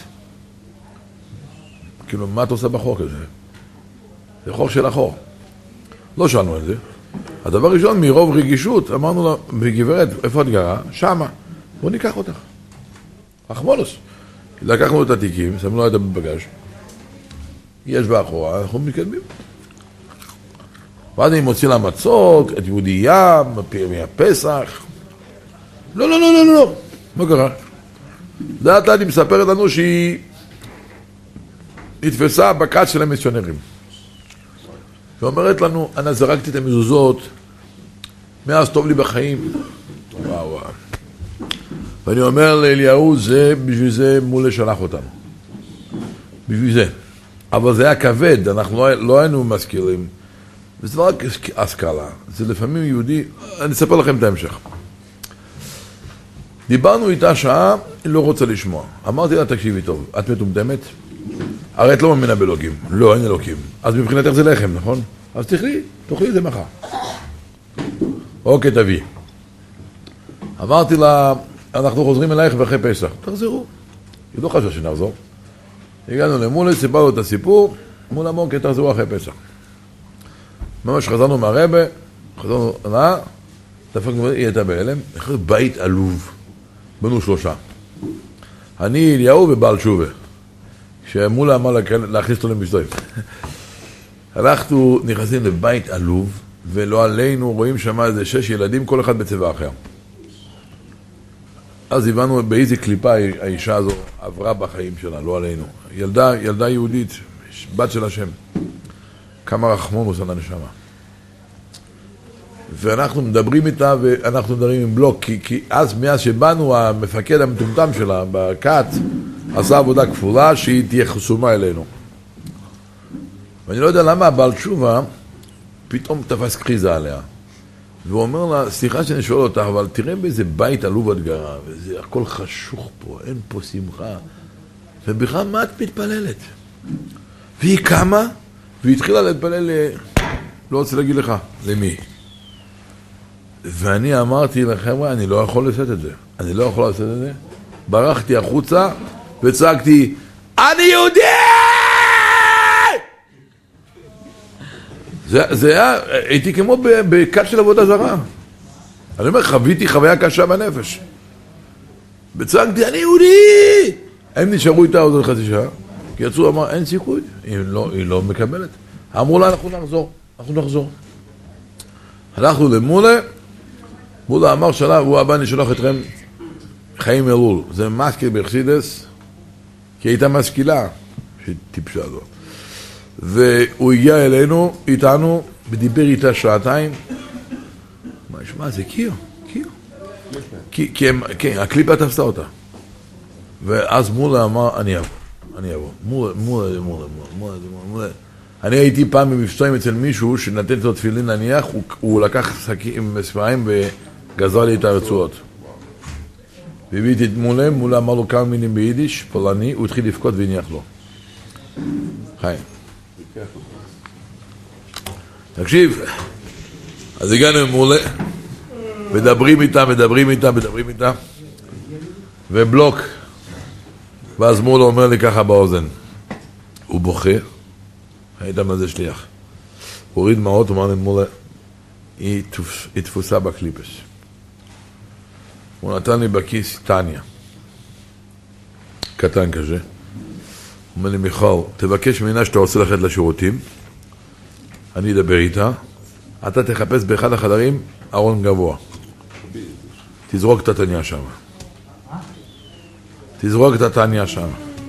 Speaker 1: כאילו, מה את עושה בחור כזה? זה חור של החור. לא שאלנו את זה. הדבר ראשון, מרוב רגישות, אמרנו לה, בגברת, איפה את גרה? שמה. בוא ניקח אותך. אחמולוס. לקחנו את התיקים, שמנו את הבגז', יש באחורה, אנחנו מתקדמים. ואז אני מוציא לה מצות, את יהודיה, מהפסח. לא, לא, לא, לא, לא. מה קרה? דעת אני מספרת לנו שהיא נתפסה בקץ של המיסיונרים. היא אומרת לנו, אני זרקתי את המזוזות, מאז טוב לי בחיים. וואו וואו. ואני אומר לאליהו, זה, בשביל זה מולה שלח אותנו. בשביל זה. אבל זה היה כבד, אנחנו לא, לא היינו מזכירים. וזה לא רק השכלה, זה לפעמים יהודי, אני אספר לכם את ההמשך. דיברנו איתה שעה, היא לא רוצה לשמוע. אמרתי לה, תקשיבי טוב, את מטומטמת? הרי את לא מאמינה באלוקים. לא, אין אלוקים. אז מבחינתך זה לחם, נכון? אז תאכלי, תאכלי את זה מחר. אוקיי, תביא. אמרתי לה, אנחנו חוזרים אלייך ואחרי פסח. תחזרו. היא לא חשבה שנחזור. הגענו למולה, סיפרנו את הסיפור, מול המוקר, תחזרו אחרי פסח. ממש חזרנו מהרבא, חזרנו, נאה, דפקנו, היא הייתה בהלם, אחד בית עלוב, בנו שלושה. אני, אליהו ובעל שובה, שמולה אמר להכניס אותו למשדרים. אנחנו נכנסים לבית עלוב, ולא עלינו, רואים שם איזה שש ילדים, כל אחד בצבע אחר. אז הבנו באיזה קליפה האישה הזו עברה בחיים שלה, לא עלינו. ילדה, ילדה יהודית, בת של השם. כמה רחמונוס על הנשמה. ואנחנו מדברים איתה, ואנחנו מדברים עם בלוק, כי, כי אז מאז שבאנו, המפקד המטומטם שלה, בקאט, עשה עבודה כפולה, שהיא תהיה חסומה אלינו. ואני לא יודע למה הבעל תשובה, פתאום תפס קריזה עליה. והוא אומר לה, סליחה שאני שואל אותך, אבל תראה באיזה בית עלוב את גרה, וזה הכל חשוך פה, אין פה שמחה. ובכלל, מה את מתפללת? והיא קמה, והיא התחילה להתפלל, לא רוצה להגיד לך, למי? ואני אמרתי לחבר'ה, אני לא יכול לעשות את זה. אני לא יכול לעשות את זה. ברחתי החוצה, וצעקתי, אני יהודי! זה, זה היה, הייתי כמו בקט של עבודה זרה. אני אומר, חוויתי חוויה קשה בנפש. וצעקתי, אני יהודי! הם נשארו איתה עוד חצי שעה, כי יצאו, אמר, אין סיכוי, היא לא, היא לא מקבלת. אמרו לה, אנחנו נחזור, אנחנו נחזור. הלכנו למולה, מולה אמר שלה, הוא הבא נשלח אתכם חיים אלול. זה מסקי בחסידס, כי הייתה משכילה, שהיא טיפשה זו. והוא הגיע אלינו, איתנו, ודיבר איתה שעתיים. מה ישמע, זה קיר, קיר. כי, כי הם, כן, הקליפה תפסה אותה. ואז מולה אמר, אני אבוא, אני אבוא. מולה, מולה, מולה, מולה, מולה. אני הייתי פעם במבצעים אצל מישהו שנתן את התפילין להניח, הוא, הוא לקח שקים מספריים וגזר לי את הרצועות. והבאתי את מולה, מולה אמר לו כמה מילים ביידיש, פולני, הוא התחיל לפקוד והניח לו. חיים. תקשיב, אז הגענו מולה, מדברים איתה, מדברים איתה, מדברים איתה, ובלוק, ואז מולה אומר לי ככה באוזן, הוא בוכה, הייתה מה זה שליח, הוא הוריד מעות, הוא אמר לי מולה, היא תפוסה בקליפס. הוא נתן לי בכיס טניה, קטן כזה, הוא אומר לי, מיכל, תבקש ממנה שאתה רוצה ללכת לשירותים, אני אדבר איתה, אתה תחפש באחד החדרים ארון גבוה. תזרוק את התניה שם. תזרוק את התניה שם.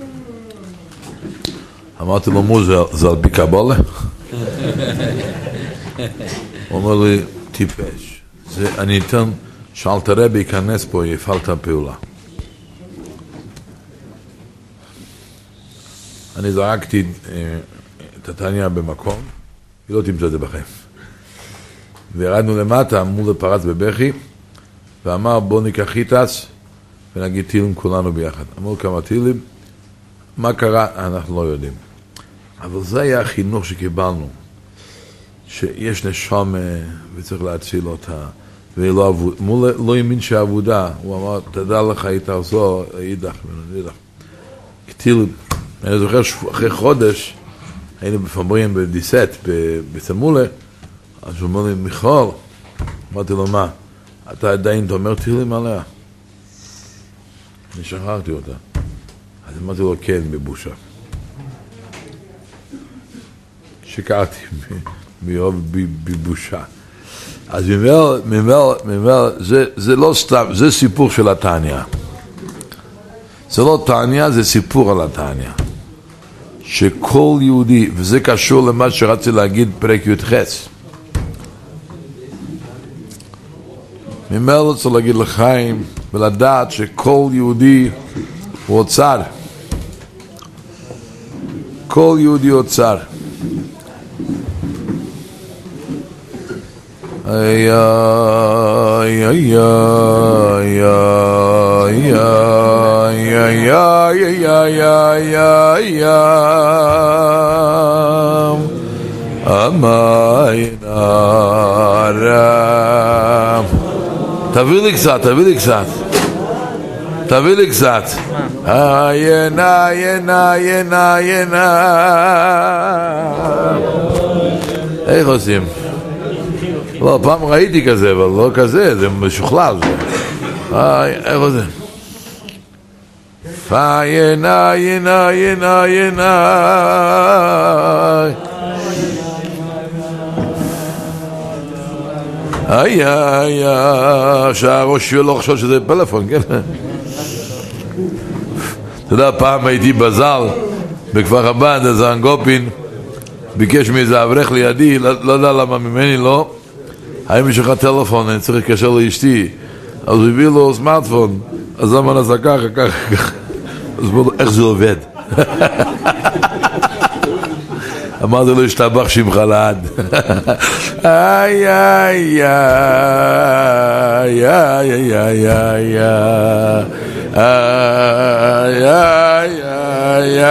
Speaker 1: אמרתי לו, מו, זה, זה על פי קבלה? הוא אומר לי, טיפש. זה, אני אתן שאלתר רבי ייכנס פה, יפעל את הפעולה. אני זרקתי את התניה במקום, היא לא תמצא את זה בכם. וירדנו למטה, מול פרץ בבכי, ואמר, בוא ניקח חיטס, ונגיד תהילים כולנו ביחד. אמרו כמה תהילים, מה קרה? אנחנו לא יודעים. אבל זה היה החינוך שקיבלנו, שיש נשום וצריך להציל אותה, ולא עבוד, מול, לא האמין שהעבודה, הוא אמר, תדע לך, היית עזור, אידך, אידך. תהילים, אני זוכר אחרי חודש, היינו בפמבריים בדיסט, בצמולה, אז הוא אומר לי, מיכל, אמרתי לו, מה? אתה עדיין תאמר תהילים עליה? אני שחררתי אותה. אז אמרתי לו, כן, בבושה. שיקרתי בבושה. אז ממל, ממל, ממל, זה, זה לא סתם, זה סיפור של התניה. זה לא תניה, זה סיפור על התניה. שכל יהודי, וזה קשור למה שרציתי להגיד פרק י' חס. ממל רוצה להגיד לחיים ולדעת שכל יהודי הוא אוצר. כל יהודי אוצר. איי איי איי איי איי איי איי איי איי אמיין הרב. תביא לי קצת, תביא לי קצת. תביא לי קצת. איין איין איין איין. איך עושים? לא, פעם ראיתי כזה, אבל לא כזה, זה משוכלל. איך עושים? איין איין איין איין. איי איי איי, שהראש שלו לא חושב שזה פלאפון, כן? אתה יודע, פעם הייתי בזל בכפר חב"ד, אז האנגופין ביקש מאיזה אברך לידי, לא יודע למה ממני לא, האם יש לך טלפון, אני צריך לקשר לאשתי, אז הוא הביא לו סמארטפון, אז למה נעשה ככה, ככה, ככה, אז בואו, איך זה עובד? אמרתי לו, השתבח שמך לעד. איי איי איי איי איי איי איי איי איי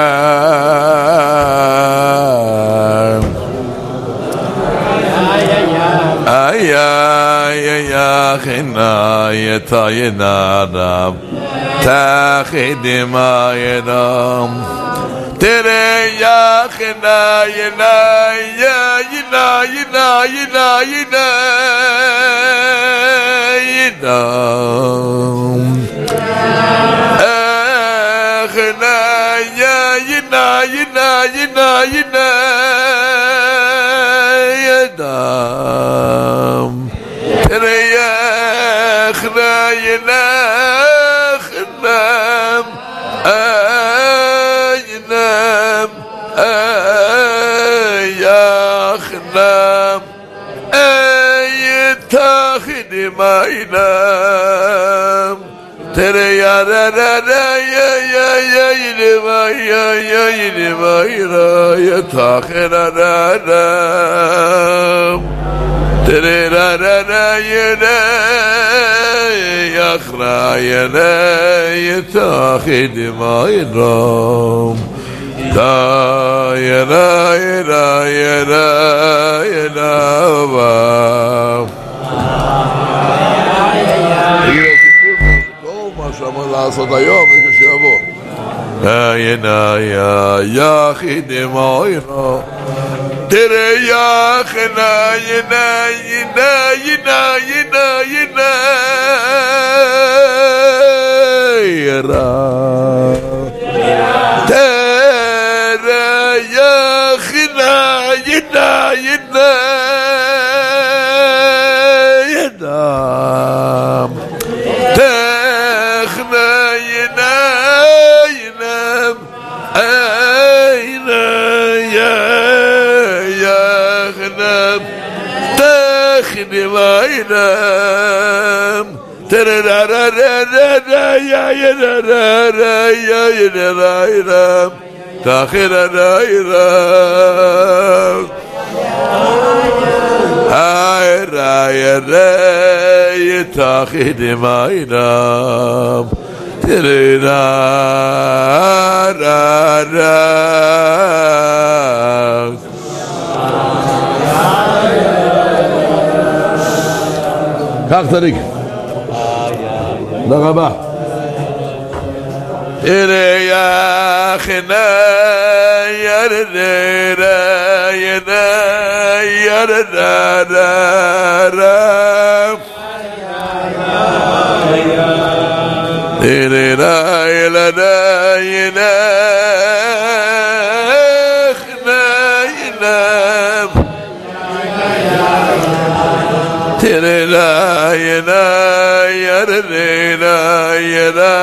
Speaker 1: איי איי איי חנה יתיינם תחידם איינם תראה יחנה ינה ינה ינה ינה ינה ינה יחנה ינה ינה ינה ינה ינה תראה יחנה ינה Mainam Tere ya ra ra ra ya ya ya ya ya ya ya ya ya takhira ra ra Tere ra ra ra ya ya khra ya ya takhid mainam da ya ra ya ya ya ya שאמר לעשות היום, וכשיבוא אינה יא יחידם אינו תראה יחנה ינה ינה ינה ינה ינה ירה תראה יחנה ינה ינה einem einem ja einem technim einem tererara ya ya ya ya techirara ay ray ray technim einem tererara כך תריק תודה רבה ירייחנה ירדרה ינה ירדרה ירדרה ילדה ינה Tirela yena yarena yena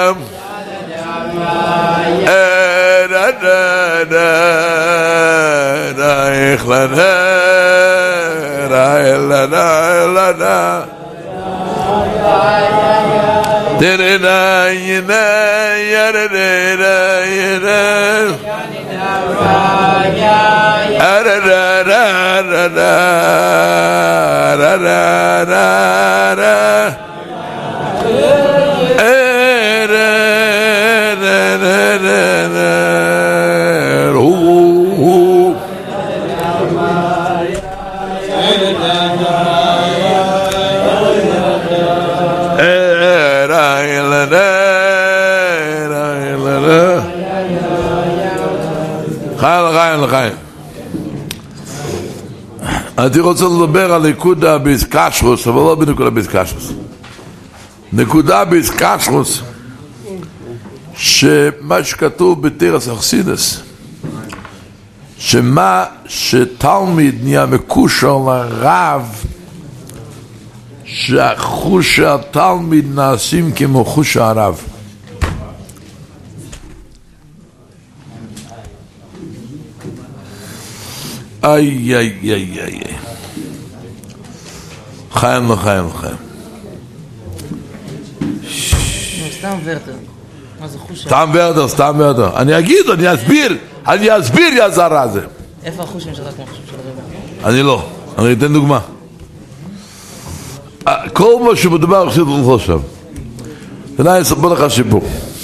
Speaker 1: era da da da ikhlana ra la la la la Tirela yena yarena yena ara da da da ra ra ra ra ra ra ra ra hu hu ra la la ra la la khayl khayl khayl אני רוצה לדבר על נקודה באיסקשרוס, אבל לא בנקודה באיסקשרוס. נקודה באיסקשרוס, שמה שכתוב בתרס אכסידס, שמה שתלמיד נהיה מקושר לרב, שהחוש התלמיד נעשים כמו חוש הרב. איי איי איי איי חיים לחיים לחיים
Speaker 2: סתם ורטר מה זה חוש?
Speaker 1: סתם ורטר, סתם ורטר אני אגיד, אני אסביר אני אסביר יזר הזה
Speaker 2: איפה החושים שלך כמו חושים של הרב?
Speaker 1: אני לא, אני אתן דוגמה כל מה שמדובר חסיד לך שם ואני אספר לך סיפור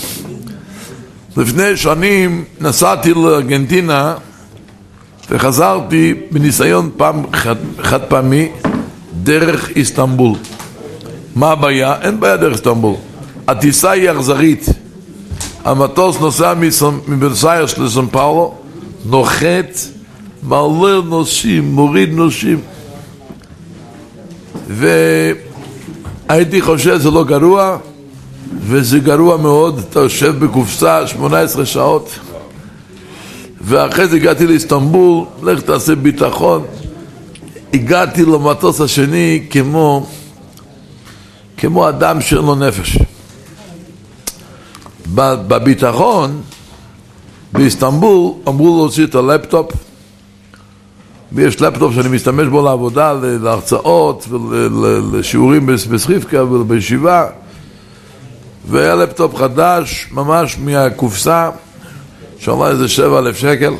Speaker 1: לפני שנים נסעתי לארגנטינה וחזרתי בניסיון פעם חד, חד פעמי דרך איסטנבול. מה הבעיה? אין בעיה דרך איסטנבול. הטיסה היא אכזרית. המטוס נוסע מברסאיירס לסן פאולו, נוחת, מעלה נוסעים, מוריד נוסעים. והייתי חושב שזה לא גרוע, וזה גרוע מאוד. אתה יושב בקופסה שמונה עשרה שעות. ואחרי זה הגעתי לאיסטנבול, לך תעשה ביטחון. הגעתי למטוס השני כמו כמו אדם שאין לו נפש. בביטחון באיסטנבול אמרו להוציא את הלפטופ, ויש לפטופ שאני משתמש בו לעבודה, להרצאות ולשיעורים בסחיפקה ובישיבה, והיה לפטופ חדש ממש מהקופסה שעלה איזה שבע אלף שקל,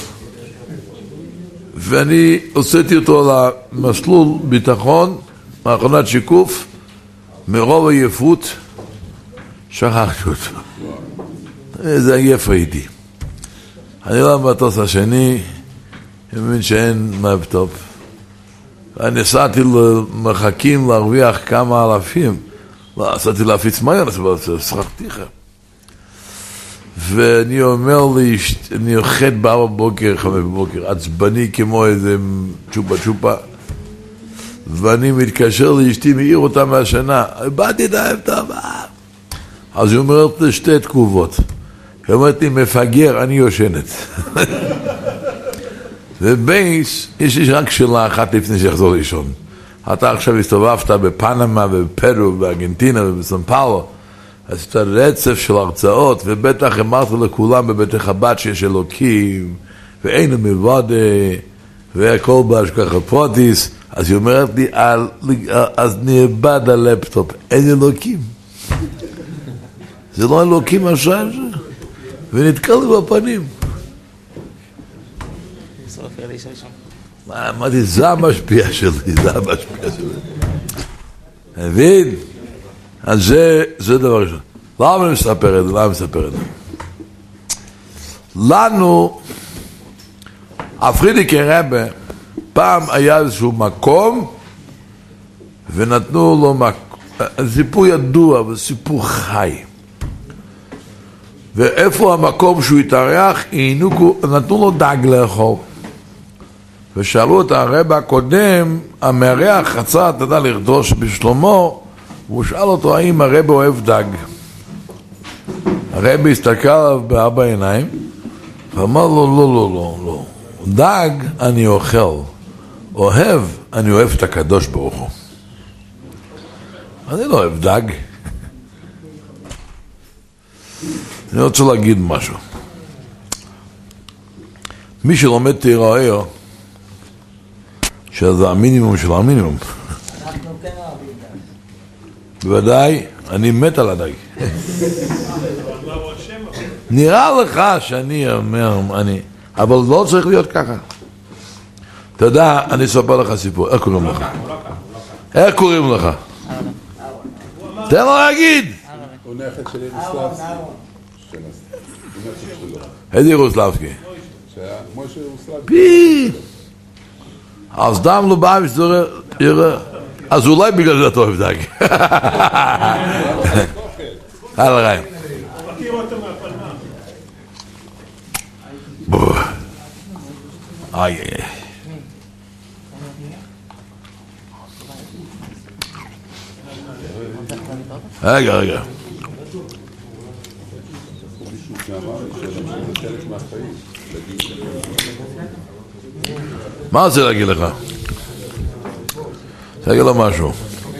Speaker 1: ואני הוצאתי אותו למסלול ביטחון, מאחרונת שיקוף, מרוב עייפות שכחתי אותו. איזה עייף הייתי. אני לא במטוס השני, אני מבין שאין לפטופ. אני נסעתי למרחקים להרוויח כמה אלפים. לא, נסעתי להפיץ מהר, שכחתי לך. ואני אומר לי, אני אוכד בארבע בוקר, חמש בבוקר, עצבני כמו איזה צ'ופה צ'ופה, ואני מתקשר לאשתי, מעיר אותה מהשנה, באתי דאב טוב, אז היא אומרת לי שתי תגובות, היא אומרת לי, מפגר, אני יושנת. ובייס, יש לי רק שאלה אחת לפני שיחזור לישון. אתה עכשיו הסתובבת בפנמה ובפרו ובארגנטינה ובסן פאולו, עשית רצף של הרצאות, ובטח אמרת לכולם בבית חב"ד שיש אלוקים, ואין מלבד, והכל בהשגחה פרטית. אז היא אומרת לי, אז נאבד הלפטופ, אין אלוקים. זה לא אלוקים עכשיו, ונתקל לי בפנים. מה, אמרתי, זה המשפיע שלי, זה המשפיע שלי. מבין? אז זה, זה דבר ראשון. למה אני מספר את זה? למה אני מספר את זה? לנו, הפרידיקי רבה, פעם היה איזשהו מקום, ונתנו לו מקום, סיפור ידוע, אבל סיפור חי. ואיפה המקום שהוא התארח, נתנו לו דג לאכול. ושאלו את הרב הקודם, המארח רצה, אתה יודע, לרדוש בשלומו, והוא שאל אותו האם הרב אוהב דג. הרב הסתכל עליו בארבע עיניים, ואמר לו, לא, לא, לא, לא. דג אני אוכל, אוהב, אני אוהב את הקדוש ברוך הוא. אני לא אוהב דג. אני רוצה להגיד משהו. מי שלומד תיראי, שזה המינימום של המינימום. בוודאי, אני מת על הדג. נראה לך שאני אומר, אני, אבל לא צריך להיות ככה. אתה יודע, אני אספר לך סיפור. איך קוראים לך? איך קוראים לך? תן לו להגיד.
Speaker 5: הוא נכד של ירוסלבסקי.
Speaker 1: איזה ירוסלבסקי?
Speaker 5: שהיה משה ירוסלבסקי.
Speaker 1: פי! אז דם לא בא ושתראה, אז אולי בגלל זה אתה אוהב דג. הלאה רעים. איי איי איי. רגע רגע. מה רוצה להגיד לך? תגיד לו משהו.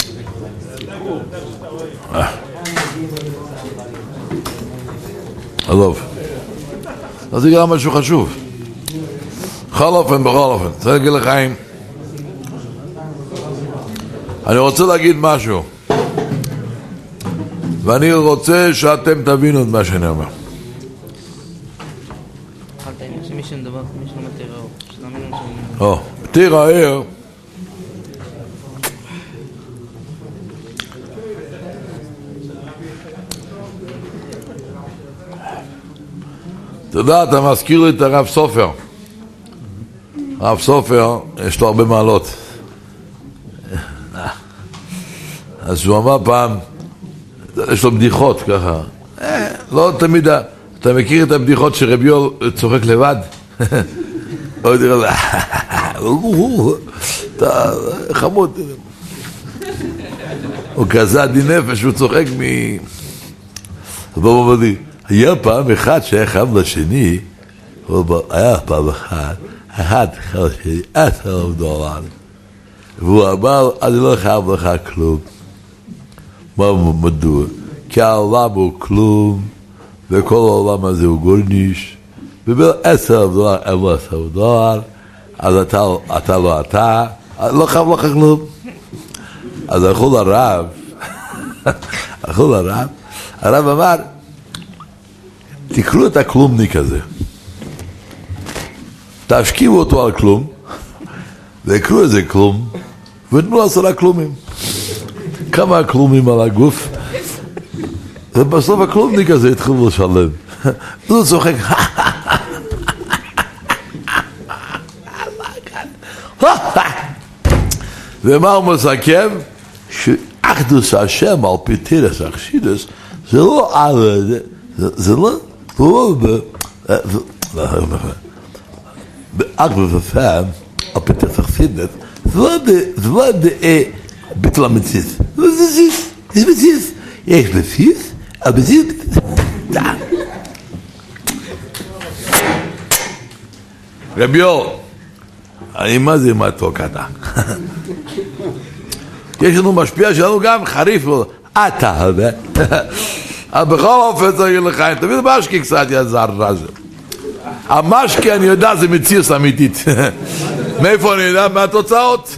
Speaker 1: עזוב. אז תגיד לו משהו חשוב. בכל אופן, בכל אופן. רוצה להגיד לחיים. אני רוצה להגיד משהו. ואני רוצה שאתם תבינו את מה שאני אומר.
Speaker 2: שמי שמדבר, מי שלא מתיראו, שתאמינו שאני...
Speaker 1: או, תיראו. אתה יודע, אתה מזכיר לי את הרב סופר. הרב סופר, יש לו הרבה מעלות. אז הוא אמר פעם, יש לו בדיחות ככה. לא תמיד, אתה מכיר את הבדיחות שרבי יול צוחק לבד? הוא תראה לו, אתה חמוד. הוא כזה עדי נפש, הוא צוחק מ... בוא מבדי. היה פעם אחד שהיה חייב לשני, היה פעם אחד, אחד חייב לשני, עשר דולר. והוא אמר, אני לא חייב לך כלום. מה מדוע? כי העולם הוא כלום, וכל העולם הזה הוא גורניש, ובין עשר דולר, אין לו עשר דולר, אז אתה, אתה לא אתה, לא חייב לך כלום. אז הלכו לרב, הלכו לרב, הרב אמר, תקראו את הכלומניק הזה, תשקיעו אותו על כלום, ויקראו איזה כלום, ותנו עשרה כלומים. כמה כלומים על הגוף, ובסוף הכלומניק הזה התחילו לשלם. הוא צוחק, ומה הוא מסכם? שאחדוס השם על פי תירס אכסידס, זה לא על... זה לא... באחדוס השם על פי תירס אכסידס, זה לא ביטול המציאות. זה מציאות. זה מציאות. יש מציאות, המציאות... רבי יול, אני מה זה מתוק אתה? יש לנו משפיע שלנו גם חריף, אתה יודע. אבל בכל אופן צריך לחיים, תמיד המשקה קצת יעזר רזה. המשקה אני יודע זה מציאות אמיתית. מאיפה אני יודע? מהתוצאות.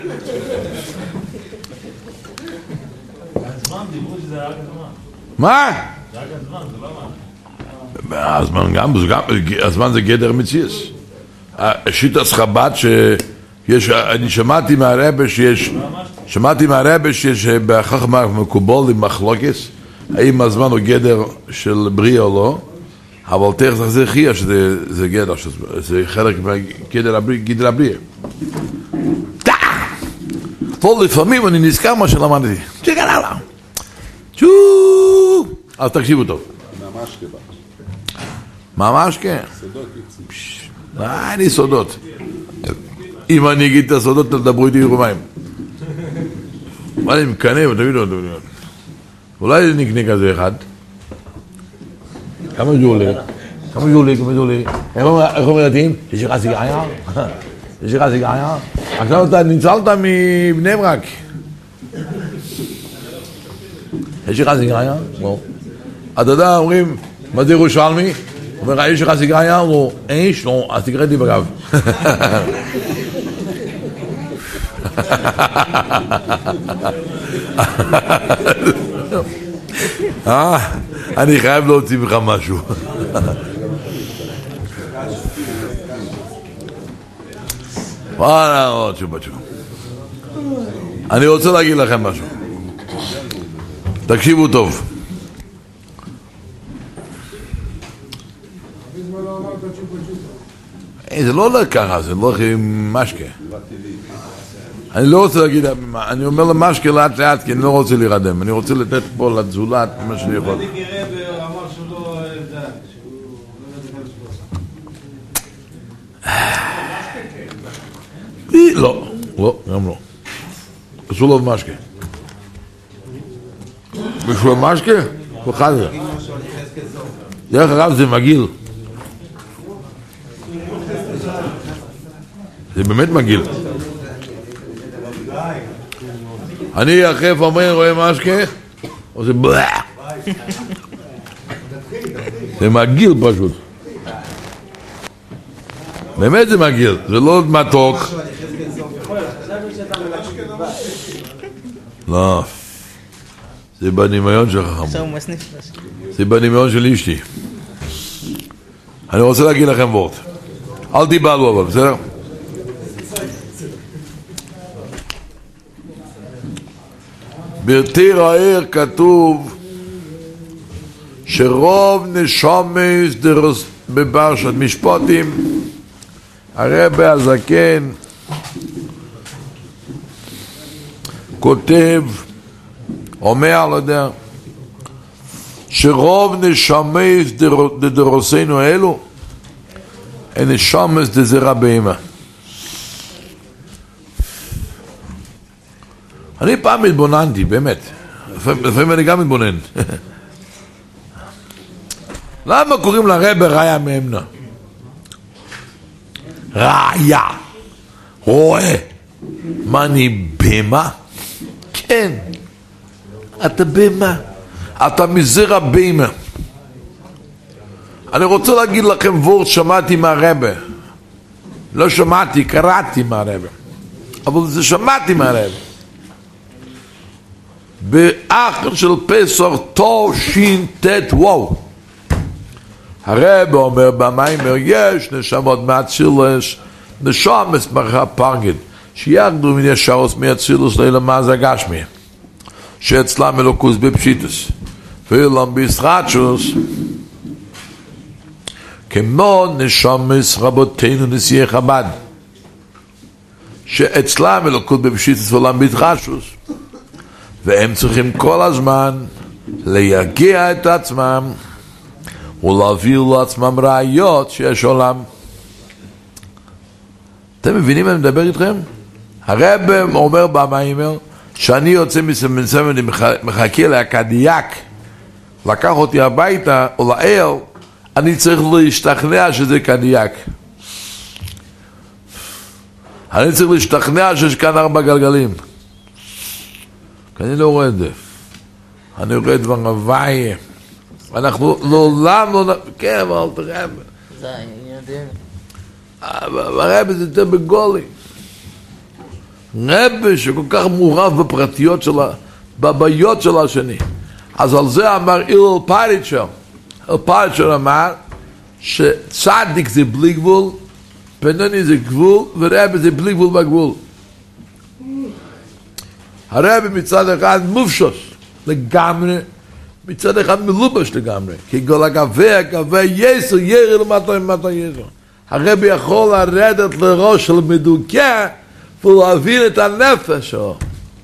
Speaker 1: מה?
Speaker 7: זה רק הזמן, זה לא מה.
Speaker 1: הזמן גם, הזמן זה גדר מציאות. שיטת חב"ד שיש, אני שמעתי מהרבא שיש, שמעתי מהרבא שיש בחכמה מקובל עם מחלוקס, האם הזמן הוא גדר של בריאה או לא, אבל תכף זה חיה שזה גדר, זה חלק מהגדר הבריאה. אבל לפעמים אני נזכר מה שלמדתי. תשגע הלאה. צ'ו! אז תקשיבו טוב.
Speaker 5: ממש כבא.
Speaker 1: ממש כן.
Speaker 5: סודות יוצאים.
Speaker 1: מה, אני סודות. אם אני אגיד את הסודות, תדברו איתי ירומיים. מה אני מקנה, ותגידו, אולי נקנה כזה אחד. כמה ז'ולי? כמה ז'ולי? כמה ז'ולי? איך אומרים? יש לך סיגריה? יש לך סיגריה? עכשיו אתה ניצלת מבני ברק. יש לך סיגריה? אתה יודע, אומרים, מה זה ירושלמי? אומר, יש לך סיגריה? אמרו, איש? לא, אז תקרא לי בגב. אה, אני חייב להוציא ממך משהו. וואלה, עוד שוב בצ'ו. אני רוצה להגיד לכם משהו. תקשיבו טוב. זה לא ככה, זה לא משקה. אני לא רוצה להגיד, אני אומר למשקה לאט לאט כי אני לא רוצה להירדם, אני רוצה לתת פה לתזולת מה שאני יכול.
Speaker 7: אני גאה ואמר שלא יודע, שהוא
Speaker 1: לא, לא, גם לא. אסור לו במשקה. בשביל משקה? הוא חזר. דרך אגב זה מגיל. זה באמת מגיל. אני יחף אומרים רואה משקה או זה בלע. זה מגיל פשוט. באמת זה מגיל, זה לא מתוק. לא, זה בנימיון של חכם. זה בנימיון של אשתי. אני רוצה להגיד לכם וורט. אל תיבלו אבל, בסדר? בתיר העיר כתוב שרוב נשומס בפרשת משפטים הרבי הזקן כותב, אומר, לא יודע, שרוב נשומס דדורסינו אלו הן נשומס דזרע בהמה. אני פעם מתבוננתי, באמת. לפעמים אני גם מתבונן. למה קוראים לרבי ראיה מאמנה? ראיה. רואה. מה אני במה? כן. אתה במה. אתה מזרע בהמה. אני רוצה להגיד לכם וורט שמעתי מהרבי. לא שמעתי, קראתי מהרבי. אבל זה שמעתי מהרבי. באחר של פסח תש"ט וואו. הרב אומר במיימר יש נשמות מהצילס נשמס מרחה פרגד שיחדו מן ישרוס מהצילס לילמאז הגשמי שאצלם אלוקוס בפשיטס ואילם בישרצ'וס כמו נשמס רבותינו נשיאי חב"ד שאצלם אלוקוס בפשיטס ואילם בישרצ'וס והם צריכים כל הזמן להגיע את עצמם ולהביא לעצמם ראיות שיש עולם. אתם מבינים אני מדבר איתכם? הרב אומר במיימר שאני יוצא מסמנסם ואני מחכה להקדיאק לקח אותי הביתה או לאל אני צריך להשתכנע שזה קדיאק. אני צריך להשתכנע שיש כאן ארבע גלגלים כי אני לא רואה את זה. אני רואה דבר הוואי. אנחנו לעולם לא... כן, אבל תראה...
Speaker 2: זה העניין דין.
Speaker 1: הרב זה יותר בגולי. רב שכל כך מעורב בפרטיות שלה, בבעיות של השני. אז על זה אמר אילל פריצ'ר. אילל פריצ'ר אמר שצדיק זה בלי גבול, בינוני זה גבול, ורב זה בלי גבול בגבול. הרב מצד אחד מופשוס לגמרי, מצד אחד מלובש לגמרי, כי כל הגבי, הגבי יסר, ירא למטה למטה יסר. הרב יכול לרדת לראש של מדוכא ולהבין את הנפש שלו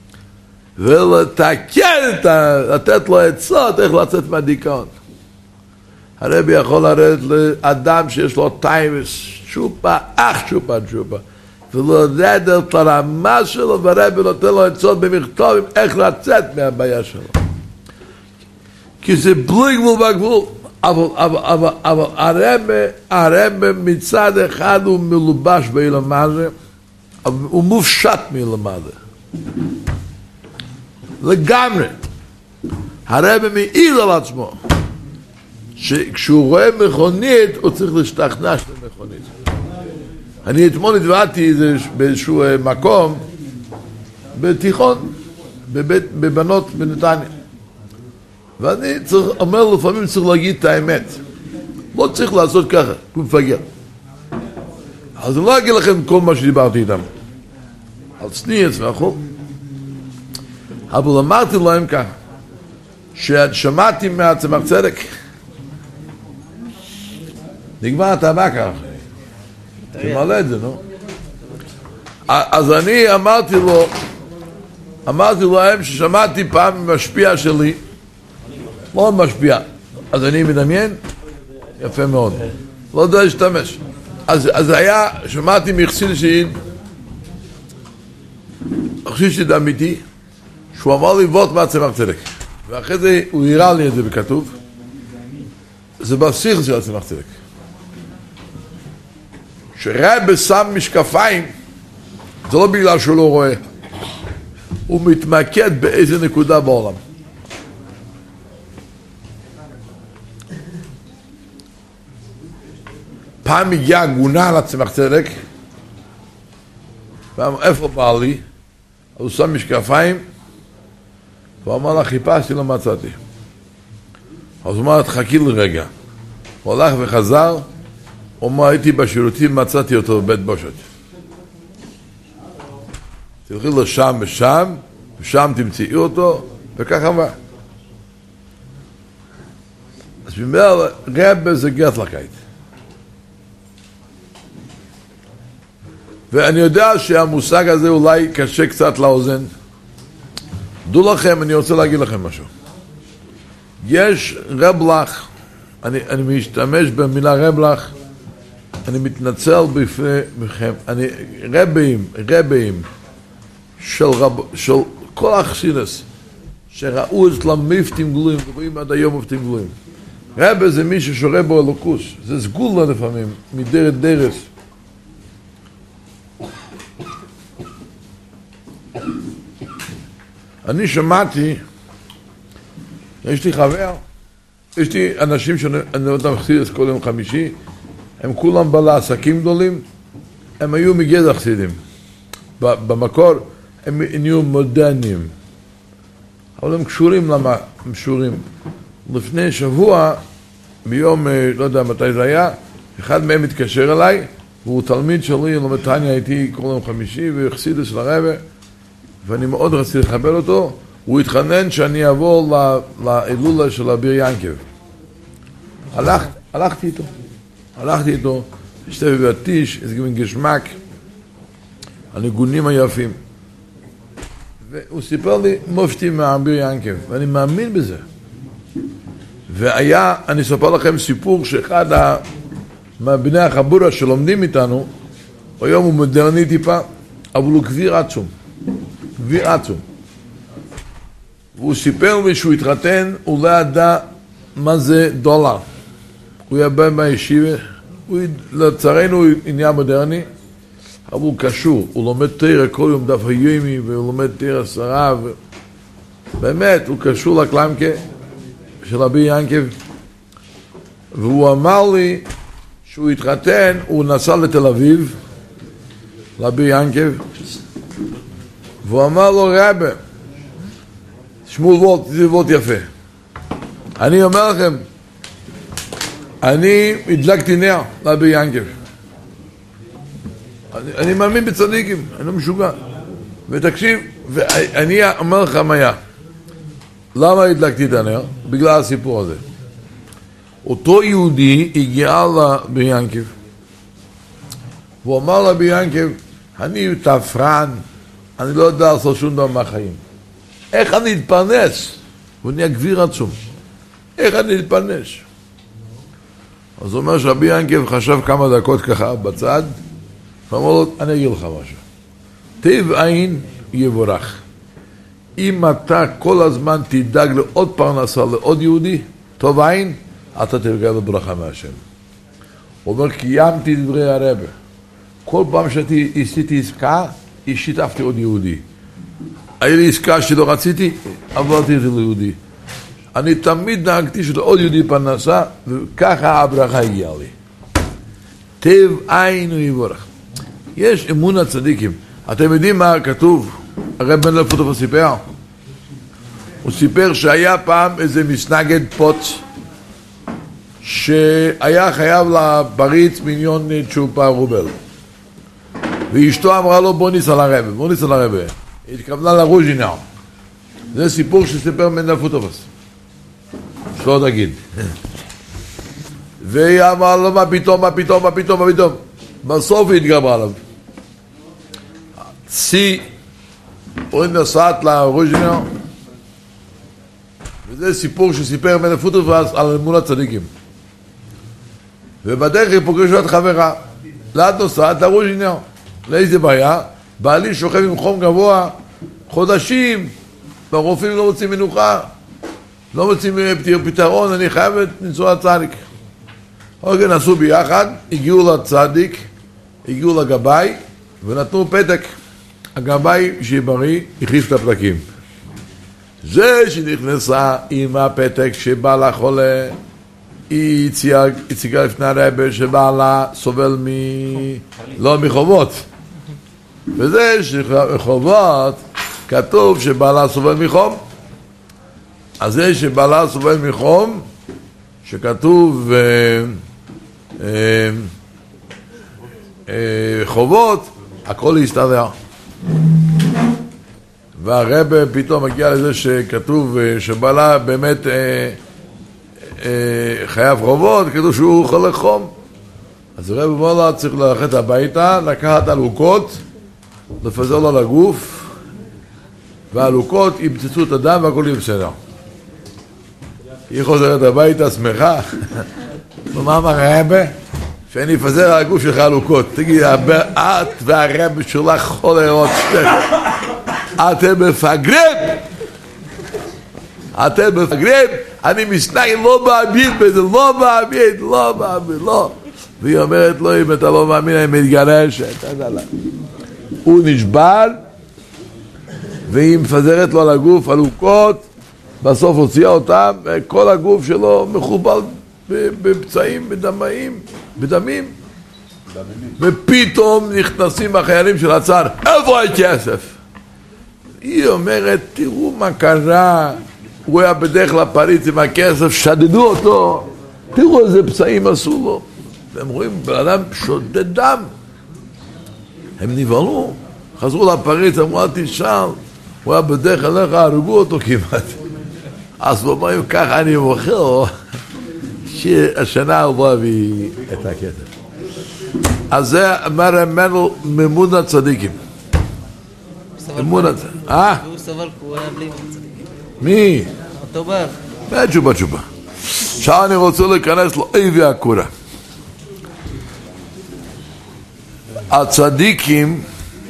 Speaker 1: ולתקן, לתת לו עצות איך לצאת מהדיכאון. הרב יכול לרדת לאדם שיש לו טיימס, צ'ופה, אך צ'ופה צ'ופה, ולרדת לרמה שלו, והרב נותן לו עצות במכתבים איך לצאת מהבעיה שלו. כי זה בלי גבול בגבול. אבל, אבל, אבל, אבל הרב, הרב מצד אחד הוא מלובש באילמזה, הוא מופשט מאילמזה. לגמרי. הרב מעיד על עצמו, שכשהוא רואה מכונית, הוא צריך להשתכנע של מכונית. אני אתמול התוועדתי באיזשהו מקום, בתיכון, בבית, בבנות בנתניה. ואני צריך, אומר לפעמים צריך להגיד את האמת. לא צריך לעשות ככה, הוא מפגר. אז אני לא אגיד לכם כל מה שדיברתי איתם. על צניעץ והכל. אבל אמרתי להם ככה, ששמעתי מהצמח צדק, נגמר הטבק ככה. תמלא את זה, נו. אז אני אמרתי לו, אמרתי להם ששמעתי פעם משפיע שלי, מאוד משפיע. אז אני מדמיין, יפה מאוד. לא יודע להשתמש. אז, אז היה, שמעתי מחסיד שלי, מחסיד שלי אמיתי, שהוא אמר לי וות מהצמח צדק. ואחרי זה הוא הראה לי את זה בכתוב. זה בשיח של הצמח צדק. שרב שם משקפיים, זה לא בגלל שהוא לא רואה. הוא מתמקד באיזה נקודה בעולם. פעם הגיעה גונה לצמח צדק, ואמר, איפה בא לי? הוא שם משקפיים, והוא אמר לה, חיפשתי, לא מצאתי. אז הוא אמר, תחכי לי רגע. הוא הלך וחזר, הוא אמר, הייתי בשירותים, מצאתי אותו בבית בושת. תלכי לו שם ושם, ושם תמצאי אותו, וכך אמר. אז במאר, רב זה גטלקייט. ואני יודע שהמושג הזה אולי קשה קצת לאוזן. דעו לכם, אני רוצה להגיד לכם משהו. יש רבלח, אני, אני משתמש במילה רבלח, אני מתנצל בפניכם, אני רבים, רבים של, רב, של כל החסידות שראו אצלם מפתים גלויים, ורואים עד היום מפתים גלויים. רבי זה מי ששורה בו אלוקוס, זה סגולה לפעמים, מדרת דרס. אני שמעתי, יש לי חבר, יש לי אנשים שאני רואה אותם חסידות כל יום חמישי, הם כולם בעלי עסקים גדולים, הם היו מגזע חסידים. במקור הם נהיו מודרניים, אבל הם קשורים למה הם קשורים. לפני שבוע, ביום, לא יודע מתי זה היה, אחד מהם התקשר אליי, והוא תלמיד שלי, למתניה הייתי כל יום חמישי, וחסידות של הרבי, ואני מאוד רציתי לחבר אותו. הוא התחנן שאני אעבור להילולה של אביר ינקב. הלכ, הלכתי איתו. הלכתי איתו, השתתף בטיש, הסגמין גשמק, הניגונים היפים. והוא סיפר לי מופתי מאביר ינקב, ואני מאמין בזה. והיה, אני אספר לכם סיפור שאחד מהבני החבורה שלומדים איתנו, היום הוא מודרני טיפה, אבל הוא גביר עצום. גביר עצום. והוא סיפר לי שהוא התחתן, הוא לא ידע מה זה דולר. הוא היה בא מהישיבה, לצערנו הוא נהיה מודרני, אבל הוא קשור, הוא לומד תורה כל יום דף היומי, והוא לומד תורה עשרה, ו... באמת, הוא קשור לקלמקה של רבי ינקב, והוא אמר לי שהוא התחתן, הוא נסע לתל אביב, רבי ינקב, והוא אמר לו, רבי, שמול וולט, זה וולט יפה. אני אומר לכם, אני הדלקתי נר רבי ינקב. אני, אני מאמין בצדיקים, אני לא משוגע. ותקשיב, ואני אומר לך מה היה. למה הדלקתי את הנר? בגלל הסיפור הזה. אותו יהודי הגיע לרבי ינקב, והוא אמר לרבי ינקב, אני תפרן, אני לא יודע לעשות שום דבר מהחיים. איך אני אתפרנס? הוא נהיה גביר עצום. איך אני אתפרנס? אז הוא אומר שרבי ינקב חשב כמה דקות ככה בצד, ואמר לו, אני אגיד לך משהו. טוב עין יבורך. אם אתה כל הזמן תדאג לעוד פרנסה, לעוד יהודי, טוב עין, אתה תרגע לברכה מהשם. הוא אומר, קיימתי דברי הרב. כל פעם שאתי עשיתי עסקה, שיתפתי עוד יהודי. היה לי עסקה שלא רציתי, עברתי את זה ליהודי. אני תמיד נהגתי שלעוד יהודי פרנסה, וככה הברכה הגיעה לי. טוב עין יבורך. יש אמון הצדיקים. אתם יודעים מה כתוב? הרב בן לפוטוף סיפר. הוא סיפר שהיה פעם איזה מסנגד פוץ שהיה חייב לפריץ מיליון צ'ופה רובל, ואשתו אמרה לו בוא ניסע לרבא, בוא ניסע לרבא. היא התכוונה לרוז'ינר. זה סיפור שסיפר בן לפוטוף, שלא תגיד. והיא אמרה לו מה פתאום, מה פתאום, מה פתאום, מה פתאום. בסוף היא התגברה עליו. צי הוא נסעת לרוז'ינר, וזה סיפור שסיפר בן לפוטוף על אמון הצדיקים. ובדרך היא פוגשת את חברה, לאט נוסעת לרוז'ינר. לאיזה בעיה? בעלי שוכב עם חום גבוה חודשים, והרופאים לא רוצים מנוחה, לא רוצים פתרון, אני חייבת לנסוע לצדיק. אוקיי, נסעו ביחד, הגיעו לצדיק, הגיעו לגבאי, ונתנו פתק. הגבאי שיהיה בריא, החליף את הפתקים. זה שנכנסה עם הפתק שבא לחולה, היא הציגה לפני הרב שבעלה סובל מ... לא מחובות. וזה שחובות כתוב שבעלה סובל מחום. אז זה שבעלה סובל מחום, שכתוב אה, אה, אה, חובות, הכל יסתדר. והרב פתאום מגיע לזה שכתוב שבעלה באמת אה, אה, חייב חובות, כתוב שהוא חולה חום. אז הרב אומר לה, צריך ללכת הביתה, לקחת אלוקות, לפזר לו לגוף, והאלוקות יבצצו את הדם והכל יהיה בסדר. היא חוזרת הביתה, שמחה. ומה אמר הרב? שאני אפזר על הגוף שלך אלוקות. תגיד, את והרב שלך חולה לראות שתך. אתם מפגרים! אתם מפגרים! אני מסנגד, לא מאמין בזה, לא מאמין, לא מאמין, לא. והיא אומרת לו, אם אתה לא מאמין, אני מתגרשת. הוא נשבל, והיא מפזרת לו על הגוף אלוקות, בסוף הוציאה אותם, וכל הגוף שלו מחובל בפצעים, בדמיים, בדמים. ופתאום נכנסים החיילים של הצער, איפה הכסף? היא אומרת, תראו מה קרה, הוא היה בדרך לפריץ עם הכסף, שדדו אותו, תראו איזה פצעים עשו לו. והם רואים, בן אדם שודד דם. הם נבהלו, חזרו לפריץ, אמרו, תשאל, הוא היה בדרך אליך, הרגו אותו כמעט. אז הוא אומר, ככה אני מוכר, שהשנה הוא בא הביא את הכסף. אז זה אומר ממנו ממון הצדיקים. ממון הצדיקים. אה?
Speaker 2: והוא סבל, הוא היה בלי צדיקים.
Speaker 1: מי?
Speaker 2: אותו בר.
Speaker 1: תשובה תשובה. עכשיו אני רוצה להיכנס לאויבי הקורה. הצדיקים,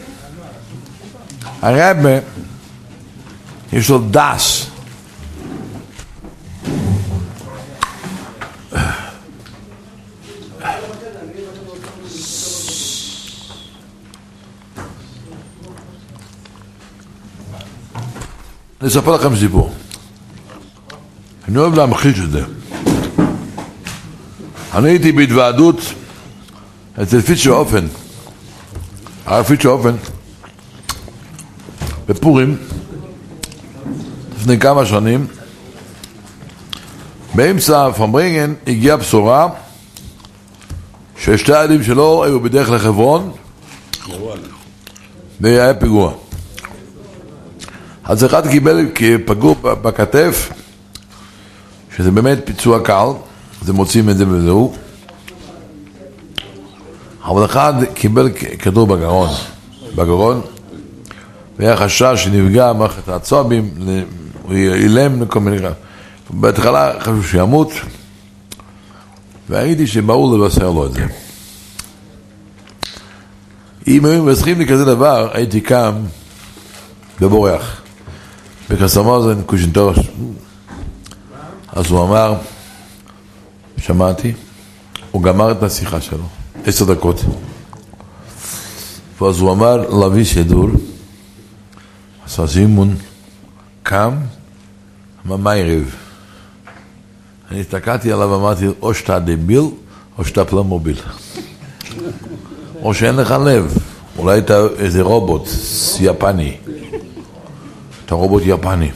Speaker 1: הרב יש לו דס. אני אספר לכם סיפור. אני אוהב להמחיש את זה. אני הייתי בהתוועדות אצל פיצ'ר אופן. הרב פיצ'ר אופן בפורים לפני כמה שנים. באמצע פרמברינגן הגיעה בשורה ששתי הילדים שלו היו בדרך לחברון והיה פיגוע. אז אחד קיבל פגוע בכתף, שזה באמת פיצוע קל, זה מוצאים את זה וזהו. אבל אחד קיבל כדור בגרון, בגרון, והיה חשש שנפגע מערכת העצבים, הוא אילם לכל מיני... בהתחלה חשבו שימות, והייתי שבאו לבשר לו את זה. אם היו מבשרים לי כזה דבר, הייתי קם ובורח. בקסמוזן, קושנטוש. אז הוא אמר, שמעתי, הוא גמר את השיחה שלו, עשר דקות. ואז הוא אמר, להביא שידור. אז זימון קם, אמר, מה יריב? אני הסתכלתי עליו ואמרתי, או שאתה דביל, או שאתה פלמוביל. או שאין לך לב. אולי אתה איזה רובוט יפני. אתה רובוט יפני.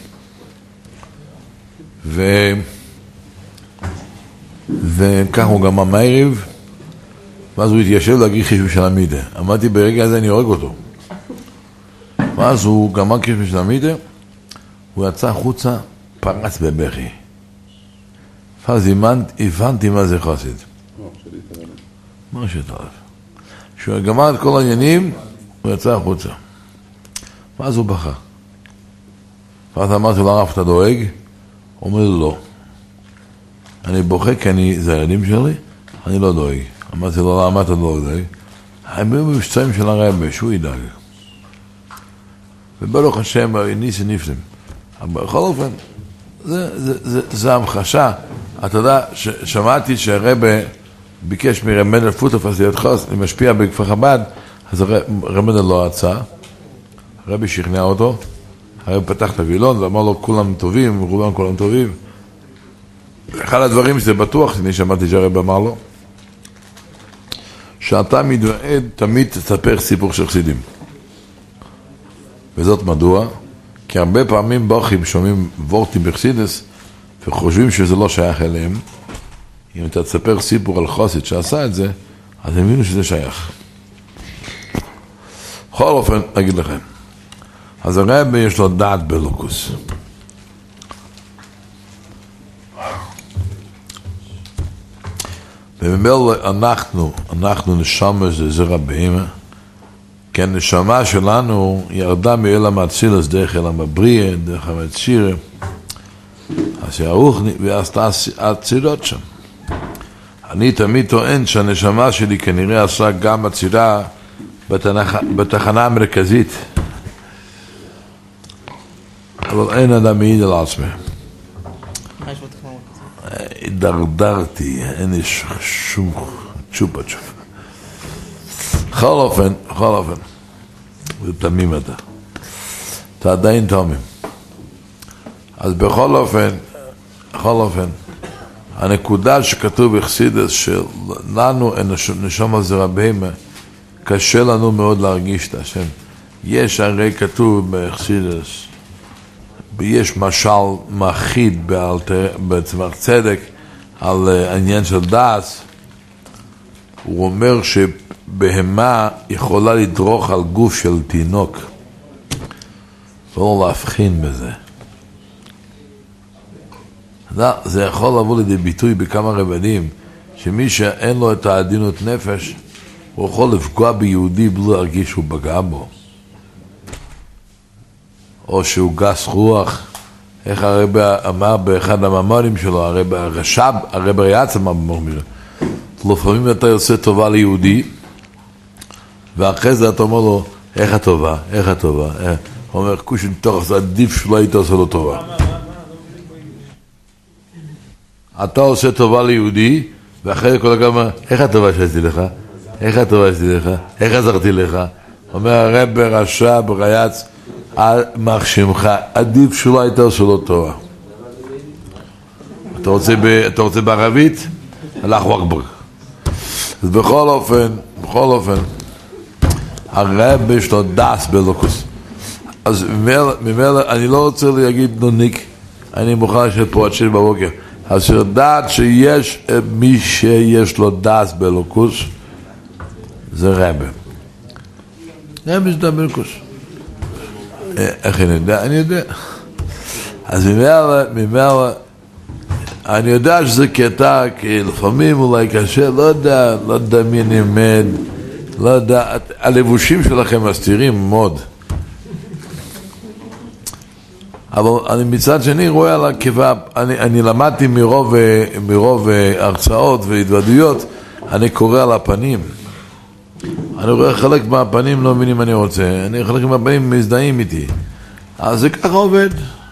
Speaker 1: ו... וכך הוא גמר מהערב, ואז הוא התיישב להגיד חישוב של המידה. אמרתי, ברגע הזה אני הורג אותו. ואז הוא גמר חישוב של המידה, הוא יצא חוצה, פרץ בבכי. ואז הבנתי מה זה חסיד. מה שטוב. כשהוא גמר את כל העניינים, הוא יצא החוצה. ואז הוא בכה. ואז אמרתי לו, הרב, אתה דואג? הוא אומר לו, לא. אני בוכה כי אני, זה הילדים שלי, אני לא דואג. אמרתי לו, למה אתה לא דואג? הם היו מבצעים של הרב, שהוא ידאג. וברוך השם, ניסי נפלם. אבל בכל אופן, זה, זה, זה, זה המחשה. אתה יודע, שמעתי שהרב ביקש מרמדל פוטוף, אז להיות חוס, אני משפיע בכפר חב"ד, אז רמדל לא רצה, הרב שכנע אותו, הרב פתח את הווילון ואמר לו, כולם טובים, רובם כולם טובים. אחד הדברים שזה בטוח, אני שמעתי שהרב אמר לו, שאתה מתוועד, תמיד תספר סיפור של חסידים. וזאת מדוע? כי הרבה פעמים בורחים שומעים וורטים בחסידס, וחושבים שזה לא שייך אליהם. אם אתה תספר סיפור על חסיד שעשה את זה, אז הם הבינו שזה שייך. בכל אופן, אגיד לכם, אז הרב יש לו דעת בלוקוס. ובמילא אנחנו, אנחנו נשמה זה זרע בהמה, כי הנשמה שלנו ירדה מאלם האצילס דרך אלם הבריא, דרך המציר, אז ירוחני ועשתה הצילות שם. אני תמיד טוען שהנשמה שלי כנראה עשה גם הצילה בתחנה המרכזית, אבל אין אדם מעיד על עצמי.
Speaker 2: מה יש בתחנה המרכזית?
Speaker 1: דרדרתי, אין לי שום צ'ופה צ'ופה. בכל אופן, בכל אופן, זה תמים אתה. אתה עדיין תמים. אז בכל אופן, בכל אופן, הנקודה שכתוב בחסידס שלנו נשמה זרע בהמה, קשה לנו מאוד להרגיש את השם. יש הרי כתוב בחסידס, יש משל מחיד בצמח צדק על העניין של דאס. הוא אומר שבהמה יכולה לדרוך על גוף של תינוק, לא להבחין בזה. זה יכול לבוא לידי ביטוי בכמה רבנים, שמי שאין לו את העדינות נפש, הוא יכול לפגוע ביהודי בלי להרגיש שהוא פגע בו, או שהוא גס רוח. איך הרב אמר באחד המאמרים שלו, הרב הרש"ב, הרב ריאץ אמר במאמר, לפעמים אתה עושה טובה ליהודי, ואחרי זה אתה אומר לו, איך הטובה, איך הטובה, הוא אומר, קושן תוך, זה עדיף שלא היית עושה לו טובה. אתה עושה טובה ליהודי, ואחרי זה כל כמה, איך הטובה שעשיתי לך? איך הטובה שעשיתי לך? איך עזרתי לך? אומר הרב רש"ב ריאץ, מחשימך, עדיף שלא הייתה עושה לו תורה. אתה רוצה, ב, אתה רוצה בערבית? אללהו אכבר. אז בכל אופן, בכל אופן, הרב יש לו דס בלוקוס. אז ממילא, אני לא רוצה להגיד נוניק, אני מוכן לשבת פה עד שש בבוקר. אז שיודעת שיש מי שיש לו דס בלוקוס, זה רב. רב יש דס בלוקוס. איך אני יודע? אני יודע. אז ממילא, ממילא, אני יודע שזה קטע, כי לפעמים אולי קשה, לא יודע, לא יודע מי נמד, לא יודע, הלבושים שלכם מסתירים מאוד. אבל אני מצד שני רואה על הכיבה, אני, אני למדתי מרוב, מרוב הרצאות והתוודויות, אני קורא על הפנים. אני רואה חלק מהפנים לא מבינים מה אני רוצה, אני חלק מהפנים מזדהים איתי. אז זה ככה עובד.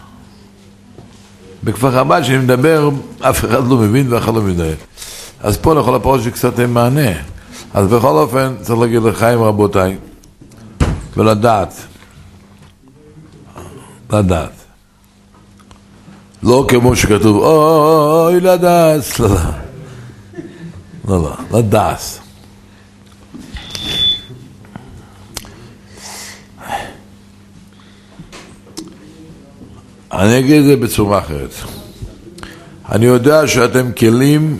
Speaker 1: בכפר חב"ד שאני מדבר, אף אחד לא מבין ואף אחד לא מזדהה. אז פה לכל הפרוט שקצת אין מענה. אז בכל אופן צריך להגיד לחיים רבותיי, ולדעת. לדעת. לא כמו שכתוב, אוי לדעת. לא, לא. לא, לא, לדעת. אני אגיד את זה בצורה אחרת. אני יודע שאתם כלים,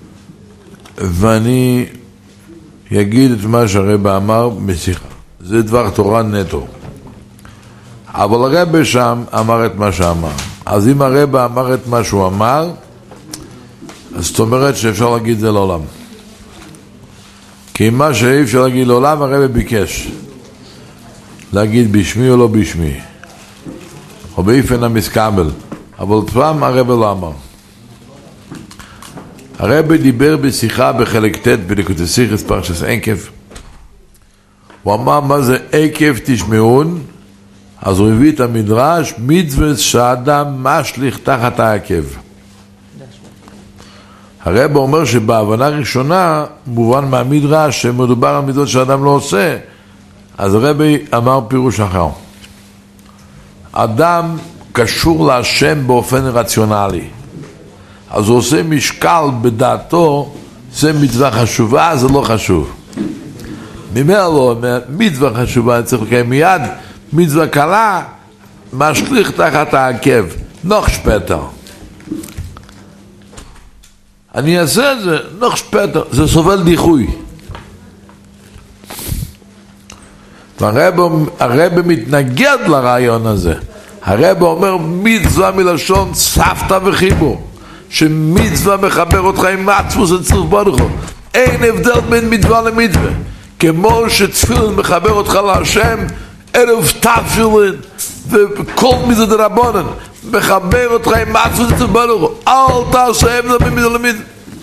Speaker 1: ואני אגיד את מה שהרב אמר בשיחה. זה דבר תורה נטו. אבל הרב שם אמר את מה שאמר. אז אם הרב אמר את מה שהוא אמר, אז זאת אומרת שאפשר להגיד זה לעולם. כי מה שאי אפשר להגיד לעולם, הרב ביקש. להגיד בשמי או לא בשמי. או באופן המסקבל, אבל פעם הרב לא אמר. הרב דיבר בשיחה בחלק ט' בליקוטי שיחס פרשת עקב. הוא אמר מה זה עקב תשמעון, אז הוא הביא את המדרש, מצווה שאדם משליך תחת העקב. הרב אומר שבהבנה ראשונה, מובן מהמדרש שמדובר על מידות שאדם לא עושה, אז הרב אמר פירוש אחר. אדם קשור להשם באופן רציונלי. אז הוא עושה משקל בדעתו, זה מצווה חשובה, זה לא חשוב. ממילא לא אומר, מצווה חשובה, צריך לקיים מיד, מצווה קלה, משליך תחת העקב, נוח שפטר. אני אעשה את זה, נוח שפטר, זה סובל דיחוי. והרב מתנגד לרעיון הזה. הרב אומר מצווה מלשון סבתא וחיבור, שמצווה מחבר אותך עם עצמוס וצריך ברוך הוא. אין הבדל בין מצווה למצווה. כמו שתפילין מחבר אותך להשם, ערב תפילין וכל מצווה דרבנן מחבר אותך עם עצמוס וצריך ברוך הוא. אל תעשה הבדל בין מצווה למצווה.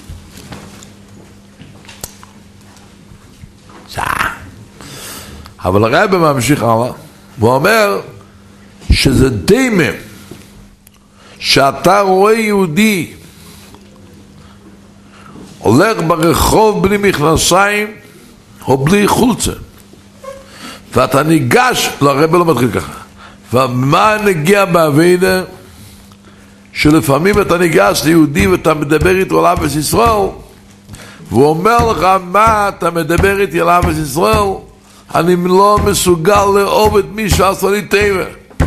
Speaker 1: אבל הרב ממשיך הלאה, הוא אומר שזה דמה שאתה רואה יהודי הולך ברחוב בלי מכנסיים או בלי חולצה, ואתה ניגש, לא, הרב לא מתחיל ככה, ומה נגיע בעבודה שלפעמים אתה ניגש ליהודי ואתה מדבר איתו על אהבת ישראל, והוא אומר לך מה אתה מדבר איתי על אהבת ישראל, אני לא מסוגל לאהוב את מי שעשה לי טבע.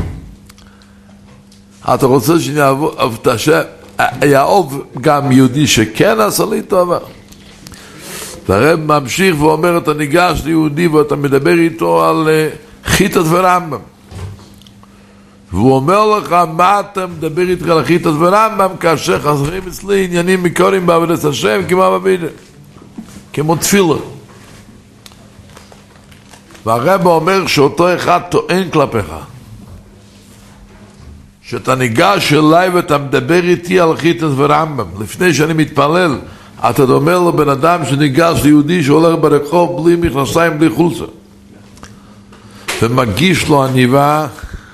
Speaker 1: אתה רוצה שאני אאהוב גם יהודי שכן עשה לי טובה? והרב ממשיך ואומר, אתה ניגש ליהודי ואתה מדבר איתו על חיטת ורמב"ם, והוא אומר לך מה אתה מדבר איתך על חיטת ורמב"ם כאשר חסרים אצלי עניינים מקוראים בעבודת השם כמו בעבודה, כמו תפילה. והרב אומר שאותו אחד טוען כלפיך, שאתה ניגש אליי ואתה מדבר איתי על חיטת ורמב"ם, לפני שאני מתפלל אתה אומר לו בן אדם שניגש ליהודי שהולך ברחוב בלי מכנסיים בלי חולצה, ומגיש לו עניבה.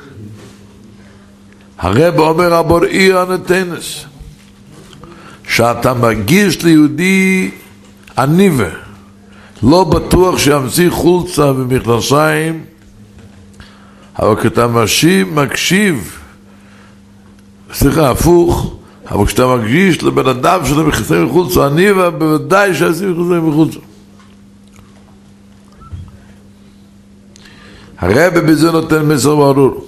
Speaker 1: הרב אומר הבוראי הנתנס, שאתה מגיש ליהודי עניבה, לא בטוח שימציא חולצה ומכנסיים, אבל כשאתה משיב, מקשיב, סליחה, הפוך, אבל כשאתה מרגיש לבן אדם שאתה מכסה מחוץ, אני בוודאי שעשי מכסה מחוץ. הרב בזה נותן מסר ברור.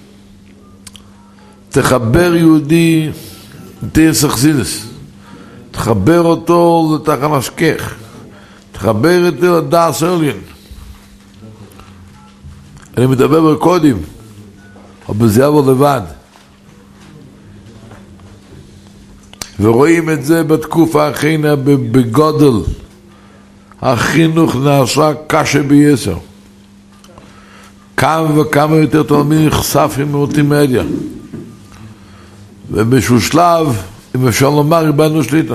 Speaker 1: תחבר יהודי תייס אכסינס, תחבר אותו לתחן השכך, תחבר את זה לדעס עליין. אני מדבר בקודים, אבל זה יבוא לבד. ורואים את זה בתקופה האחרונה בגודל. החינוך נעשה קשה ביסר. כמה וכמה יותר תלמידים נחשפים ממולטימדיה. ובשביל שלב, אם אפשר לומר, איבדנו שליטה.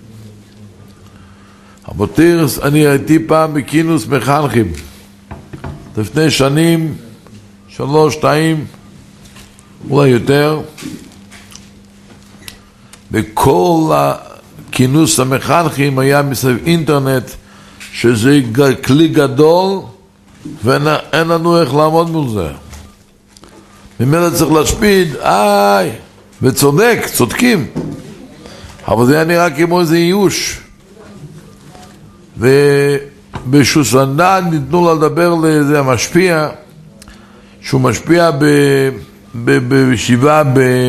Speaker 1: אבל תרס, אני הייתי פעם בכינוס מחנכים. לפני שנים, שלוש, שתיים, אולי יותר, בכל הכינוס המחנכים היה מסביב אינטרנט, שזה כלי גדול, ואין לנו איך לעמוד מול זה. ממילא צריך להשפיד, איי, וצודק, צודקים. אבל זה היה נראה כמו איזה איוש. ובשוסנדן ניתנו לה לדבר לאיזה המשפיע, שהוא משפיע בישיבה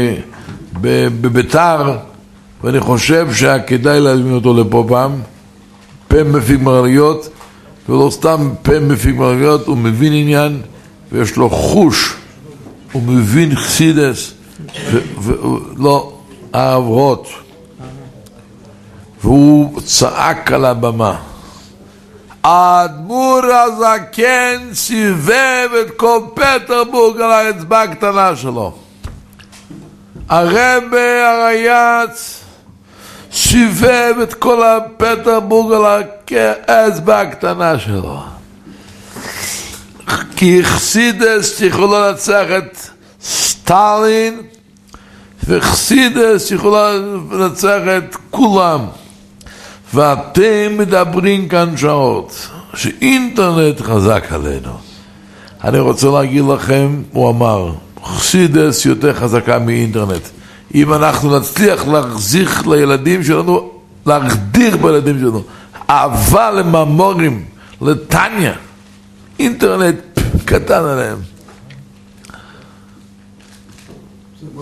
Speaker 1: בביתר, ואני חושב שכדאי להזמין אותו לפה פעם. פה מפיק מרגליות, ולא סתם פה מפיק מרגליות, הוא מבין עניין, ויש לו חוש, הוא מבין חסידס, ולא העברות. והוא צעק על הבמה. האדמו"ר הזקן סיבב את כל פטרבורג על האצבע הקטנה שלו. הרבי הרייץ סיבב את כל הפטרבורג על האצבע הקטנה שלו. כי חסידס יכולה לנצח את סטלין, וחסידס יכולה לנצח את כולם. ואתם מדברים כאן שעות שאינטרנט חזק עלינו. אני רוצה להגיד לכם, הוא אמר, חסידס יותר חזקה מאינטרנט. אם אנחנו נצליח להחזיך לילדים שלנו, להחדיר בילדים שלנו אהבה לממורים, לטניה, אינטרנט קטן עליהם.